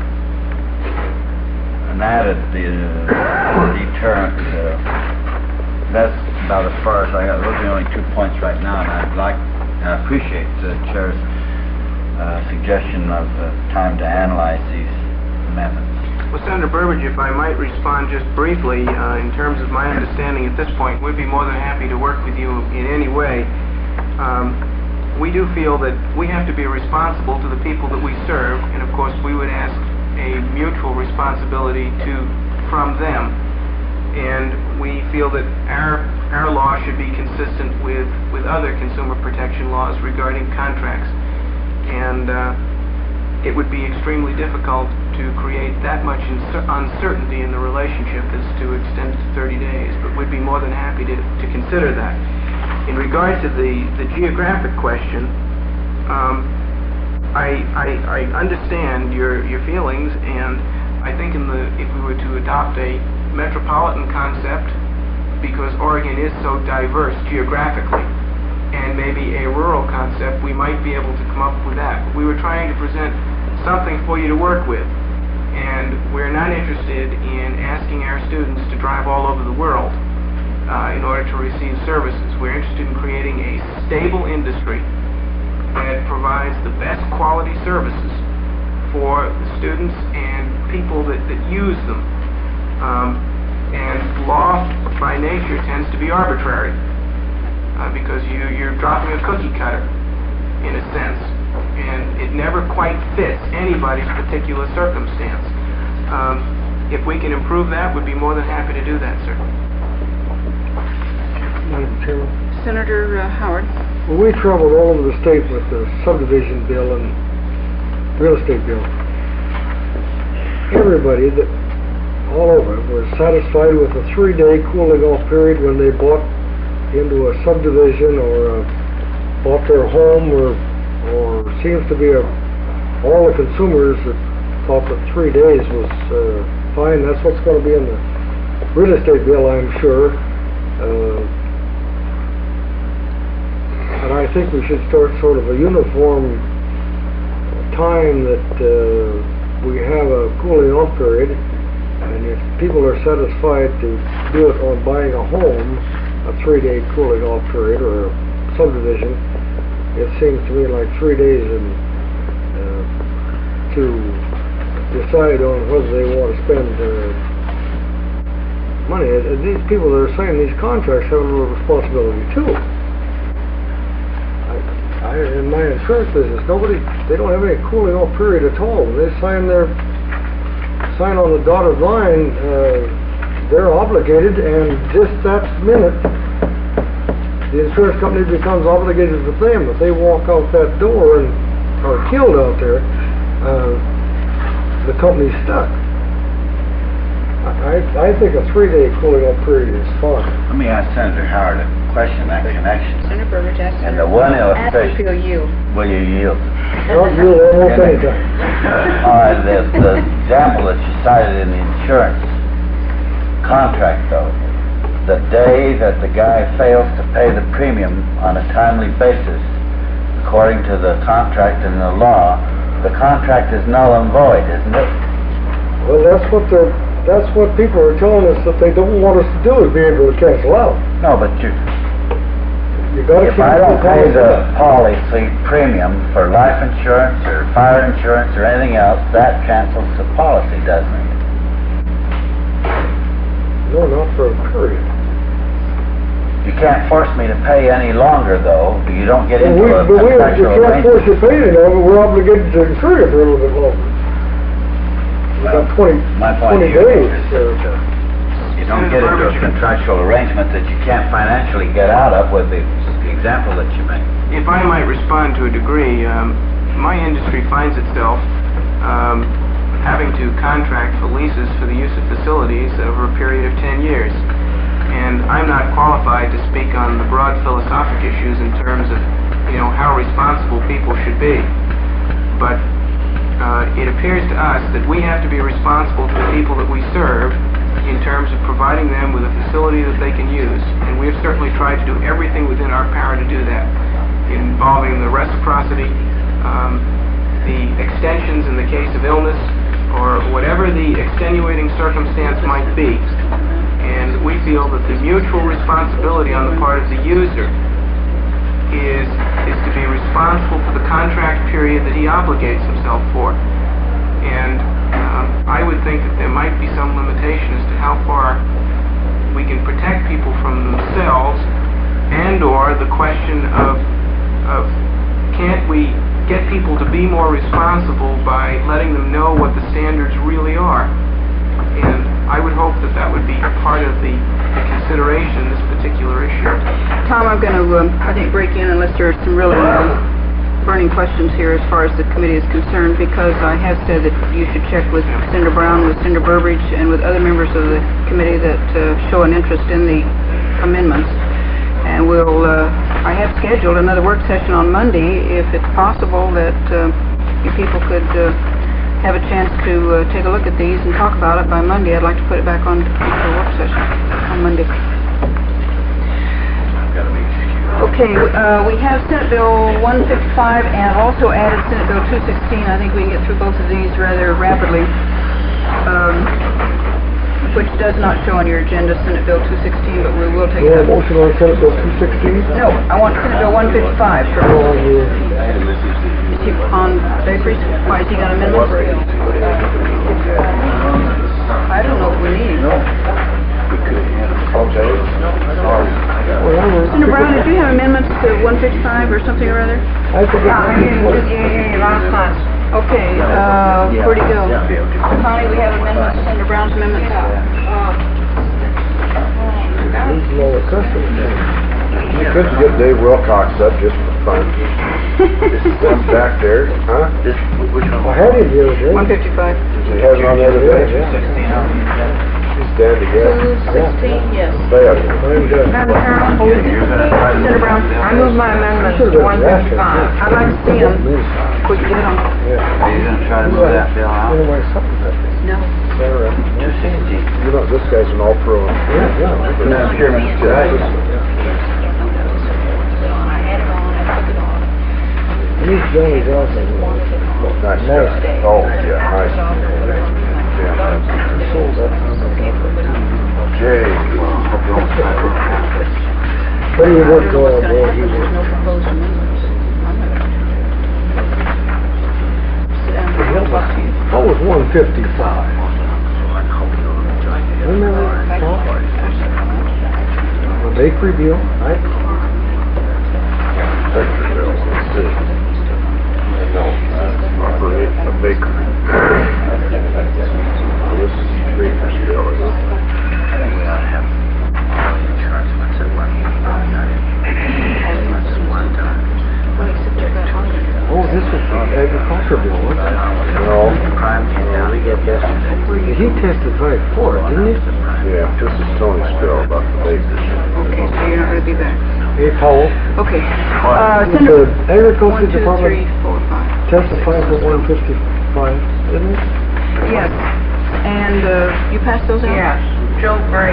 an added uh, deterrent. Uh, that's about as far as I got. Those are the only two points right now, and I'd like, I appreciate the Chair's uh, suggestion of uh, time to analyze these amendments. Well, Senator Burbridge, if I might respond just briefly, uh, in terms of my understanding at this point, we'd be more than happy to work with you in any way. Um, we do feel that we have to be responsible to the people that we serve, and of course we would ask a mutual responsibility to from them. And we feel that our our law should be consistent with, with other consumer protection laws regarding contracts. And uh, it would be extremely difficult to create that much uncertainty in the relationship as to extend it to thirty days, but we'd be more than happy to, to consider that. In regard to the, the geographic question, um, I, I, I understand your, your feelings, and I think in the, if we were to adopt a metropolitan concept, because Oregon is so diverse geographically, and maybe a rural concept, we might be able to come up with that. But we were trying to present something for you to work with, and we're not interested in asking our students to drive all over the world uh, in order to receive services. We're interested in creating a stable industry that provides the best quality services for the students and people that, that use them. Um, and law, by nature, tends to be arbitrary. Uh, because you, you're dropping a cookie cutter, in a sense, and it never quite fits anybody's particular circumstance. Um, if we can improve that, we'd be more than happy to do that, sir. Madam Chairman. Senator uh, Howard. Well, we traveled all over the state with the subdivision bill and real estate bill. Everybody that, all over, was satisfied with a three-day cooling off period when they bought into a subdivision or uh, bought their home, or or seems to be a, all the consumers that thought that three days was uh, fine. That's what's going to be in the real estate bill, I'm sure. Uh, and I think we should start sort of a uniform time that uh, we have a cooling off period, and if people are satisfied to do it on buying a home, a three-day cooling off period or a subdivision, it seems to me like three days and uh, to decide on whether they want to spend uh, money. Uh, these people that are signing these contracts have a little responsibility too. I, in my insurance business, nobody, they don't have any cooling off period at all. When they sign their, sign on the dotted line, uh, they're obligated, and just that minute, the insurance company becomes obligated with them. If they walk out that door and are killed out there, uh, the company's stuck. I, I think a three-day cooling off period is fine. Let me ask Senator Howard a question in that connection. Senator Burbidge asked And Senator the one Ask if illustration, he'll yield. will you yield? I'll yield almost any time. All right, the, the example that you cited in the insurance contract, though, the day that the guy fails to pay the premium on a timely basis, according to the contract and the law, the contract is null and void, isn't it? Well, that's what the, that's what people are telling us that they don't want us to do, is be able to cancel out. No, but you, You gotta if keep I don't the pay the policy. policy premium for life insurance or fire insurance or anything else, that cancels the policy, doesn't it? No, not for a period. You can't force me to pay any longer, though. You don't get Well, into we, a but we, you contractual can't force arrangement. you to pay any longer, we're obligated to insure you for a little bit longer. We Well, got twenty, my point twenty here days. is uh, You don't get into a contractual arrangement that you can't financially get out of with the the example that you made. If I might respond to a degree, um, my industry finds itself um, having to contract for leases for the use of facilities over a period of ten years. And I'm not qualified to speak on the broad philosophic issues in terms of, you know, how responsible people should be. But uh, it appears to us that we have to be responsible to the people that we serve in terms of providing them with a facility that they can use. And we have certainly tried to do everything within our power to do that, involving the reciprocity, um, the extensions in the case of illness, or whatever the extenuating circumstance might be. And we feel that the mutual responsibility on the part of the user is, is to be responsible for the contract period that he obligates himself for. And um, I would think that there might be some limitation as to how far we can protect people from themselves, and or the question of, of can't we get people to be more responsible by letting them know what the standards really are. And I would hope that that would be part of the, the consideration in this particular issue. Tom, I'm going to, um, I think, break in unless there are some really uh, burning questions here as far as the committee is concerned, because I have said that you should check with Senator Brown, with Senator Burbidge, and with other members of the committee that uh, show an interest in the amendments. And we'll, uh, I have scheduled another work session on Monday, if it's possible that uh, if people could uh, have a chance to uh, take a look at these and talk about it by Monday. I'd like to put it back on for a work session on Monday. Okay, uh, we have Senate Bill one fifty-five and also added Senate Bill two sixteen. I think we can get through both of these rather rapidly, um, which does not show on your agenda, Senate Bill two sixteen, but we will take You it want a up. motion on Senate Bill two sixteen? No, I want Senate Bill one fifty-five first. Oh, yeah. Is he on Bakeries? Why, has he got amendments? I don't know if we need him. Senator Brown, did you have amendments to one fifty-five or something or other? I forgot. Okay, uh, where'd he go? Connie, we have amendments, Senator Brown's amendments. These are all the customers. You couldn't get Dave Wilcox up just for fun. Just back there, huh? This, which one? I had him the other day. one fifty-five. Did you have him on the other day? He's standing here. two sixteen, yes. Bad. Madam Chairman, Senator Brown, I move my amendment to one fifty-five. I'd like to see them. We can get on. Are you gonna try to move that bill out? No. two sixty. You know, this guy's an all-pro. Yeah, yeah. Madam Chairman, could I, He's Johnny's also. Nice guy. Oh, yeah, nice. Yeah. Jay. But he worked well, boy, he There's no was. proposed amendments. Sit down. I'll talk to you. That was one fifty-five. Remember that? The bakery deal, right? Bakery bill, let's see. No, operate a bakery. This is baker's bill, isn't it? I think we ought to have all the insurance ones at one, one time. Oh, this was the agriculture bill, wasn't it? No. Crime came down, we get yesterday. He testified for it, didn't he? Yeah, this is Tony's bill about the bakery. Okay, so you're not gonna be back. Hey, Powell. Okay. Uh, The Senator, agriculture one, two, department three, four, five. testified for one fifty-five, didn't it? Yes. And, uh, you passed those out? Yes, Joe Gray,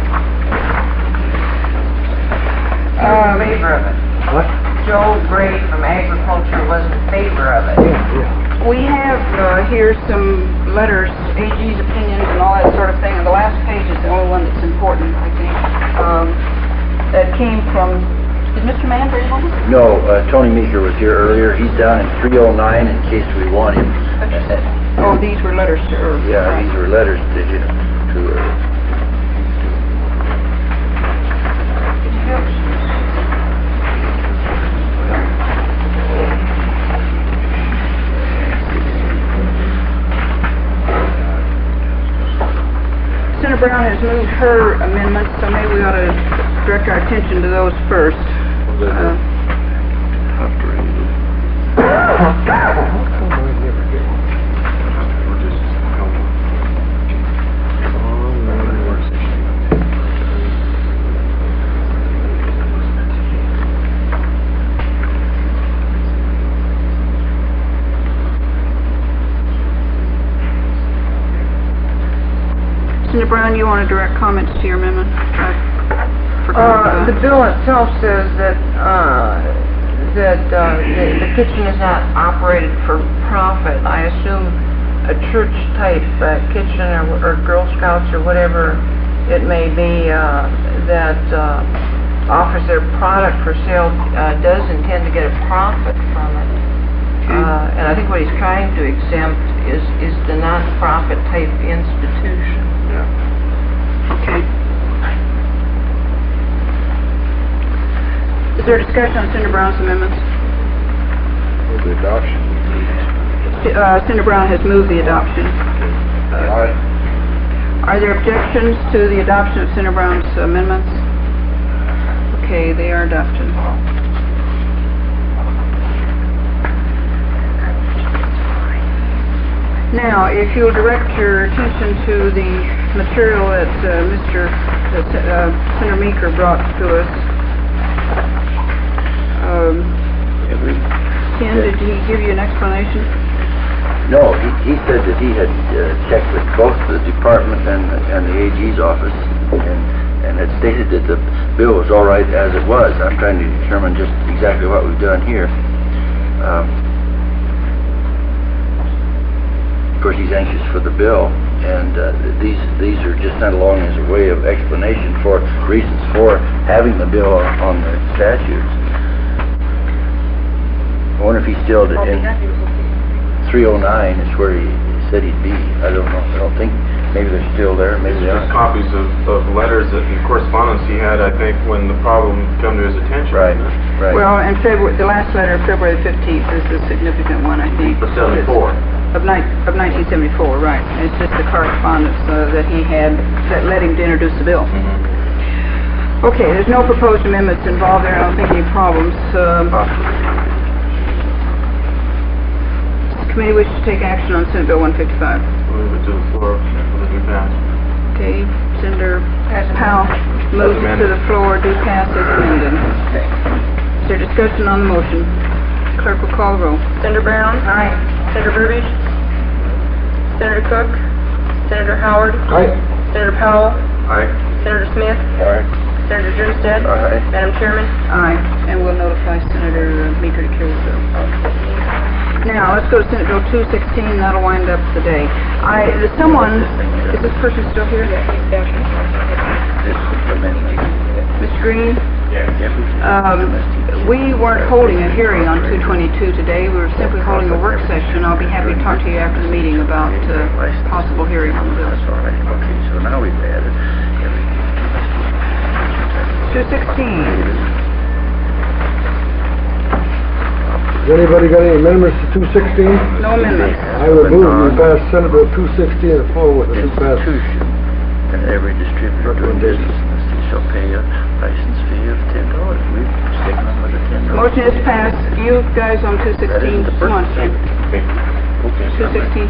Um, in favor of it. What? Joe Gray from Agriculture was in favor of it. Yeah, yeah. We have uh, here some letters, A G's opinions and all that sort of thing, and the last page is the only one that's important, I think. Um, that came from, did Mister Mann bring one? No, uh, Tony Meeker was here earlier. He's down in three oh nine in case we want him. Oh, these were letters to her. Yeah, these were letters to you, to her. Senator Brown has moved her amendments, so maybe we ought to direct our attention to those first. Uh, Senator Brown, you want to direct comments to your amendment? I forgot Uh, about the it. bill itself says that, uh, that, uh, the, the kitchen is not operated for profit. I assume a church-type, uh, kitchen or, or Girl Scouts or whatever it may be, uh, that, uh, offers their product for sale, uh, does intend to get a profit from it. Uh, and I think what he's trying to exempt is, is the non-profit type institution. Okay. Is there discussion on Senator Brown's amendments? With the adoption. Uh, Senator Brown has moved the adoption. Aye. Are there objections to the adoption of Senator Brown's amendments? Okay, they are adopted. Now, if you'll direct your attention to the material that uh, Mister that, uh, Senator Meeker brought to us. Um, Ken, did he give you an explanation? No, he, he said that he had uh, checked with both the department and, and the A G's office and, and had stated that the bill was all right as it was. I'm trying to determine just exactly what we've done here. Um, Of course, he's anxious for the bill, and uh, these these are just sent along as a way of explanation for reasons for having the bill on the statutes. I wonder if he's still in three oh nine is where he said he'd be. I don't know. I don't think. Maybe they're still there. Maybe they Just aren't. copies of, of letters that, and correspondence he had, I think, when the problem come to his attention. Right, right. Well, in February, the last letter, February fifteenth, is the significant one, I think. The seventy-four. Of ni- of nineteen seventy-four, right. It's just the correspondence uh, that he had that led him to introduce the bill. Okay, there's no proposed amendments involved there, I don't think any problems. Um, Does the committee wish to take action on Senate Bill one fifty-five? Move it to the floor for the new pass. Okay, Senator Powell moves it to the floor, do pass as amended. Is there discussion on the motion? Clerk will call the roll. Senator Brown? Aye. Senator Burbidge? Senator Cook? Senator Howard? Aye. Senator Powell? Aye. Senator Smith? Aye. Senator Jernstedt? Aye. Madam Chairman? Aye, and we'll notify Senator uh, Meeker to carry the bill. Now, let's go to Senate Bill two sixteen, that'll wind up the day. I, is someone, is this person still here? Mister Green? Um, we weren't holding a hearing on two twenty-two today, we were simply holding a work session. I'll be happy to talk to you after the meeting about uh, possible hearing on the bill. That's all right. Okay, so now we've added everything. two sixteen. Has anybody got any amendments to two sixteen? No amendments. I would move we pass Senate Bill two sixteen and forward with a two pass. Institution, and every distributor doing business shall pay a license fee of ten dollars. We stick them with a ten dollars. Motion is passed. You guys on two sixteen, come on, Sam. two sixteen.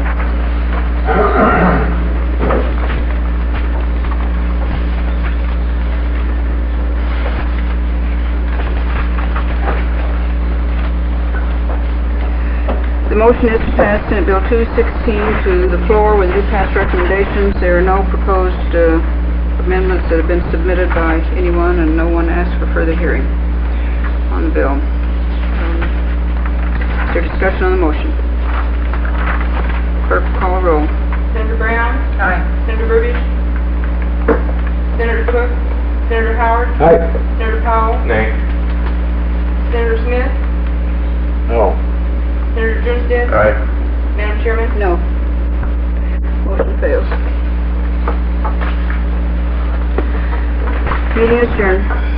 The motion is to pass Senate Bill two sixteen to the floor with new pass recommendations. There are no proposed uh, amendments that have been submitted by anyone, and no one asked for further hearing on the bill. Um, is there discussion on the motion? Clerk, call a roll. Senator Brown? Aye. Senator Burbidge? Senator Cook? Senator Howard? Aye. Senator Powell? Nay. Senator Smith? No. Senator Jernstedt? Aye. Madam Chairman? No. Motion fails. Meeting adjourned.